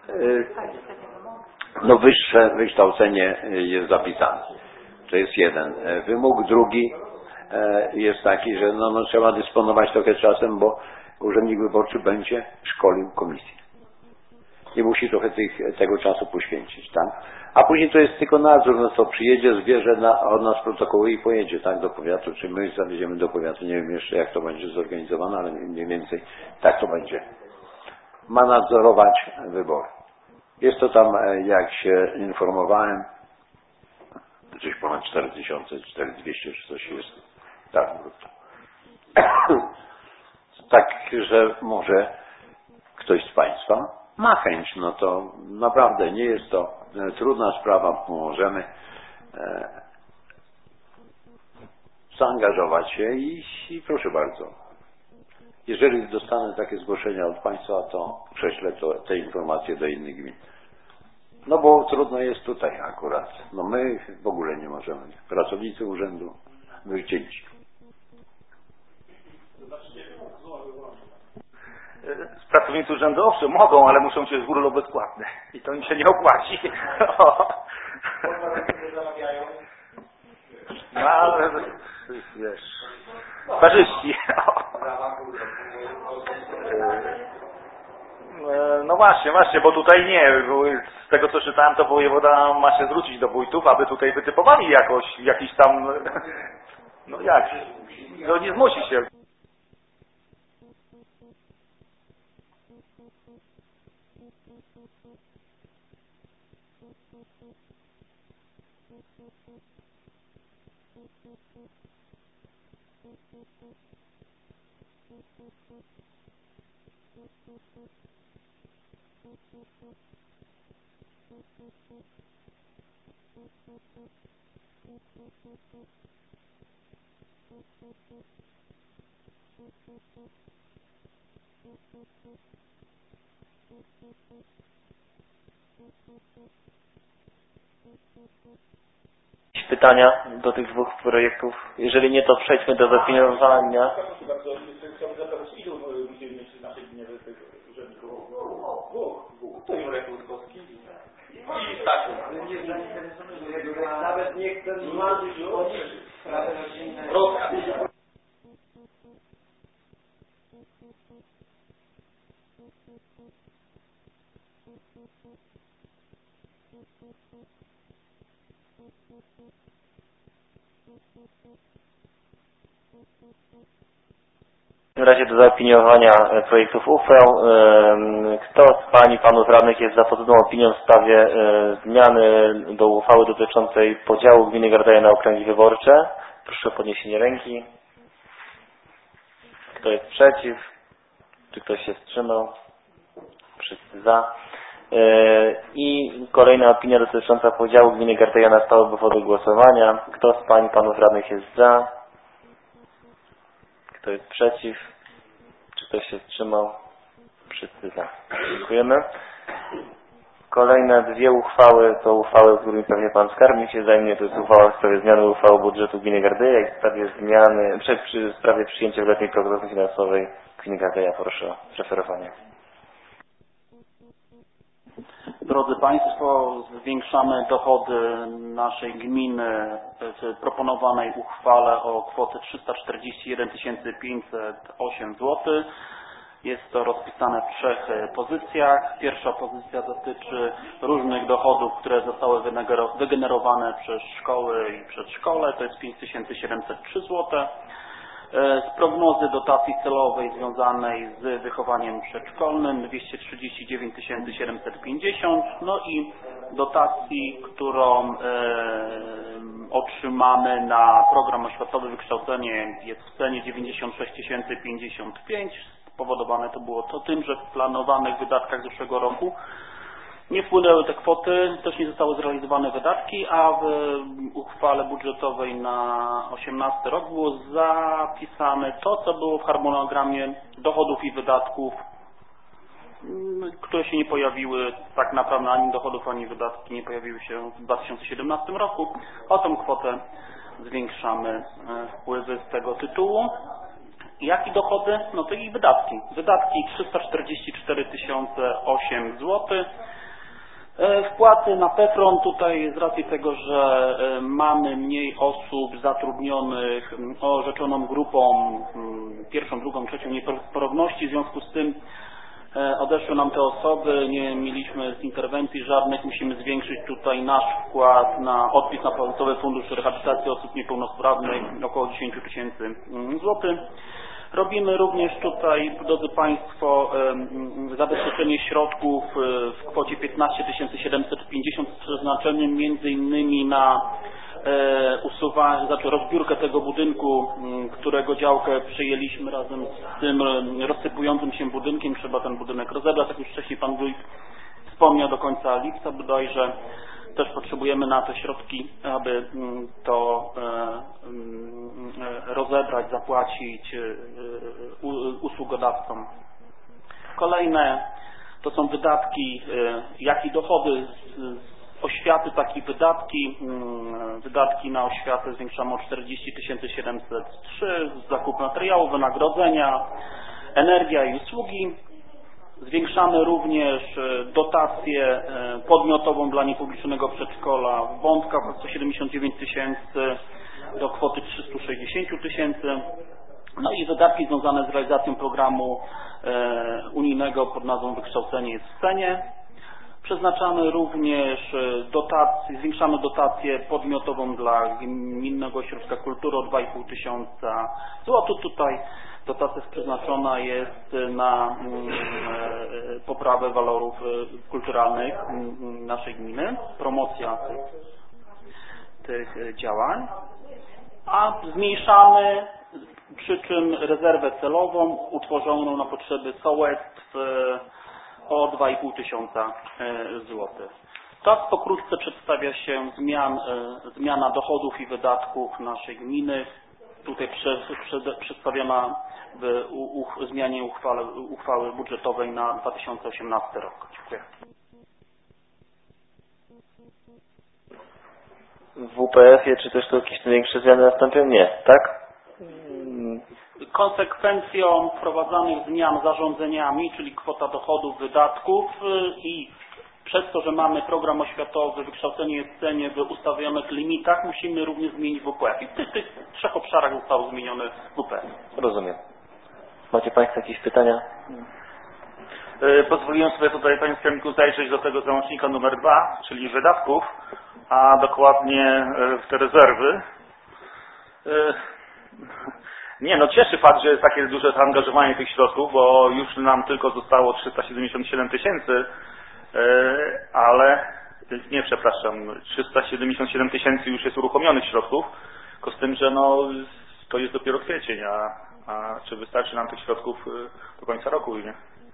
no wyższe wykształcenie jest zapisane. To jest jeden wymóg. Drugi jest taki, że no, no trzeba dysponować trochę czasem, bo urzędnik wyborczy będzie szkolił komisję. I musi trochę tych, tego czasu poświęcić, tak? A później to jest tylko nadzór, no to przyjedzie, zbierze na, od nas protokoły i pojedzie, tak, do powiatu, czy my zawieziemy do powiatu, nie wiem jeszcze jak to będzie zorganizowane, ale mniej więcej tak to będzie. Ma nadzorować wybory. Jest to tam, jak się informowałem, coś ponad cztery tysiące, cztery tysiące dwieście czy coś jest, tak, brutto. Tak, że może ktoś z Państwa ma chęć, no to naprawdę nie jest to trudna sprawa, pomożemy e, zaangażować się i, i proszę bardzo. Jeżeli dostanę takie zgłoszenia od Państwa, to prześlę to, te informacje do innych gmin. No bo trudno jest tutaj akurat. No my w ogóle nie możemy. Pracownicy urzędu wycięci. Pracownicy urzędu owszem mogą, ale muszą się z urlop bezpłatny. I to im się nie opłaci. No ale wiesz, parzyści. No właśnie, właśnie, bo tutaj nie, z tego co czytałem, to wojewoda ma się zwrócić do wójtów, aby tutaj wytypowali jakoś, jakiś tam, no jak, no nie zmusi się. Pytania do tych dwóch projektów? Jeżeli nie, to przejdźmy do zaopiniowania. Nawet niech ten młody W takim razie do zaopiniowania projektów uchwał. Kto z Pań i Panów Radnych jest za pozytywną opinią w sprawie zmiany do uchwały dotyczącej podziału gminy Gardeja na okręgi wyborcze? Proszę o podniesienie ręki. Kto jest przeciw? Czy ktoś się wstrzymał? Wszyscy za. I kolejna opinia dotycząca podziału gminy Gardeja na stałe obwody głosowania. Kto z pań i panów radnych jest za? Kto jest przeciw? Czy ktoś się wstrzymał? Wszyscy za. Dziękujemy. Kolejne dwie uchwały to uchwały, którymi pewnie pan skarbnik się zajmie. To jest uchwała w sprawie zmiany uchwały budżetu gminy Gardeja i w sprawie zmiany, przy, przy w sprawie przyjęcia letniej prognozy finansowej gminy Gardeja. Proszę o zreferowanie. Drodzy Państwo, zwiększamy dochody naszej gminy w proponowanej uchwale o kwotę trzysta czterdzieści jeden tysięcy pięćset osiem złotych. Jest to rozpisane w trzech pozycjach. Pierwsza pozycja dotyczy różnych dochodów, które zostały wygenerowane przez szkoły i przedszkole. To jest pięć tysięcy siedemset trzy złote. Z prognozy dotacji celowej związanej z wychowaniem przedszkolnym dwieście trzydzieści dziewięć tysięcy siedemset pięćdziesiąt. No i dotacji, którą e, otrzymamy na program oświatowy wykształcenie jest w cenie dziewięćdziesiąt sześć tysięcy pięćdziesiąt pięć. Spowodowane to było to tym, że w planowanych wydatkach zeszłego roku nie wpłynęły te kwoty, też nie zostały zrealizowane wydatki, a w uchwale budżetowej na osiemnasty rok było zapisane to, co było w harmonogramie dochodów i wydatków, które się nie pojawiły, tak naprawdę ani dochodów, ani wydatki nie pojawiły się w dwa tysiące siedemnastym roku. O tą kwotę zwiększamy wpływy z tego tytułu. Jak i dochody? No to i wydatki. Wydatki trzysta czterdzieści cztery tysiące osiem złotych. Wpłaty na PEFRON tutaj z racji tego, że mamy mniej osób zatrudnionych orzeczoną grupą pierwszą, drugą, trzecią niepełnosprawności, w związku z tym odeszły nam te osoby, nie mieliśmy z interwencji żadnych, musimy zwiększyć tutaj nasz wkład na odpis na Państwowy Fundusz Rehabilitacji Osób Niepełnosprawnych około dziesięć tysięcy złotych. Robimy również tutaj, drodzy Państwo, zabezpieczenie środków w kwocie piętnaście tysięcy siedemset pięćdziesiąt z przeznaczeniem między innymi na usuwanie, znaczy rozbiórkę tego budynku, którego działkę przyjęliśmy razem z tym rozsypującym się budynkiem. Trzeba ten budynek rozebrać, jak już wcześniej Pan Wójt wspomniał, do końca lipca bodajże. Też potrzebujemy na te środki, aby to rozebrać, zapłacić usługodawcom. Kolejne to są wydatki, jak i dochody z oświaty, tak i wydatki. Wydatki na oświatę zwiększamy o czterdzieści tysięcy siedemset trzy, zakup materiałów, wynagrodzenia, energia i usługi. Zwiększamy również dotację podmiotową dla niepublicznego przedszkola w Wątkach o sto siedemdziesiąt dziewięć tysięcy do kwoty trzysta sześćdziesiąt tysięcy. No i wydatki związane z realizacją programu unijnego pod nazwą Wykształcenie jest w cenie. Przeznaczamy również dotację, zwiększamy dotację podmiotową dla Gminnego Ośrodka Kultury o dwa i pół tysiąca złotych. Tutaj dotacja przeznaczona jest na poprawę walorów kulturalnych naszej gminy, promocja tych, tych działań, a zmniejszamy przy czym rezerwę celową utworzoną na potrzeby sołectw o dwa i pół tysiąca złotych. Tak pokrótce przedstawia się zmian, zmiana dochodów i wydatków naszej gminy. Tutaj prze, prze, przedstawiona w u, u, zmianie uchwale, uchwały budżetowej na dwa tysiące osiemnasty rok. Dziękuję. W W P F-ie czy też to jakieś większe zmiany nastąpią? Nie, tak? Konsekwencją wprowadzanych zmian zarządzeniami, czyli kwota dochodów, wydatków i przez to, że mamy program oświatowy, wykształcenie jest w cenie w ustawionych limitach, musimy również zmienić W P F. I w tych, tych trzech obszarach zostało zmienione W P F. Rozumiem. Macie Państwo jakieś pytania? Pozwoliłem sobie tutaj, Panie Skarbniku, zajrzeć do tego załącznika numer dwa, czyli wydatków, a dokładnie w te rezerwy. Nie, no cieszy fakt, że jest takie duże zaangażowanie tych środków, bo już nam tylko zostało trzysta siedemdziesiąt siedem tysięcy, ale, nie, przepraszam, trzysta siedemdziesiąt siedem tysięcy już jest uruchomionych środków, tylko z tym, że no, to jest dopiero kwiecień, a, a czy wystarczy nam tych środków do końca roku, nie?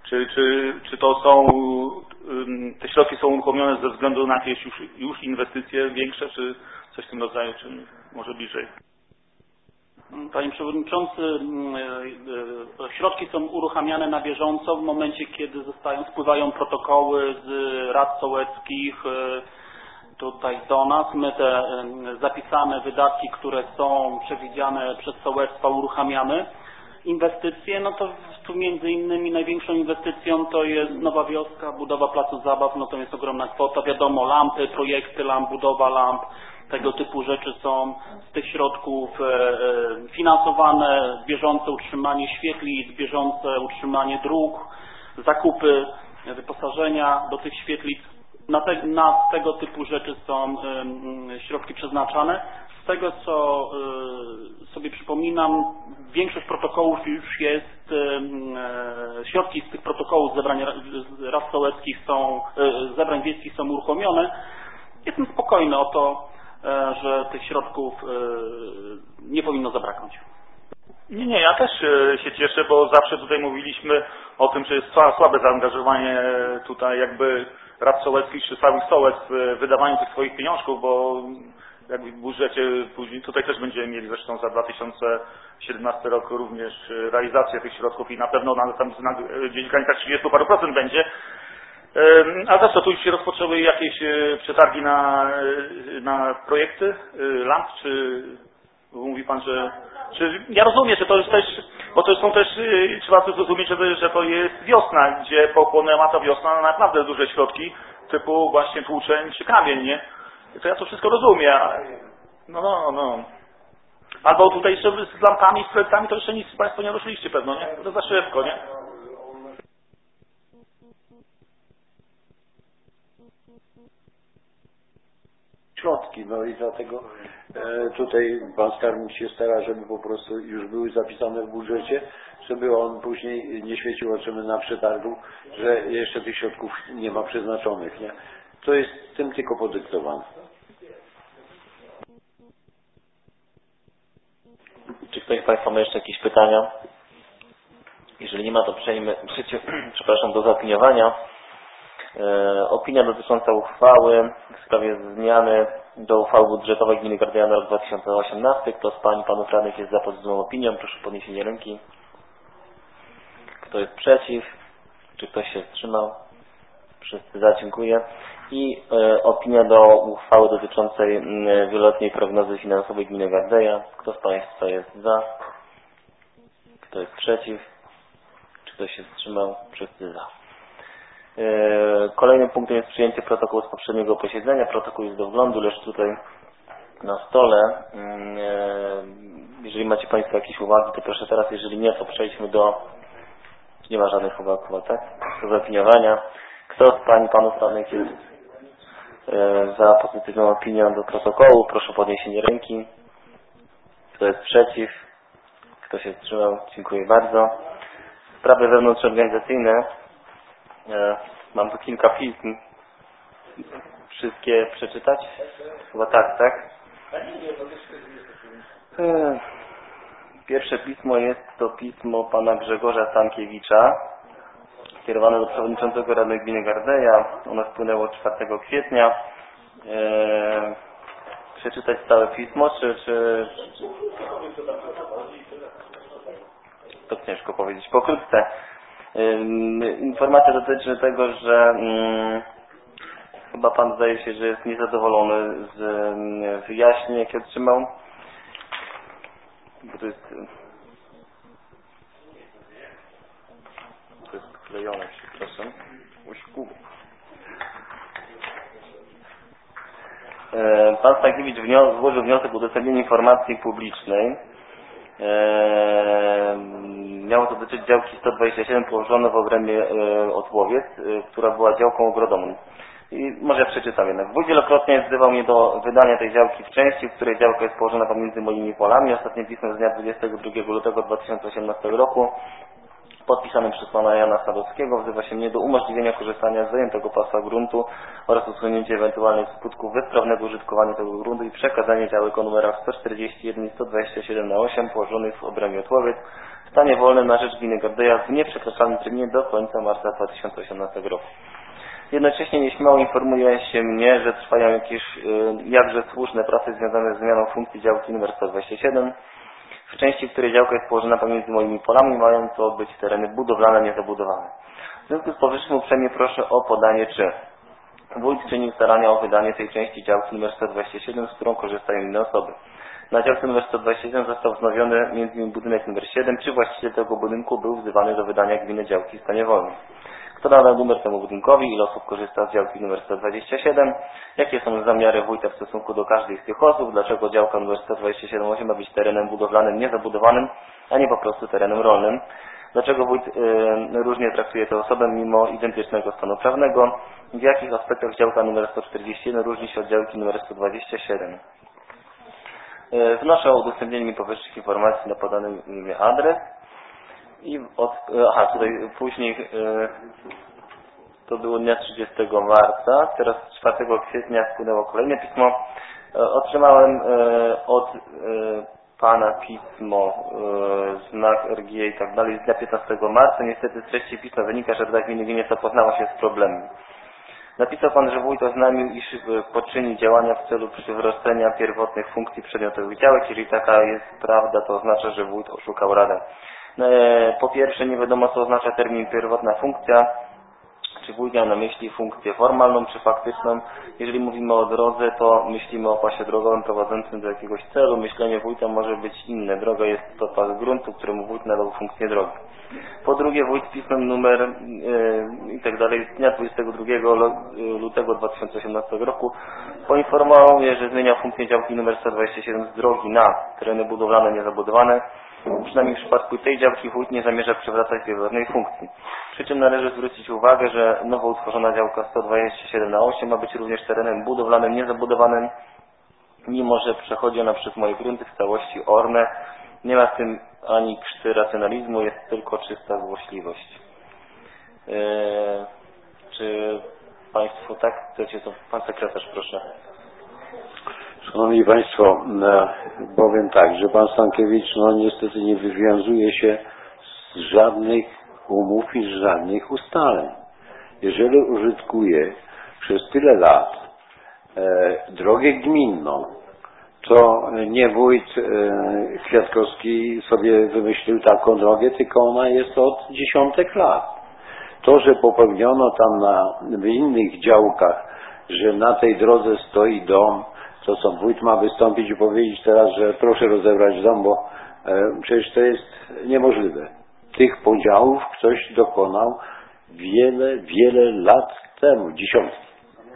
Czy, czy, czy to są, te środki są uruchomione ze względu na jakieś już, już inwestycje większe, czy coś w tym rodzaju, czy może bliżej? Panie Przewodniczący, środki są uruchamiane na bieżąco w momencie, kiedy zostają, spływają protokoły z rad sołeckich tutaj do nas. My te zapisane wydatki, które są przewidziane przez sołectwa, uruchamiamy. Inwestycje, no to tu między innymi największą inwestycją to jest Nowa Wioska, budowa placu zabaw, no to jest ogromna kwota. Wiadomo, lampy, projekty lamp, budowa lamp, tego typu rzeczy są z tych środków finansowane, bieżące utrzymanie świetlic, bieżące utrzymanie dróg, zakupy wyposażenia do tych świetlic. Na, te, na tego typu rzeczy są środki przeznaczane. Z tego, co sobie przypominam, większość protokołów już jest, środki z tych protokołów zebrań rad sołeckich są, zebrań wiejskich są uruchomione. Jestem spokojny o to, że tych środków nie powinno zabraknąć. Nie, nie, ja też się cieszę, bo zawsze tutaj mówiliśmy o tym, że jest słabe zaangażowanie tutaj jakby rad sołeckich czy samych sołectw w wydawaniu tych swoich pieniążków, bo jakby w budżecie później, tutaj też będziemy mieli zresztą za dwa tysiące siedemnasty rok również realizację tych środków i na pewno na, tam gdzieś w granicach trzydziestu paru procent będzie. A za co tu już się rozpoczęły jakieś przetargi na, na projekty lamp, czy mówi Pan, że czy, ja rozumiem, że to jest też, bo to są też, trzeba to zrozumieć, że, że to jest wiosna, gdzie pochłonęła ta wiosna naprawdę duże środki, typu właśnie tłuczeń czy kamień, nie? To ja to wszystko rozumiem. No, no, no. Albo tutaj jeszcze z lampami, z projektami to jeszcze nic Państwo nie ruszyliście pewno, nie? To za szybko, nie? Środki, no i dlatego e, tutaj Pan Skarbnik się stara, żeby po prostu już były zapisane w budżecie, żeby on później nie świecił oczyma na przetargu, że jeszcze tych środków nie ma przeznaczonych, nie? To jest tym tylko podyktowane. Czy ktoś z Państwa ma jeszcze jakieś pytania? Jeżeli nie ma, to przejmę, przepraszam, do zaopiniowania. E, opinia dotycząca uchwały w sprawie zmiany do uchwały budżetowej Gminy Gardeja na rok dwa tysiące osiemnasty. Kto z Pań i Panów Radnych jest za pozytywną opinią? Proszę o podniesienie ręki. Kto jest przeciw? Czy ktoś się wstrzymał? Wszyscy za, dziękuję. I e, opinia do uchwały dotyczącej m, wieloletniej prognozy finansowej Gminy Gardeja. Kto z Państwa jest za? Kto jest przeciw? Czy ktoś się wstrzymał? Wszyscy za. E, kolejnym punktem jest przyjęcie protokołu z poprzedniego posiedzenia. Protokół jest do wglądu, leży tutaj na stole. E, jeżeli macie Państwo jakieś uwagi, to proszę teraz. Jeżeli nie, to przejdźmy do... Nie ma żadnych uwag chyba, tak? Do zaopiniowania. Kto z Pań i Panów Radnych jest e, za pozytywną opinią do protokołu? Proszę o podniesienie ręki. Kto jest przeciw? Kto się wstrzymał? Dziękuję bardzo. Sprawy wewnątrzorganizacyjne. E, mam tu kilka pism. Wszystkie przeczytać? Chyba tak, tak? E, pierwsze pismo jest to pismo pana Grzegorza Stankiewicza, kierowane do przewodniczącego Rady Gminy Gardeja. Ono wpłynęło czwartego kwietnia. E, przeczytać całe pismo, czy, czy... To ciężko powiedzieć. Pokrótce. Informacja dotyczy tego, że um, chyba Pan zdaje się, że jest niezadowolony z um, wyjaśnień, jakie otrzymał. Bo to jest... To jest klejone, przepraszam. Uśku. E, Pan Stankiewicz wnios złożył wniosek o udostępnienie informacji publicznej. E, miało to dotyczyć działki sto dwadzieścia siedem położone w obrębie e, Otłowiec, e, która była działką ogrodową. I może ja przeczytam jednak. Wójt wielokrotnie wzywał mnie do wydania tej działki w części, w której działka jest położona pomiędzy moimi polami. Ostatnie pismo z dnia dwudziestego drugiego lutego dwa tysiące osiemnastego roku podpisanym przez pana Jana Sadowskiego wzywa się mnie do umożliwienia korzystania z zajętego pasa gruntu oraz usunięcia ewentualnych skutków bezprawnego użytkowania tego gruntu i przekazanie działek o numerach sto czterdzieści jeden i sto dwadzieścia siedem na osiem położonych w obrębie Otłowiec w stanie wolnym na rzecz gminy Gardeja w nieprzekraczalnym terminie do końca marca dwa tysiące osiemnastego roku. Jednocześnie nieśmiało informuje się mnie, że trwają jakieś jakże słuszne prace związane z zmianą funkcji działki numer sto dwadzieścia siedem, w części, w której działka jest położona pomiędzy moimi polami, mają to być tereny budowlane, niezabudowane. W związku z powyższym uprzejmie proszę o podanie, czy wójt czynił starania o wydanie tej części działki numer sto dwadzieścia siedem, z którą korzystają inne osoby. Na działce numer sto dwadzieścia siedem został wznowiony między innymi budynek numer siedem, czy właściciel tego budynku był wzywany do wydania gminy działki w stanie wolnym. Kto nadał numer temu budynkowi, ile osób korzysta z działki numer sto dwadzieścia siedem, jakie są zamiary wójta w stosunku do każdej z tych osób, dlaczego działka numer sto dwadzieścia siedem osiem ma być terenem budowlanym niezabudowanym, a nie po prostu terenem rolnym, dlaczego wójt y, różnie traktuje tę osobę mimo identycznego stanu prawnego, w jakich aspektach działka numer sto czterdzieści jeden różni się od działki numer sto dwadzieścia siedem. Y, wnoszę o udostępnienie mi powyższych informacji na podany mi adres. I od, aha, tutaj później yy, to było dnia trzydziestego marca, teraz czwartego kwietnia wpłynęło kolejne pismo. Yy, otrzymałem yy, od yy, pana pismo, yy, znak R G i tak dalej z dnia piętnastego marca. Niestety z treści pisma wynika, że Rada Gminy nie zapoznała się z problemem. Napisał pan, że wójt oznajmił, iż poczyni działania w celu przywrócenia pierwotnych funkcji przedmiotowych działek. Jeżeli taka jest prawda, to oznacza, że wójt oszukał Radę. Po pierwsze, nie wiadomo, co oznacza termin pierwotna funkcja. Czy wójt miał na myśli funkcję formalną czy faktyczną? Jeżeli mówimy o drodze, to myślimy o pasie drogowym prowadzącym do jakiegoś celu. Myślenie wójta może być inne. Droga jest to pas gruntu, któremu wójt nadał funkcję drogi. Po drugie, wójt pismem numer yy, i tak dalej z dnia dwudziestego drugiego lutego dwa tysiące osiemnastego roku poinformował mnie, że zmienia funkcję działki numer sto dwadzieścia siedem z drogi na tereny budowlane niezabudowane. Przynajmniej w przypadku tej działki wójt nie zamierza przywracać pierwotnej funkcji. Przy czym należy zwrócić uwagę, że nowo utworzona działka sto dwadzieścia siedem na osiem ma być również terenem budowlanym, niezabudowanym, mimo że przechodzi ona przez moje grunty w całości orne. Nie ma w tym ani krzty racjonalizmu, jest tylko czysta złośliwość. Eee, czy Państwo tak chcecie, to Pan Sekretarz, proszę. Szanowni Państwo, no, powiem tak, że Pan Stankiewicz no niestety nie wywiązuje się z żadnych umów i z żadnych ustaleń. Jeżeli użytkuje przez tyle lat e, drogę gminną, to nie wójt e, Kwiatkowski sobie wymyślił taką drogę, tylko ona jest od dziesiątek lat. To, że popełniono tam na, w innych działkach, że na tej drodze stoi dom, to co, wójt ma wystąpić i powiedzieć teraz, że proszę rozebrać dom, bo e, przecież to jest niemożliwe. Tych podziałów ktoś dokonał wiele, wiele lat temu, dziesiątki.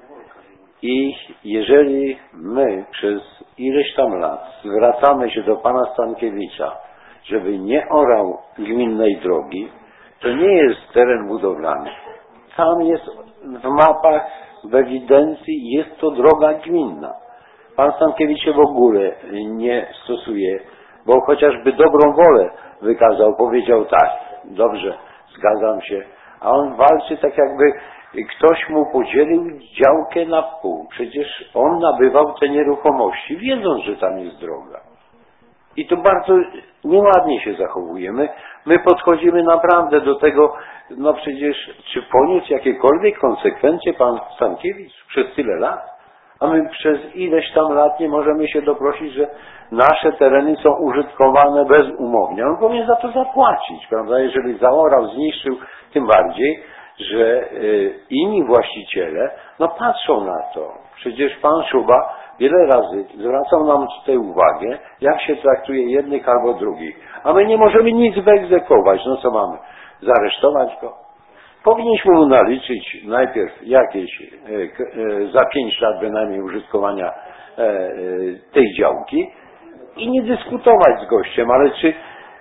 I jeżeli my przez ileś tam lat zwracamy się do pana Stankiewicza, żeby nie orał gminnej drogi, to nie jest teren budowlany. Tam jest w mapach, w ewidencji jest to droga gminna. Pan Stankiewicz się w ogóle nie stosuje, bo chociażby dobrą wolę wykazał, powiedział tak, dobrze, zgadzam się, a on walczy tak jakby ktoś mu podzielił działkę na pół. Przecież on nabywał te nieruchomości, wiedząc, że tam jest droga. I to bardzo nieładnie się zachowujemy. My podchodzimy naprawdę do tego, no przecież, czy poniósł jakiekolwiek konsekwencje pan Stankiewicz przez tyle lat? A my przez ileś tam lat nie możemy się doprosić, że nasze tereny są użytkowane bezumownie. On powinien za to zapłacić, prawda? Jeżeli zaorał, zniszczył, tym bardziej, że y, inni właściciele, no patrzą na to. Przecież pan Szuba wiele razy zwracał nam tutaj uwagę, jak się traktuje jednych albo drugich. A my nie możemy nic wyegzekwować. No co mamy? Zaresztować go? Powinniśmy mu naliczyć najpierw jakieś e, e, za pięć lat bynajmniej użytkowania e, e, tej działki i nie dyskutować z gościem, ale czy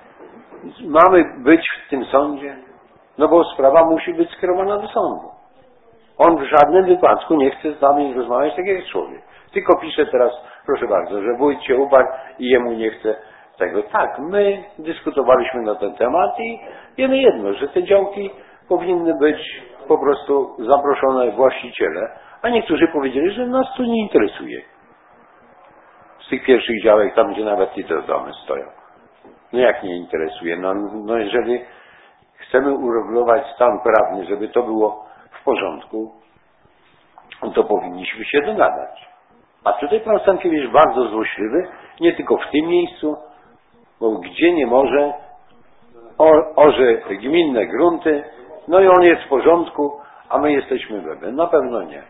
mamy być w tym sądzie? No bo sprawa musi być skierowana do sądu. On w żadnym wypadku nie chce z nami rozmawiać tak jak człowiek. Tylko pisze teraz, proszę bardzo, że wójt się uparł i jemu nie chce tego. Tak, my dyskutowaliśmy na ten temat i wiemy jedno, że te działki powinny być po prostu zaproszone właściciele, a niektórzy powiedzieli, że nas to nie interesuje. Z tych pierwszych działek, tam gdzie nawet i te domy stoją. No jak nie interesuje? No, no jeżeli chcemy uregulować stan prawny, żeby to było w porządku, to powinniśmy się dogadać. A tutaj pan Stankiewicz bardzo złośliwy, nie tylko w tym miejscu, bo gdzie nie może, orze gminne grunty, no i on jest w porządku, a my jesteśmy webe. Na pewno nie.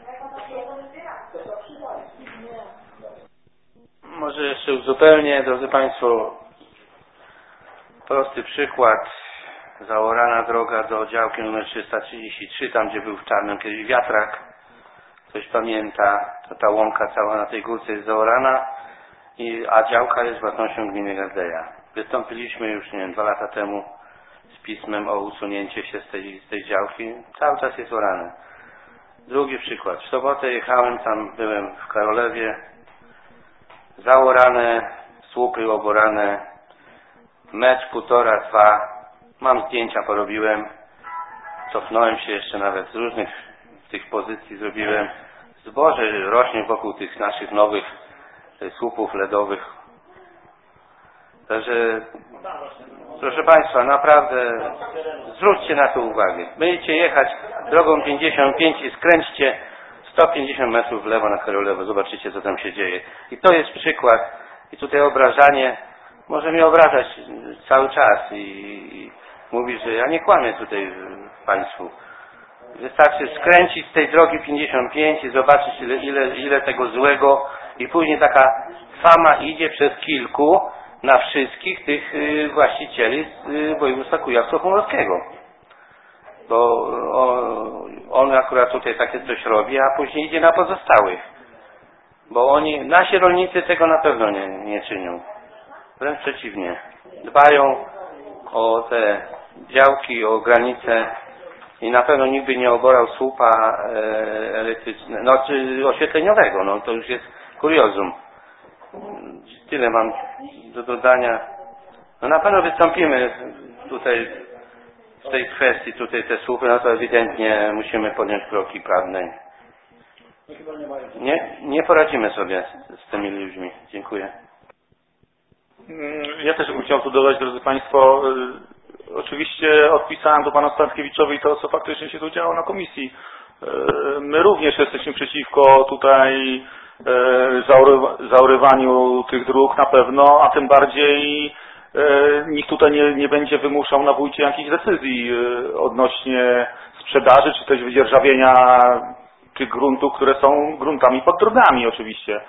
Może jeszcze uzupełnię, drodzy Państwo, prosty przykład. Zaorana droga do działki numer trzysta trzydzieści trzy, tam gdzie był w Czarnym kiedyś wiatrak. Ktoś pamięta, to ta łąka cała na tej górce jest zaorana, i, a działka jest własnością gminy Gardeja. Wystąpiliśmy już, nie wiem, dwa lata temu z pismem o usunięcie się z tej, z tej działki. Cały czas jest orane. Drugi przykład. W sobotę jechałem, tam byłem w Karolewie. Zaorane, słupy oborane, metr, półtora, dwa. Mam zdjęcia, porobiłem. Cofnąłem się jeszcze nawet z różnych tych pozycji zrobiłem. Zboże rośnie wokół tych naszych nowych słupów ledowych. Także, proszę Państwa, naprawdę zwróćcie na to uwagę. Będziecie jechać drogą pięćdziesiąt pięć i skręćcie sto pięćdziesiąt metrów w lewo na Karolewo. Zobaczycie, co tam się dzieje. I to jest przykład. I tutaj obrażanie może mnie obrażać cały czas i, i mówić, że ja nie kłamię tutaj Państwu. Wystarczy skręcić z tej drogi pięćdziesiąt pięć i zobaczyć, ile, ile, ile tego złego, i później taka fama idzie przez kilku na wszystkich tych y, właścicieli z y, województwa kujawsko-pomorskiego. Bo o, on akurat tutaj takie coś robi, a później idzie na pozostałych. Bo oni, nasi rolnicy tego na pewno nie, nie czynią. Wręcz przeciwnie. Dbają o te działki, o granice i na pewno nigdy nie oborał słupa e, elektrycznego, no czy oświetleniowego, no to już jest kuriozum. Tyle mam do dodania. No na pewno wystąpimy tutaj w tej kwestii, tutaj te słupy, no to ewidentnie musimy podjąć kroki prawne. Nie, nie poradzimy sobie z, z tymi ludźmi. Dziękuję. Ja też bym chciał tu dodać, drodzy Państwo, oczywiście odpisałem do Pana Stankiewiczowi to, co faktycznie się tu działo na komisji. My również jesteśmy przeciwko tutaj zaorywaniu tych dróg na pewno, a tym bardziej nikt tutaj nie, nie będzie wymuszał na wójcie jakichś decyzji odnośnie sprzedaży, czy też wydzierżawienia tych gruntów, które są gruntami pod drogami oczywiście.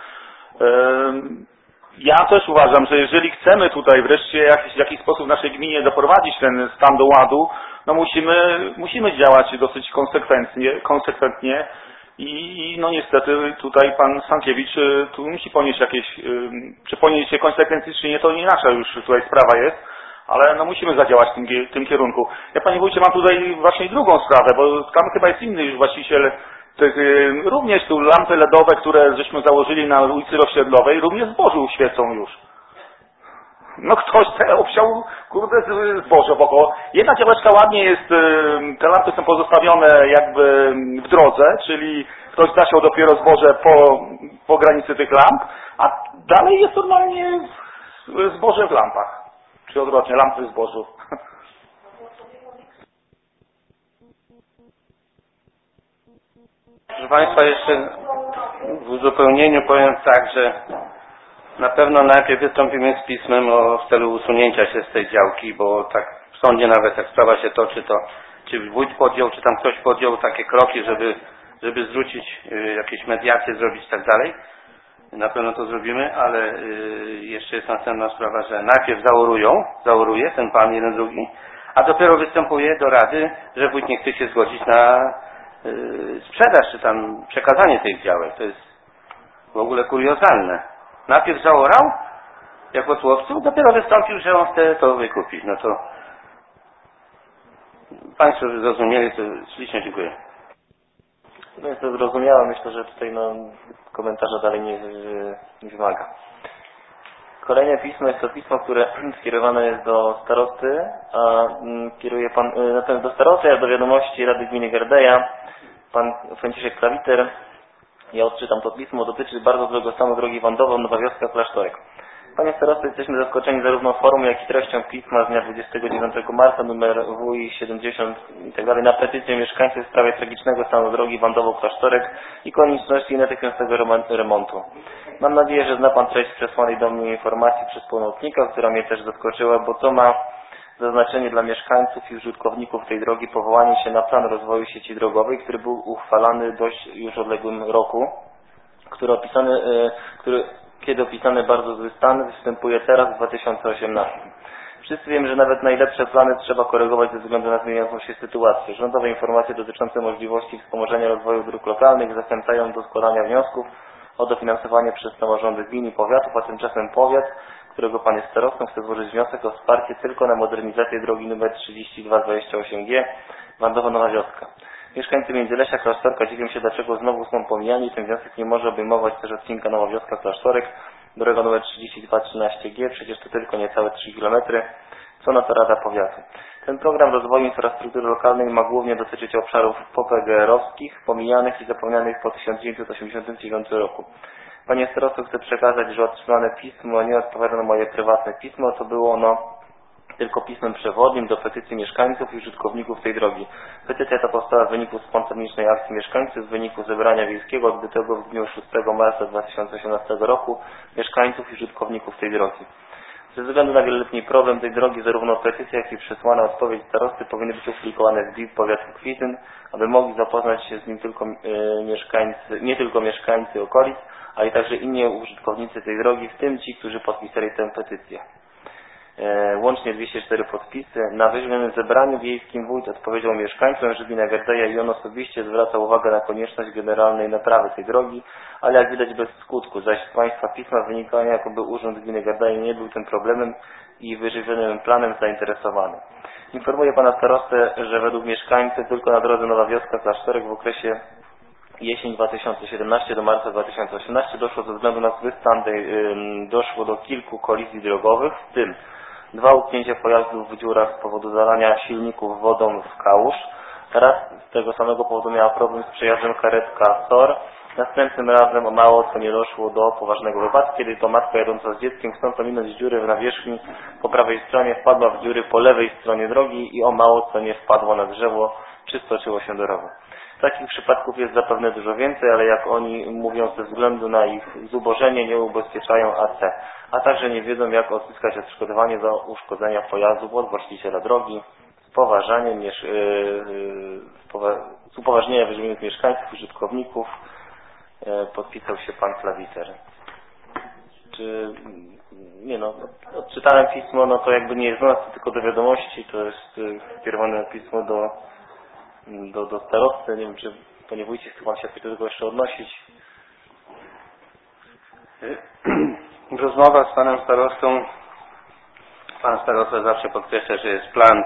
Ja też uważam, że jeżeli chcemy tutaj wreszcie w jakiś sposób w naszej gminie doprowadzić ten stan do ładu, no musimy, musimy działać dosyć konsekwentnie, konsekwentnie i no niestety tutaj pan Stankiewicz tu musi ponieść jakieś, czy ponieść się konsekwencje, czy nie, to nie nasza już tutaj sprawa jest, ale no musimy zadziałać w tym, w tym kierunku. Ja, panie wójcie, mam tutaj właśnie drugą sprawę, bo tam chyba jest inny już właściciel tych, również tu lampy ledowe, które żeśmy założyli na ulicy Rozsiedlowej, również zbożu świecą już. No ktoś te obsiał, kurde, zboże wokół. Jedna działeczka ładnie jest, te lampy są pozostawione jakby w drodze, czyli ktoś zasiał dopiero zboże po, po granicy tych lamp, a dalej jest normalnie zboże w lampach. Czy odwrotnie, lampy w zbożu. Proszę Państwa, jeszcze w uzupełnieniu powiem tak, że na pewno najpierw wystąpimy z pismem o, w celu usunięcia się z tej działki, bo tak w sądzie nawet jak sprawa się toczy, to czy wójt podjął, czy tam ktoś podjął takie kroki, żeby, żeby zwrócić y, jakieś mediacje, zrobić i tak dalej. Na pewno to zrobimy, ale y, jeszcze jest następna sprawa, że najpierw zaorują, zaoruje ten pan jeden drugi, a dopiero występuje do rady, że wójt nie chce się zgodzić na y, sprzedaż, czy tam przekazanie tych działek. To jest w ogóle kuriozalne. Najpierw zaorał jako tłowcu, dopiero wystąpił, że on chce to wykupić. No to Państwo zrozumieli, to ślicznie dziękuję. No jest to zrozumiałe. Myślę, że tutaj no, komentarza dalej nie, nie wymaga. Kolejne pismo jest to pismo, które skierowane jest do starosty, a kieruje pan, natomiast do starosty, a do wiadomości Rady Gminy Gardeja, pan Franciszek Klawiter. Ja odczytam to pismo, dotyczy bardzo złego stanu drogi Wandowo-Nowa Wioska-Klasztorek. Panie starosty, jesteśmy zaskoczeni zarówno formą, jak i treścią pisma z dnia dwudziestego dziewiątego marca, numer W I siedemdziesiąt i tak dalej, na petycję mieszkańców w sprawie tragicznego stanu drogi Wandowo-Klasztorek i konieczności natychmiastowego remontu. Mam nadzieję, że zna Pan treść przesłanej do mnie informacji przez pełnomocnika, która mnie też zaskoczyła, bo to ma zaznaczenie dla mieszkańców i użytkowników tej drogi powołanie się na plan rozwoju sieci drogowej, który był uchwalany dość już odległym roku, który opisany, który kiedy opisany bardzo zły stan, występuje teraz w dwa tysiące osiemnastym. Wszyscy wiemy, że nawet najlepsze plany trzeba korygować ze względu na zmieniającą się sytuację. Rządowe informacje dotyczące możliwości wspomożenia rozwoju dróg lokalnych zachęcają do składania wniosków o dofinansowanie przez samorządy gmin i powiatów, a tymczasem powiat, którego Pan jest starostą, chce złożyć wniosek o wsparcie tylko na modernizację drogi nr trzydzieści dwa dwadzieścia osiem G Wandowo-Nowa Wioska. Mieszkańcy Międzylesia, Klasztorka dziwią się, dlaczego znowu są pomijani. Ten wniosek nie może obejmować też odcinka Nowa Wioska-Klasztorek, droga nr trzydzieści dwa trzynaście G, przecież to tylko niecałe trzy kilometry, co na to Rada Powiatu. Ten program rozwoju infrastruktury lokalnej ma głównie dotyczyć obszarów P P G R-owskich, pomijanych i zapomnianych po tysiąc dziewięćset osiemdziesiątym dziewiątym roku. Panie starosto, chcę przekazać, że otrzymane pismo nie odpowiada na moje prywatne pismo, to było ono tylko pismem przewodnim do petycji mieszkańców i użytkowników tej drogi. Petycja ta powstała w wyniku spontanicznej akcji mieszkańców, w wyniku zebrania wiejskiego odbytego w dniu szóstego marca dwa tysiące osiemnastego roku mieszkańców i użytkowników tej drogi. Ze względu na wieloletni problem tej drogi, zarówno petycja, jak i przesłana odpowiedź starosty powinny być opublikowane w B I P powiatu Kwityn, aby mogli zapoznać się z nim tylko, e, mieszkańcy, nie tylko mieszkańcy okolic, ale i także inni użytkownicy tej drogi, w tym ci, którzy podpisali tę petycję. Łącznie dwieście cztery podpisy. Na wyższym zebraniu wiejskim wójt odpowiedział mieszkańcom, że gmina Gardeja i on osobiście zwraca uwagę na konieczność generalnej naprawy tej drogi, ale jak widać bez skutku, zaś z Państwa pisma wynika, jakoby Urząd Gminy Gardeja nie był tym problemem i wyżywionym planem zainteresowany. Informuję Pana starostę, że według mieszkańców tylko na drodze Nowa Wioska-Klasztorek w okresie jesień dwa tysiące siedemnastego do marca dwa tysiące osiemnastego doszło ze względu na zły stan doszło do kilku kolizji drogowych, w tym dwa utknięcia pojazdów w dziurach z powodu zalania silników wodą w kałuż. Raz z tego samego powodu miała problem z przejazdem karetka S O R. Następnym razem o mało co nie doszło do poważnego wypadku, kiedy to matka jadąca z dzieckiem, chcąc ominąć dziury w nawierzchni po prawej stronie, wpadła w dziury po lewej stronie drogi i o mało co nie wpadła na drzewo, czy stoczyło się do rowu. Takich przypadków jest zapewne dużo więcej, ale jak oni mówią, ze względu na ich zubożenie nie ubezpieczają A C, a także nie wiedzą, jak odzyskać odszkodowanie za uszkodzenia pojazdu od właściciela drogi, z poważaniem, yy, z upoważnienia wyżywionych mieszkańców, użytkowników yy, podpisał się pan Klawiter. Czy nie no, odczytałem pismo, no to jakby nie jest nas, to tylko do wiadomości, to jest yy, skierowane pismo do Do, do starosty. Nie wiem, czy Panie Wójcie chce Pan się do tego jeszcze odnosić? Rozmowa z Panem Starostą. Pan Starosta zawsze podkreśla, że jest plan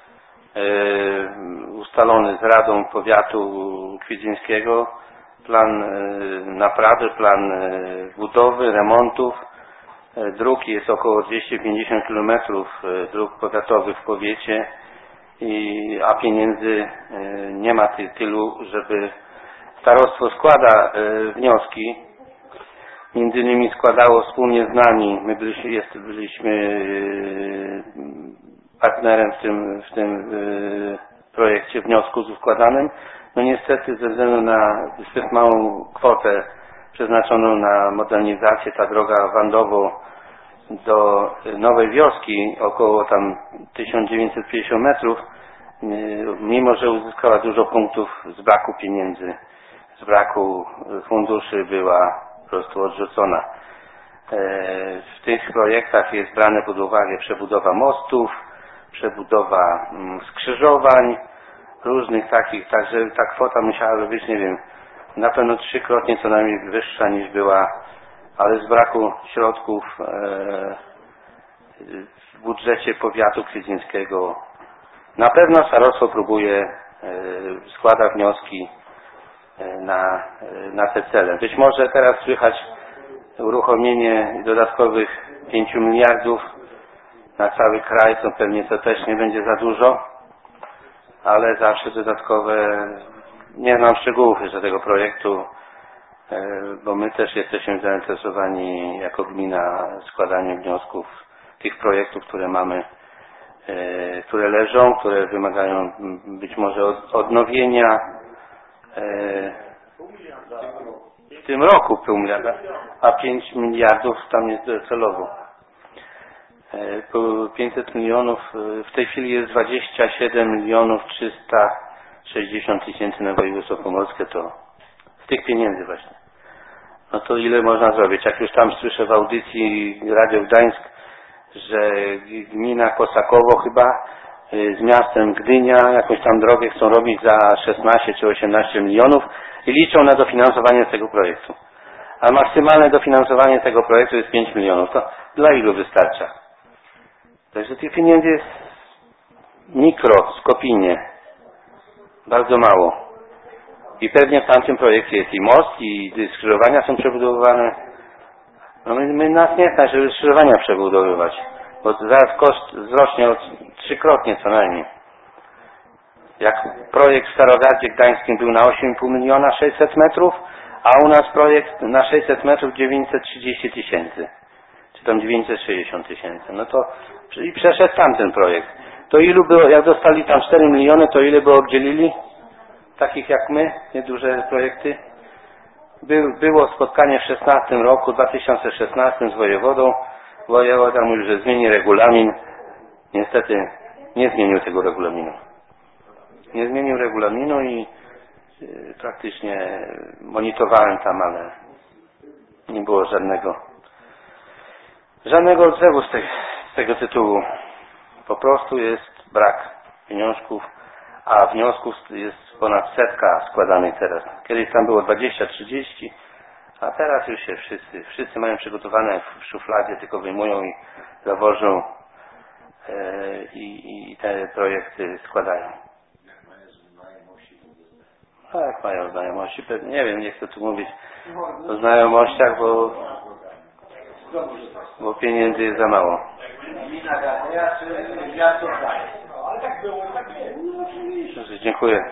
y, ustalony z Radą Powiatu Kwidzyńskiego. Plan y, naprawy, plan y, budowy, remontów. Y, dróg jest około dwieście pięćdziesiąt kilometrów y, dróg powiatowych w powiecie. I, a pieniędzy y, nie ma ty, tylu, żeby starostwo składa y, wnioski. Między innymi składało wspólnie z nami, my byliśmy, jest, byliśmy y, partnerem w tym, w tym y, projekcie wniosku z składanym. No niestety ze względu na zbyt małą kwotę przeznaczoną na modernizację, ta droga Wandowo do Nowej Wioski, około tam tysiąc dziewięćset pięćdziesiąt metrów, mimo że uzyskała dużo punktów, z braku pieniędzy, z braku funduszy była po prostu odrzucona. W tych projektach jest brane pod uwagę przebudowa mostów, przebudowa skrzyżowań, różnych takich, także ta kwota musiałaby być, nie wiem, na pewno trzykrotnie co najmniej wyższa niż była, ale z braku środków e, w budżecie powiatu kwidzyńskiego. Na pewno starostwo próbuje, e, składa wnioski e, na, e, na te cele. Być może teraz słychać uruchomienie dodatkowych pięciu miliardów na cały kraj, to pewnie to też nie będzie za dużo, ale zawsze dodatkowe, nie znam szczegółów jeszcze tego projektu, bo my też jesteśmy zainteresowani jako gmina składaniem wniosków tych projektów, które mamy, które leżą, które wymagają być może odnowienia. W tym roku pół miliarda, a pięć miliardów tam jest celowo. pięćset milionów, w tej chwili jest dwadzieścia siedem milionów trzysta sześćdziesiąt tysięcy na województwo pomorskie, to z tych pieniędzy właśnie. No to ile można zrobić? Jak już tam słyszę w audycji Radio Gdańsk, że gmina Kosakowo chyba z miastem Gdynia jakąś tam drogę chcą robić za szesnaście czy osiemnaście milionów i liczą na dofinansowanie tego projektu. A maksymalne dofinansowanie tego projektu jest pięć milionów. To dla ilu wystarcza? Także tych pieniędzy jest mikroskopijnie. Bardzo mało. I pewnie w tamtym projekcie jest i most, i skrzyżowania są przebudowywane. No my, my nas nie stać, żeby skrzyżowania przebudowywać. Bo zaraz koszt wzrośnie od trzykrotnie co najmniej. Jak projekt w Starogardzie Gdańskim był na osiem i pół miliona sześćset metrów, a u nas projekt na sześćset metrów dziewięćset trzydzieści tysięcy. Czy tam dziewięćset sześćdziesiąt tysięcy. No to i przeszedł tamten projekt. To ilu było, jak dostali tam cztery miliony, to ile by oddzielili? Takich jak my, nieduże projekty. By, było spotkanie w szesnastym roku, dwa tysiące szesnastym z wojewodą. Wojewoda mówił, że zmieni regulamin. Niestety nie zmienił tego regulaminu. Nie zmienił regulaminu i y, praktycznie monitorowałem tam, ale nie było żadnego żadnego odzewu z, te, z tego tytułu. Po prostu jest brak pieniążków, a wniosków jest ponad setka składanych teraz. Kiedyś tam było dwadzieścia trzydzieści, a teraz już się wszyscy, wszyscy mają przygotowane w szufladzie, tylko wyjmują i zawożą e, i, i te projekty składają. Tak, mają znajomości. Pewnie, nie wiem, nie chcę tu mówić o znajomościach, bo, bo pieniędzy jest za mało. Dziękuję.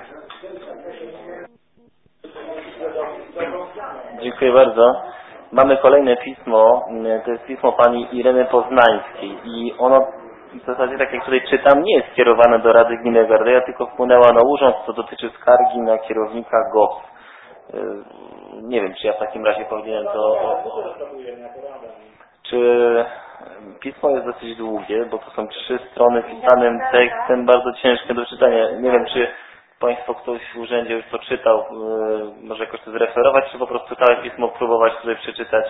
Dziękuję bardzo. Mamy kolejne pismo, to jest pismo pani Ireny Poznańskiej i ono w zasadzie, tak jak tutaj czytam, nie jest skierowane do Rady Gminy Gardeja, tylko wpłynęła na urząd, co dotyczy skargi na kierownika G O P S. Nie wiem, czy ja w takim razie powinienem to... Czy pismo jest dosyć długie, bo to są trzy strony pisanym tekstem, bardzo ciężkie do czytania. Nie wiem, czy Państwo ktoś w urzędzie już to czytał, może jakoś to zreferować, czy po prostu całe pismo próbować tutaj przeczytać.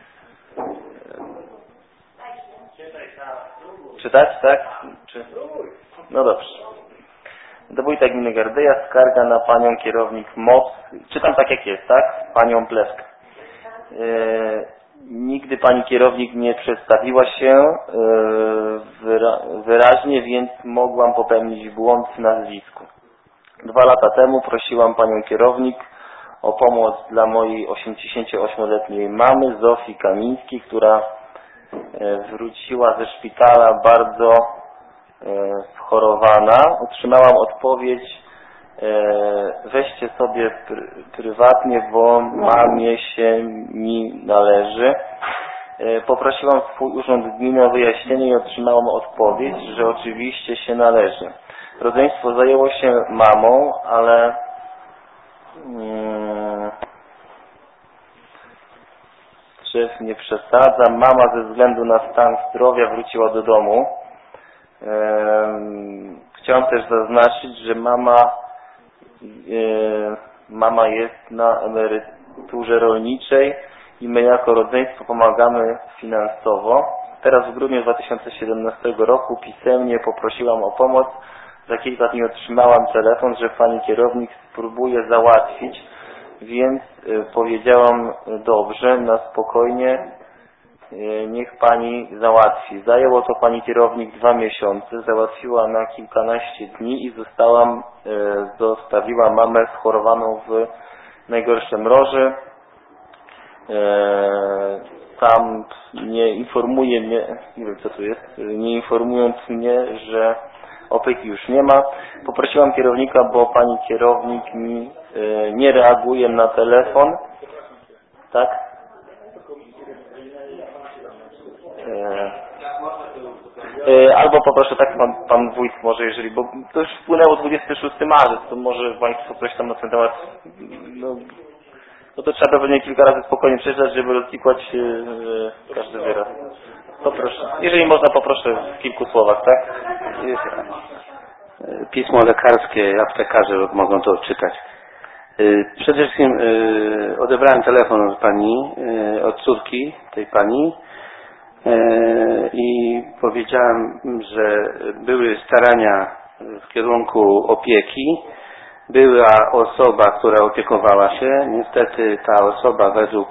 Czytać, tak? Czy... No dobrze. Do wójta gminy Gardeja skarga na panią kierownik M O P S. Czytam tak jak jest, tak? Panią Plewkę. Yy, nigdy pani kierownik nie przedstawiła się yy, wyra wyraźnie, więc mogłam popełnić błąd w nazwisku. Dwa lata temu prosiłam panią kierownik o pomoc dla mojej osiemdziesięcioośmioletniej mamy Zofii Kamińskiej, która wróciła ze szpitala bardzo schorowana. Otrzymałam odpowiedź: weźcie sobie pr prywatnie, bo mamie się mi należy. Poprosiłam swój urząd gminy o wyjaśnienie i otrzymałam odpowiedź, że oczywiście się należy. Rodzeństwo zajęło się mamą, ale hmm, szef nie przesadza. Mama ze względu na stan zdrowia wróciła do domu. Ehm, chciałam też zaznaczyć, że mama e, mama jest na emeryturze rolniczej i my jako rodzeństwo pomagamy finansowo. Teraz w grudniu dwa tysiące siedemnastego roku pisemnie poprosiłam o pomoc. Za kilka dni otrzymałam telefon, że pani kierownik spróbuje załatwić, więc y, powiedziałam: dobrze, na spokojnie, y, niech pani załatwi. Zajęło to pani kierownik dwa miesiące, załatwiła na kilkanaście dni i zostałam, y, zostawiła mamę schorowaną w najgorsze mroży. tam nie informuje mnie, nie wiem co tu jest, nie informując mnie, że opieki już nie ma. Poprosiłam kierownika, bo pani kierownik mi nie reaguje na telefon. Tak? Albo poproszę tak pan, pan wójt może, jeżeli, bo to już wpłynęło dwudziestego szóstego marca, to może państwo coś tam na ten temat, no, no to trzeba pewnie kilka razy spokojnie przeczytać, żeby rozklikać yy, każdy wyraz. Poproszę. Jeżeli można, poproszę w kilku słowach, tak? Jest pismo lekarskie, aptekarze mogą to odczytać. Przede wszystkim odebrałem telefon od pani, od córki tej pani i powiedziałem, że były starania w kierunku opieki. Była osoba, która opiekowała się. Niestety ta osoba według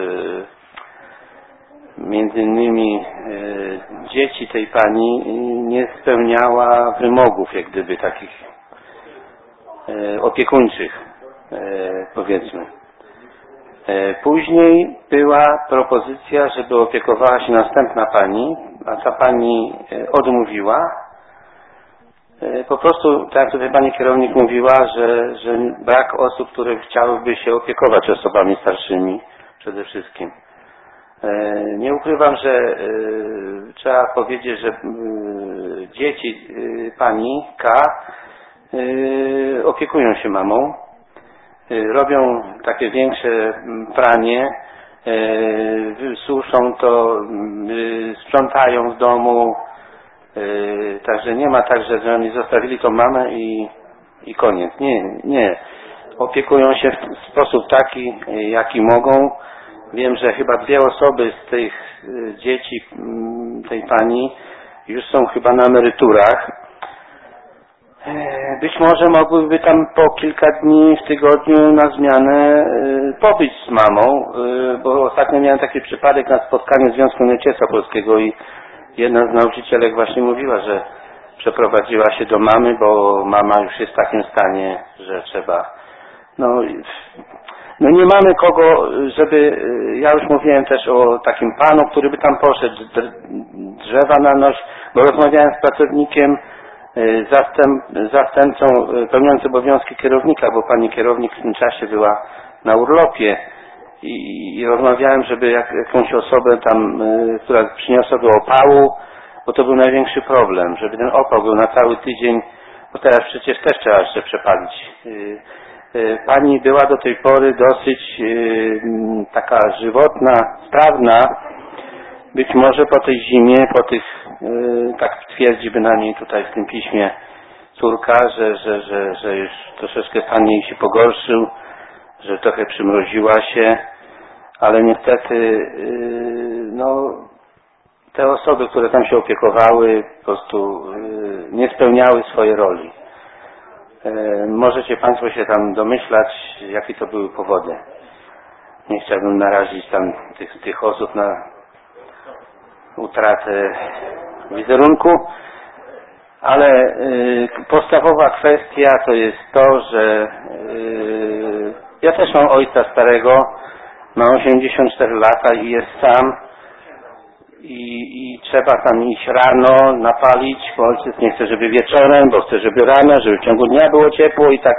między innymi dzieci tej pani nie spełniała wymogów jak gdyby takich opiekuńczych, powiedzmy. Później była propozycja, żeby opiekowała się następna pani, a ta pani odmówiła. Po prostu, tak jak tutaj pani kierownik mówiła, że, że brak osób, które chciałyby się opiekować osobami starszymi przede wszystkim. Nie ukrywam, że trzeba powiedzieć, że dzieci pani K opiekują się mamą, robią takie większe pranie, suszą to, sprzątają w domu, także nie ma tak, że oni zostawili tą mamę i, i koniec. Nie, nie. Opiekują się w sposób taki, jaki mogą. Wiem, że chyba dwie osoby z tych dzieci tej pani już są chyba na emeryturach. Być może mogłyby tam po kilka dni w tygodniu na zmianę pobyć z mamą, bo ostatnio miałem taki przypadek na spotkaniu Związku Nauczycielstwa Polskiego i jedna z nauczycielek właśnie mówiła, że przeprowadziła się do mamy, bo mama już jest w takim stanie, że trzeba... No, no nie mamy kogo, żeby... Ja już mówiłem też o takim panu, który by tam poszedł, drzewa na noś, bo rozmawiałem z pracownikiem, zastęp, zastępcą pełniącym obowiązki kierownika, bo pani kierownik w tym czasie była na urlopie i, i rozmawiałem, żeby jak, jakąś osobę tam, która przyniosła do opału, bo to był największy problem, żeby ten opał był na cały tydzień, bo teraz przecież też trzeba jeszcze przepalić. Pani była do tej pory dosyć taka żywotna, sprawna, być może po tej zimie, po tych, tak twierdzi bynajmniej tutaj w tym piśmie córka, że, że, że, że już troszeczkę stan jej się pogorszył, że trochę przymroziła się, ale niestety no, te osoby, które tam się opiekowały, po prostu nie spełniały swojej roli. Możecie Państwo się tam domyślać, jakie to były powody. Nie chciałbym narazić tam tych, tych osób na utratę wizerunku, ale y, podstawowa kwestia to jest to, że y, ja też mam ojca starego, ma osiemdziesiąt cztery lata i jest sam i, i trzeba tam iść rano, napalić, bo ojciec nie chce, żeby wieczorem, bo chce, żeby rano, żeby w ciągu dnia było ciepło i tak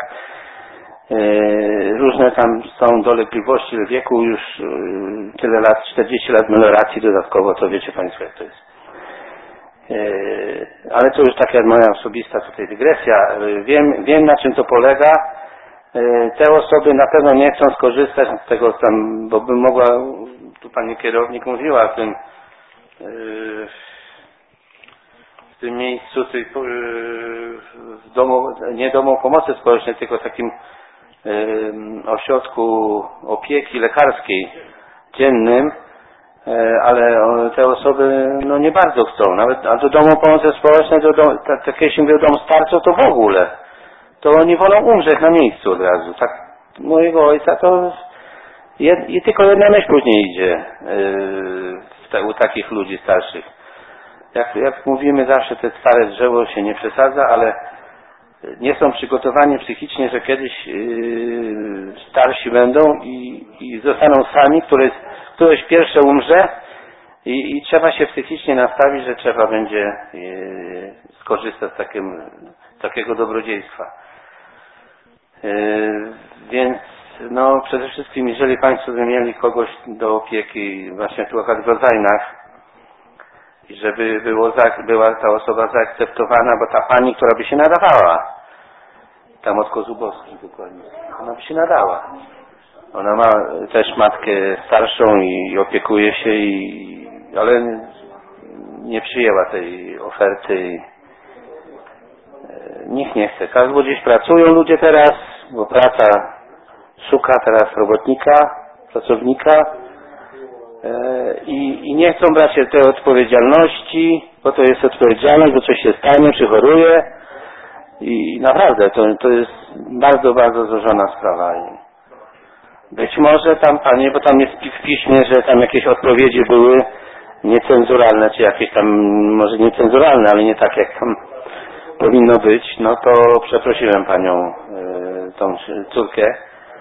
y, różne tam są dolegliwości w wieku, już y, tyle lat, czterdzieści lat melioracji dodatkowo, to wiecie Państwo jak to jest. Ale to już taka moja osobista tutaj dygresja. Wiem, wiem na czym to polega. Te osoby na pewno nie chcą skorzystać z tego tam, bo by mogła, tu pani kierownik mówiła o tym, w tym miejscu, w domu, nie domu pomocy społecznej, tylko takim ośrodku opieki lekarskiej dziennym, ale te osoby no nie bardzo chcą, nawet a do domu pomocy społecznej, do domu, tak, tak jeśli mówię o domu starców, to w ogóle to oni wolą umrzeć na miejscu od razu. Tak mojego ojca to jed, i tylko jedna myśl później idzie yy, te, u takich ludzi starszych. Jak, jak mówimy zawsze, te stare drzewo się nie przesadza, ale nie są przygotowani psychicznie, że kiedyś yy, starsi będą i, i zostaną sami, któryś, któryś pierwsze umrze i, i trzeba się psychicznie nastawić, że trzeba będzie yy, skorzystać z takim, takiego dobrodziejstwa. Yy, więc no przede wszystkim, jeżeli Państwo by mieli kogoś do opieki właśnie tu w Rodzajnach, i żeby było, była ta osoba zaakceptowana, bo ta pani, która by się nadawała, tam od Kozubowskich dokładnie, ona by się nadała. Ona ma też matkę starszą i opiekuje się, i, ale nie przyjęła tej oferty. Nikt nie chce. Każdy gdzieś pracują ludzie teraz, bo praca szuka teraz robotnika, pracownika i, i nie chcą brać się tej odpowiedzialności, bo to jest odpowiedzialność, bo coś się stanie, przychoruje i naprawdę to, to jest bardzo, bardzo złożona sprawa. I być może tam, panie, bo tam jest w piśmie, że tam jakieś odpowiedzi były niecenzuralne, czy jakieś tam, może niecenzuralne, ale nie tak jak tam powinno być, no to przeprosiłem panią, tą córkę,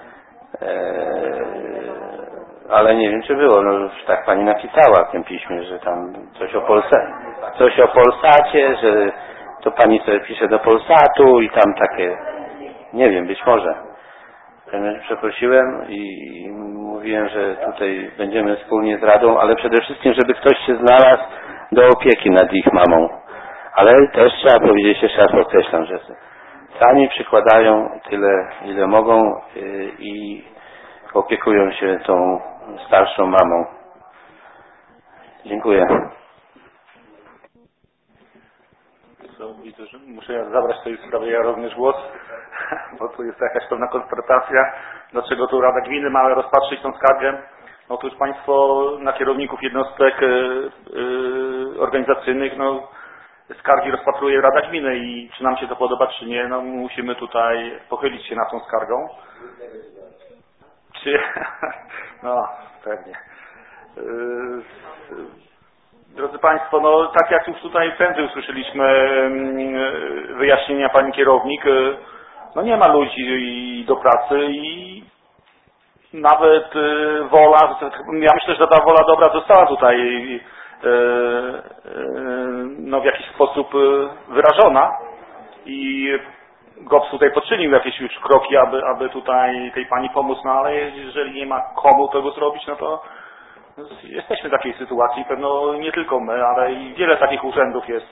ale nie wiem, czy było, no już tak pani napisała w tym piśmie, że tam coś o Polsacie, coś o Polsacie, że to pani sobie pisze do Polsatu i tam takie, nie wiem, być może. Przeprosiłem i mówiłem, że tutaj będziemy wspólnie z Radą, ale przede wszystkim, żeby ktoś się znalazł do opieki nad ich mamą. Ale też trzeba powiedzieć, jeszcze raz podkreślam, że sami przykładają tyle, ile mogą i opiekują się tą starszą mamą. Dziękuję. Widzę, że muszę zabrać w tej sprawie ja również głos, bo tu jest jakaś pewna konfrontacja. Dlaczego tu Rada Gminy ma rozpatrzyć tą skargę? No to już Państwo na kierowników jednostek yy, yy, organizacyjnych, no skargi rozpatruje Rada Gminy i czy nam się to podoba, czy nie, no musimy tutaj pochylić się nad tą skargą. Czy... No, pewnie. Yy, Drodzy Państwo, no tak jak już tutaj prędzej usłyszeliśmy wyjaśnienia pani kierownik, no nie ma ludzi do pracy i nawet wola, ja myślę, że ta wola dobra została tutaj no w jakiś sposób wyrażona i GOPS tutaj poczynił jakieś już kroki, aby, aby tutaj tej pani pomóc, no ale jeżeli nie ma komu tego zrobić, no to jesteśmy w takiej sytuacji, pewno nie tylko my, ale i wiele takich urzędów jest.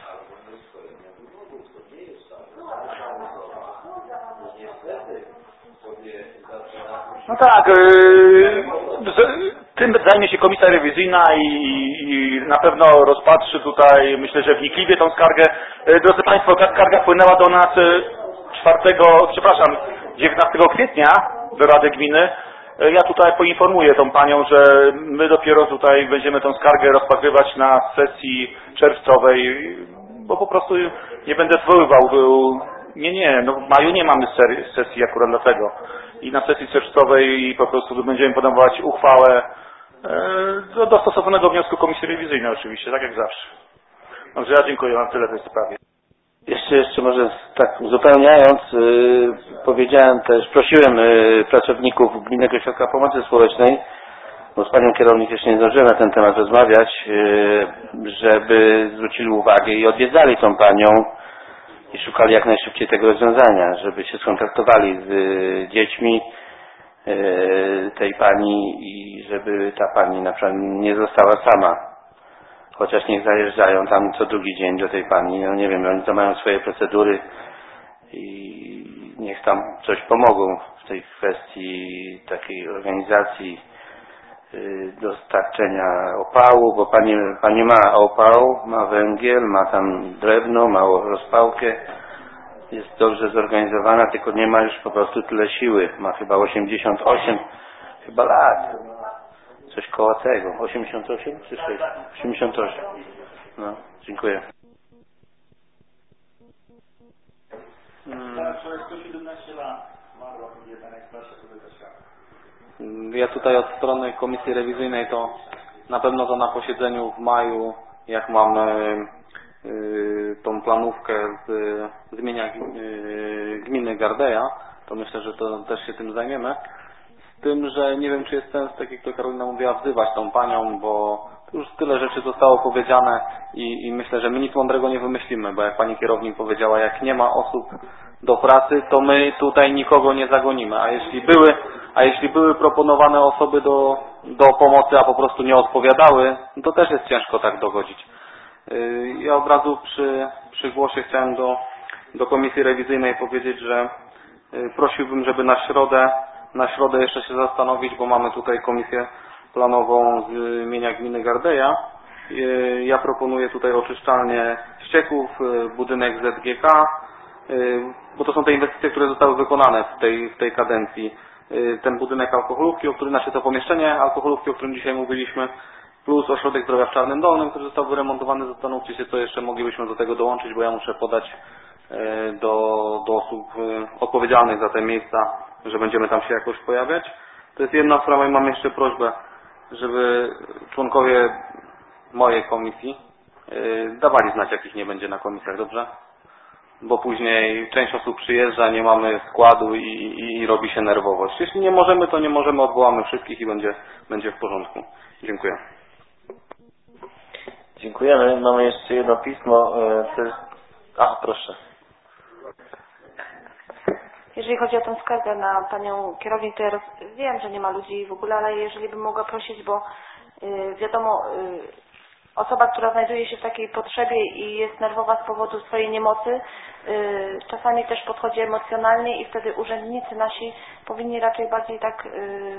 No tak, yy, tym zajmie się komisja rewizyjna i, i na pewno rozpatrzy tutaj, myślę, że wnikliwie tą skargę. Yy, drodzy Państwo, ta skarga wpłynęła do nas czwartego, przepraszam, dziewiętnastego kwietnia do Rady Gminy. Ja tutaj poinformuję tą panią, że my dopiero tutaj będziemy tą skargę rozpatrywać na sesji czerwcowej, bo po prostu nie będę zwoływał. Nie, nie, no w maju nie mamy sesji akurat dlatego. I na sesji czerwcowej po prostu będziemy podejmować uchwałę do, do stosownego wniosku Komisji Rewizyjnej oczywiście, tak jak zawsze. Także ja dziękuję, mam tyle w tej sprawie. Jeszcze, jeszcze może tak uzupełniając, yy, powiedziałem też, prosiłem yy, pracowników Gminnego Ośrodka Pomocy Społecznej, bo z panią kierownik jeszcze nie zdążyłem na ten temat rozmawiać, yy, żeby zwrócili uwagę i odwiedzali tą panią i szukali jak najszybciej tego rozwiązania, żeby się skontaktowali z yy, dziećmi yy, tej pani i żeby ta pani na przykład nie została sama. Chociaż niech zajeżdżają tam co drugi dzień do tej pani, no nie wiem, oni to mają swoje procedury i niech tam coś pomogą w tej kwestii takiej organizacji yy, dostarczenia opału, bo pani, pani ma opał, ma węgiel, ma tam drewno, ma rozpałkę, jest dobrze zorganizowana, tylko nie ma już po prostu tyle siły, ma chyba osiemdziesiąt osiem chyba lat. Coś koło tego. osiemdziesiąt osiem czy sześć? osiemdziesiąt osiem. No, dziękuję. Ja tutaj od strony Komisji Rewizyjnej to na pewno to na posiedzeniu w maju, jak mamy yy, tą planówkę z, z imienia yy, gminy Gardeja, to myślę, że to też się tym zajmiemy. Z tym, że nie wiem, czy jest sens, tak jak to Karolina mówiła, wzywać tą panią, bo już tyle rzeczy zostało powiedziane i, i myślę, że my nic mądrego nie wymyślimy, bo jak pani kierownik powiedziała, jak nie ma osób do pracy, to my tutaj nikogo nie zagonimy, a jeśli były, a jeśli były proponowane osoby do, do pomocy, a po prostu nie odpowiadały, to też jest ciężko tak dogodzić. Ja od razu przy, przy głosie chciałem do, do komisji rewizyjnej powiedzieć, że prosiłbym, żeby na środę, na środę jeszcze się zastanowić, bo mamy tutaj komisję planową z imienia gminy Gardeja. Ja proponuję tutaj oczyszczalnię ścieków, budynek Z G K, bo to są te inwestycje, które zostały wykonane w tej, w tej kadencji. Ten budynek alkoholówki, o którym, znaczy to pomieszczenie alkoholówki, o którym dzisiaj mówiliśmy, plus ośrodek zdrowia w Czarnym Dolnym, który został wyremontowany. Zastanówcie się, co jeszcze moglibyśmy do tego dołączyć, bo ja muszę podać do, do osób odpowiedzialnych za te miejsca, że będziemy tam się jakoś pojawiać. To jest jedna sprawa i mam jeszcze prośbę, żeby członkowie mojej komisji dawali znać, jak ich nie będzie na komisjach, dobrze? Bo później część osób przyjeżdża, nie mamy składu i, i, i robi się nerwowość. Jeśli nie możemy, to nie możemy, odwołamy wszystkich i będzie, będzie w porządku. Dziękuję. Dziękujemy. Mamy jeszcze jedno pismo. To jest... A, proszę. Jeżeli chodzi o tę skargę na panią kierownik, to ja roz... wiem, że nie ma ludzi w ogóle, ale jeżeli bym mogła prosić, bo yy, wiadomo, yy, osoba, która znajduje się w takiej potrzebie i jest nerwowa z powodu swojej niemocy, yy, czasami też podchodzi emocjonalnie i wtedy urzędnicy nasi powinni raczej bardziej tak yy,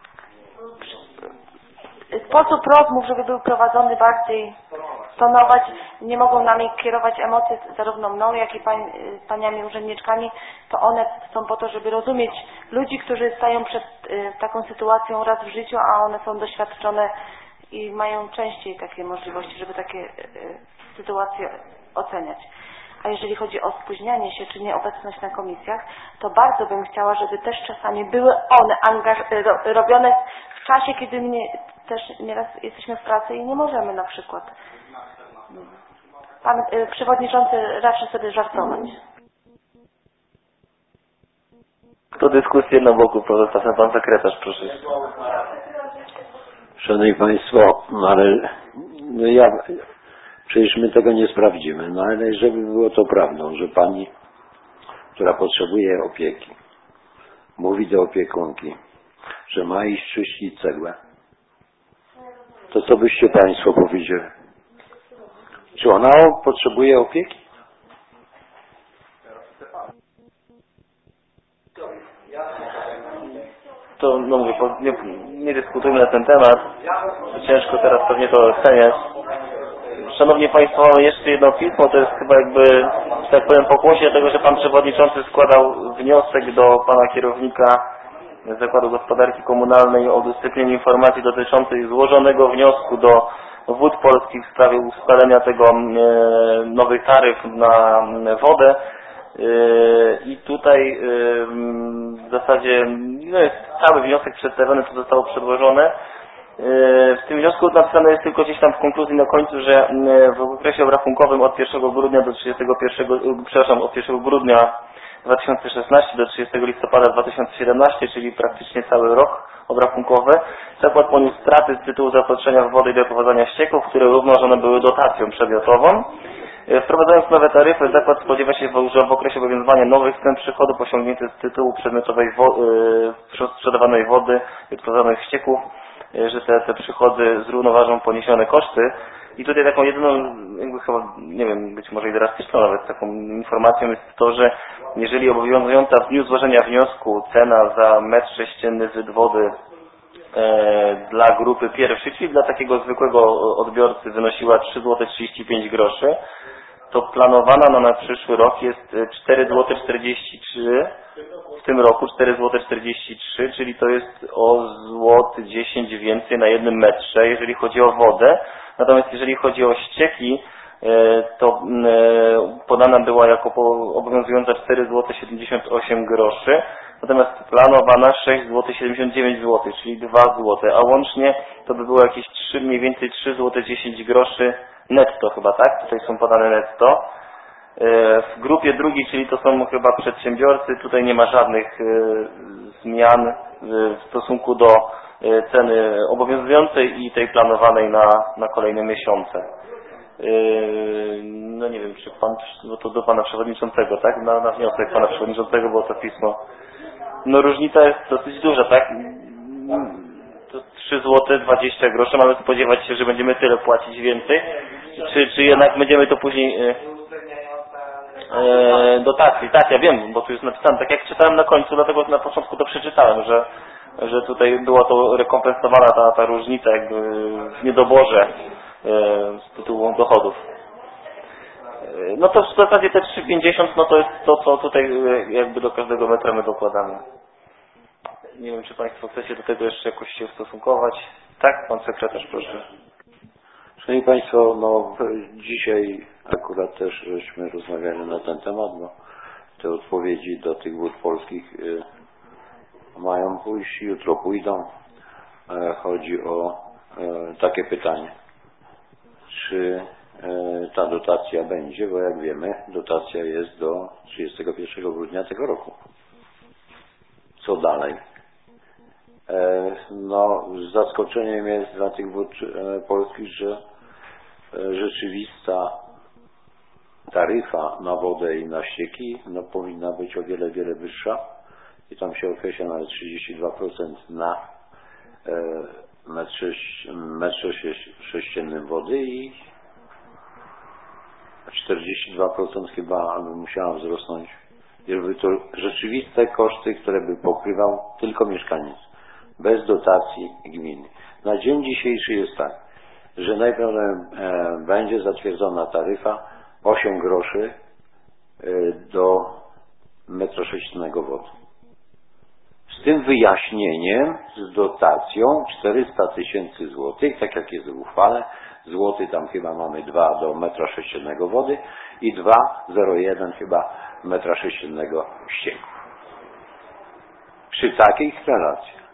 sposób rozmów, żeby był prowadzony bardziej tonować, nie mogą nami kierować emocje zarówno mną, jak i pań, paniami urzędniczkami, to one są po to, żeby rozumieć ludzi, którzy stają przed y, taką sytuacją raz w życiu, a one są doświadczone i mają częściej takie możliwości, żeby takie y, sytuacje oceniać. A jeżeli chodzi o spóźnianie się czy nieobecność na komisjach, to bardzo bym chciała, żeby też czasami były one angaż- ro, robione w czasie, kiedy mnie też nieraz jesteśmy w pracy i nie możemy na przykład. Pan y, przewodniczący raczy sobie żartować. To dyskusję na boku pozostawmy. Pan sekretarz, proszę. Szanowni Państwo, no ale no ja, przecież my tego nie sprawdzimy, no ale żeby było to prawdą, że pani, która potrzebuje opieki, mówi do opiekunki, że ma iść czyścić cegłę, to co byście Państwo powiedzieli? Czy ona potrzebuje opieki? To no mówię, nie, nie dyskutujmy na ten temat. Ciężko teraz pewnie to oceniać. Szanowni Państwo, mamy jeszcze jedno pismo, to jest chyba jakby, że tak powiem, pokłosie tego, że Pan Przewodniczący składał wniosek do Pana Kierownika Zakładu Gospodarki Komunalnej o udostępnienie informacji dotyczącej złożonego wniosku do Wód Polskich w sprawie ustalenia tego e, nowych taryf na wodę. I tutaj w zasadzie no jest cały wniosek przedstawiony, co zostało przedłożone. W tym wniosku napisane jest tylko gdzieś tam w konkluzji na końcu, że w okresie obrachunkowym od pierwszego grudnia do trzydziestego pierwszego, przepraszam, od pierwszego grudnia dwa tysiące szesnastego do trzydziestego listopada dwa tysiące siedemnastego, czyli praktycznie cały rok obrachunkowy, zakład poniósł straty z tytułu zaopatrzenia w wodę i doprowadzania ścieków, które równoważone były dotacją przedmiotową. Wprowadzając nowe taryfy, zakład spodziewa się, że w okresie obowiązywania nowych cen przychodów osiągniętych z tytułu przedmiotowej wo yy, sprzedawanej wody i odprowadzanych ścieków, yy, że te, te przychody zrównoważą poniesione koszty. I tutaj taką jedyną, jakby chyba, nie wiem, być może i drastyczną nawet taką informacją jest to, że jeżeli obowiązująca w dniu złożenia wniosku cena za metr sześcienny wyd wody e, dla grupy pierwszej, czyli dla takiego zwykłego odbiorcy wynosiła trzy złote trzydzieści pięć groszy, to planowana na, na przyszły rok jest cztery złote czterdzieści trzy, w tym roku cztery złote czterdzieści trzy, czyli to jest o złoty dziesięć więcej na jednym metrze, jeżeli chodzi o wodę. Natomiast jeżeli chodzi o ścieki, to podana była jako obowiązująca cztery złote siedemdziesiąt osiem groszy, natomiast planowana sześć złotych siedemdziesiąt dziewięć złotych, czyli dwa złote, a łącznie to by było jakieś trzy, mniej więcej trzy złote dziesięć groszy netto chyba, tak? Tutaj są podane netto. W grupie drugiej, czyli to są chyba przedsiębiorcy, tutaj nie ma żadnych zmian w stosunku do ceny obowiązującej i tej planowanej na, na kolejne miesiące. No nie wiem, czy pan, no to do pana przewodniczącego, tak? Na, na wniosek pana przewodniczącego było to pismo. No różnica jest dosyć duża, tak? To trzy złote dwadzieścia groszy. Mamy spodziewać się, że będziemy tyle płacić więcej? Czy, czy jednak będziemy to później... E, e, dotacji, tak, ja wiem, bo tu jest napisane, tak jak czytałem na końcu, dlatego na początku to przeczytałem, że, że tutaj była to rekompensowana ta, ta różnica jakby w niedoborze z tytułu dochodów. No to w zasadzie te trzy pięćdziesiąt, no to jest to, co tutaj jakby do każdego metra my dokładamy. Nie wiem, czy Państwo chcecie do tego jeszcze jakoś się ustosunkować. Tak? Pan sekretarz, proszę. Szanowni Państwo, no dzisiaj akurat też żeśmy rozmawiali na ten temat, bo te odpowiedzi do tych wód polskich y, mają pójść, jutro pójdą. E, chodzi o e, takie pytanie. Czy e, ta dotacja będzie, bo jak wiemy, dotacja jest do trzydziestego pierwszego grudnia tego roku. Co dalej? E, no, zaskoczeniem jest dla tych wód e, polskich, że e, rzeczywista taryfa na wodę i na ścieki no, powinna być o wiele, wiele wyższa i tam się określa nawet trzydzieści dwa procent na e, metrze sześciennym wody i czterdzieści dwa procent chyba musiała wzrosnąć, żeby to rzeczywiste koszty, które by pokrywał tylko mieszkaniec, bez dotacji gminy. Na dzień dzisiejszy jest tak, że najprawdopodobniej e, będzie zatwierdzona taryfa osiem groszy e, do metra sześciennego wody. Z tym wyjaśnieniem, z dotacją czterysta tysięcy złotych, tak jak jest w uchwale, złoty tam chyba mamy dwa do metra sześciennego wody i dwa przecinek zero jeden chyba metra sześciennego ścieku. Przy takich relacjach.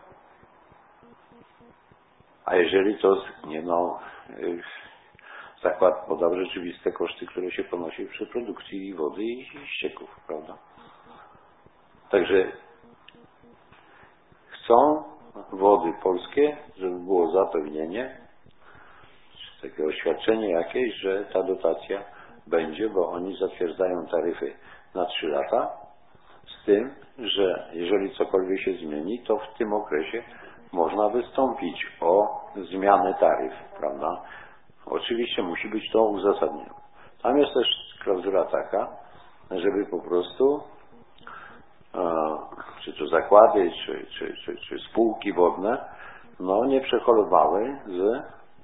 A jeżeli to, nie no, zakład podał rzeczywiste koszty, które się ponosi przy produkcji wody i ścieków, prawda? Także chcą wody polskie, żeby było zapewnienie, takie oświadczenie jakieś, że ta dotacja będzie, bo oni zatwierdzają taryfy na trzy lata, z tym, że jeżeli cokolwiek się zmieni, to w tym okresie można wystąpić o zmianę taryf, prawda? Oczywiście musi być to uzasadnione. Tam jest też klauzula taka, żeby po prostu czy to zakłady, czy, czy, czy, czy spółki wodne, no nie przeholowały z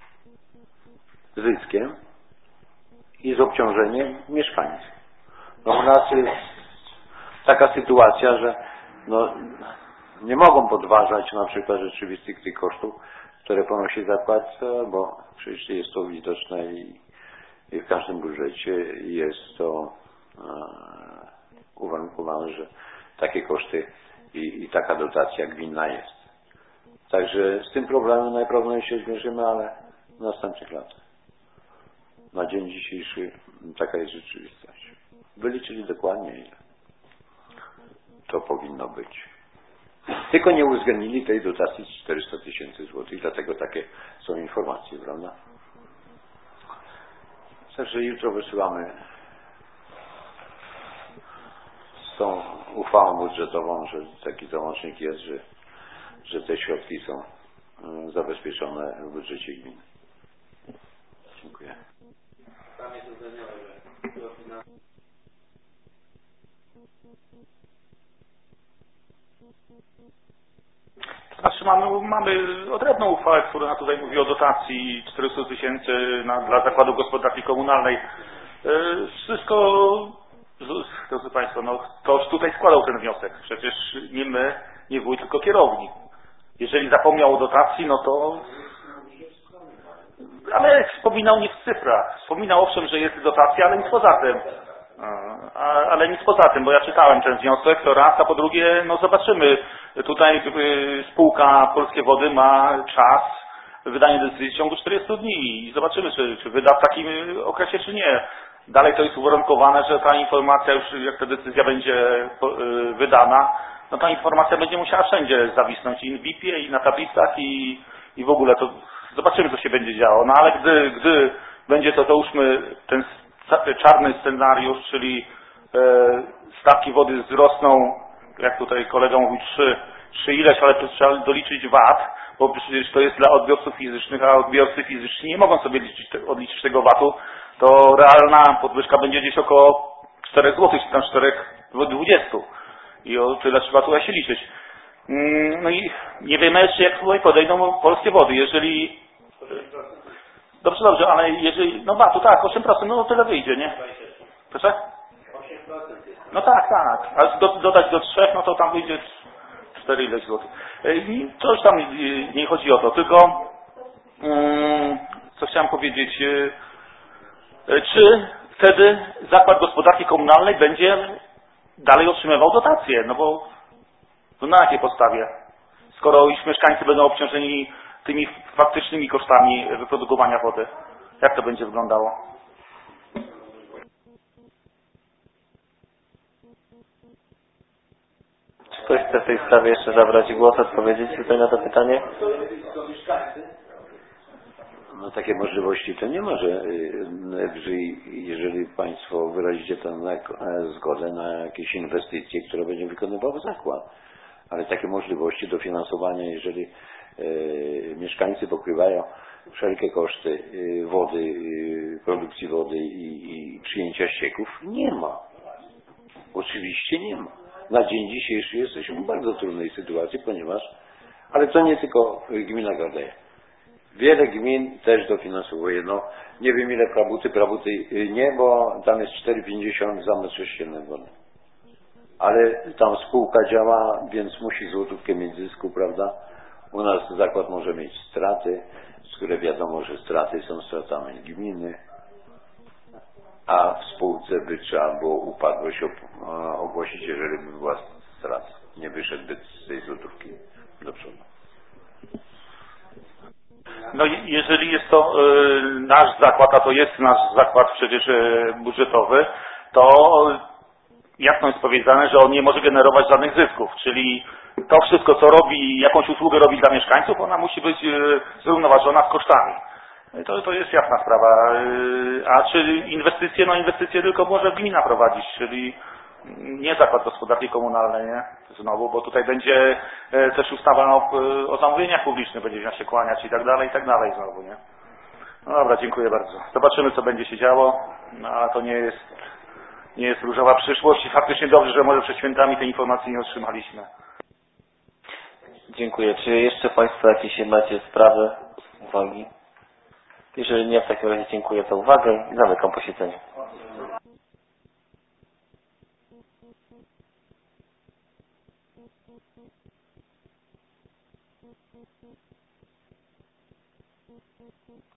zyskiem i z obciążeniem mieszkańców. No u nas jest taka sytuacja, że no, nie mogą podważać na przykład rzeczywistych tych kosztów, które ponosi zakład, bo przecież jest to widoczne i, i w każdym budżecie jest to e, uwarunkowane, że takie koszty i, i taka dotacja gminna jest. Także z tym problemem najprawdopodobniej się zmierzymy, ale w następnych latach. Na dzień dzisiejszy taka jest rzeczywistość. Wyliczyli dokładnie, ile to powinno być. Tylko nie uwzględnili tej dotacji czterysta tysięcy złotych, dlatego takie są informacje, prawda? Także jutro wysyłamy z tą uchwałą budżetową, że taki załącznik jest, że, że te środki są zabezpieczone w budżecie gminy. Dziękuję. Znaczy mamy, mamy odrębną uchwałę, która tutaj mówi o dotacji czterysta tysięcy dla zakładu gospodarki komunalnej. Wszystko, drodzy Państwo, no ktoś tutaj składał ten wniosek. Przecież nie my, nie wójt, tylko kierownik. Jeżeli zapomniał o dotacji, no to... Ale wspominał nie w cyfrach. Wspominał owszem, że jest dotacja, ale nic poza tym. A, ale nic poza tym, bo ja czytałem ten wniosek, to raz, a po drugie, no zobaczymy. Tutaj y, spółka Polskie Wody ma czas wydania decyzji w ciągu czterdziestu dni i zobaczymy, czy, czy wyda w takim okresie, czy nie. dalej to jest uwarunkowane, że ta informacja już, jak ta decyzja będzie wydana, no ta informacja będzie musiała wszędzie zawisnąć, i w B I P-ie, i na tablicach, i, i w ogóle to zobaczymy, co się będzie działo. No ale gdy, gdy będzie to, załóżmy, ten czarny scenariusz, czyli e, stawki wody wzrosną, jak tutaj kolega mówił, trzy, trzy ileś, ale to trzeba doliczyć V A T, bo przecież to jest dla odbiorców fizycznych, a odbiorcy fizyczni nie mogą sobie liczyć, odliczyć tego V A T-u, to realna podwyżka będzie gdzieś około czterech złotych, czy tam czterech dwudziestu. I o tyle trzeba tutaj się liczyć. No i nie wiemy jeszcze, jak tutaj podejdą polskie wody. Jeżeli... Dobrze, dobrze, ale jeżeli... No ba, to tak, osiem procent, no tyle wyjdzie, nie? Proszę? No tak, tak. A do, dodać do trzech, no to tam wyjdzie cztery ileś złotych. I to już tam nie chodzi o to, tylko... Co chciałem powiedzieć... Czy wtedy Zakład Gospodarki Komunalnej będzie dalej otrzymywał dotacje? No bo no na jakiej podstawie? Skoro już mieszkańcy będą obciążeni tymi faktycznymi kosztami wyprodukowania wody. Jak to będzie wyglądało? Czy ktoś chce w tej sprawie jeszcze zabrać głos, odpowiedzieć tutaj na to pytanie? No takie możliwości to nie ma, że jeżeli Państwo wyrazicie tam zgodę na jakieś inwestycje, które będzie wykonywał zakład. Ale takie możliwości dofinansowania, jeżeli e, mieszkańcy pokrywają wszelkie koszty e, wody, e, produkcji wody i, i przyjęcia ścieków, nie ma. Oczywiście nie ma. Na dzień dzisiejszy jesteśmy w bardzo trudnej sytuacji, ponieważ, ale to nie tylko gmina Gardeja. Wiele gmin też dofinansowuje. No, nie wiem ile Prabuty, Prabuty nie, bo tam jest cztery pięćdziesiąt za metr sześcienny wody. Ale tam spółka działa, więc musi złotówkę mieć zysku, prawda? U nas zakład może mieć straty, z które wiadomo, że straty są stratami gminy, a w spółce by trzeba było upadłość ogłosić, jeżeli by była strata. Nie wyszedłby z tej złotówki do przodu. No jeżeli jest to y, nasz zakład, a to jest nasz zakład przecież y, budżetowy, to jasno jest powiedziane, że on nie może generować żadnych zysków, czyli to wszystko, co robi, jakąś usługę robi dla mieszkańców, ona musi być y, zrównoważona z kosztami. To, to jest jasna sprawa. Y, a czy inwestycje? No inwestycje tylko może gmina prowadzić, czyli nie Zakład Gospodarki Komunalnej, nie? Znowu, bo tutaj będzie e, też ustawa o, o zamówieniach publicznych, będzie nas się kłaniać i tak dalej, i tak dalej znowu, nie? No dobra, dziękuję bardzo. Zobaczymy, co będzie się działo, no a to nie jest, nie jest różowa przyszłość i faktycznie dobrze, że może przed świętami tej informacji nie otrzymaliśmy. Dziękuję. Czy jeszcze Państwo jakieś macie sprawy, uwagi? Jeżeli nie, w takim razie dziękuję za uwagę i zamykam posiedzenie.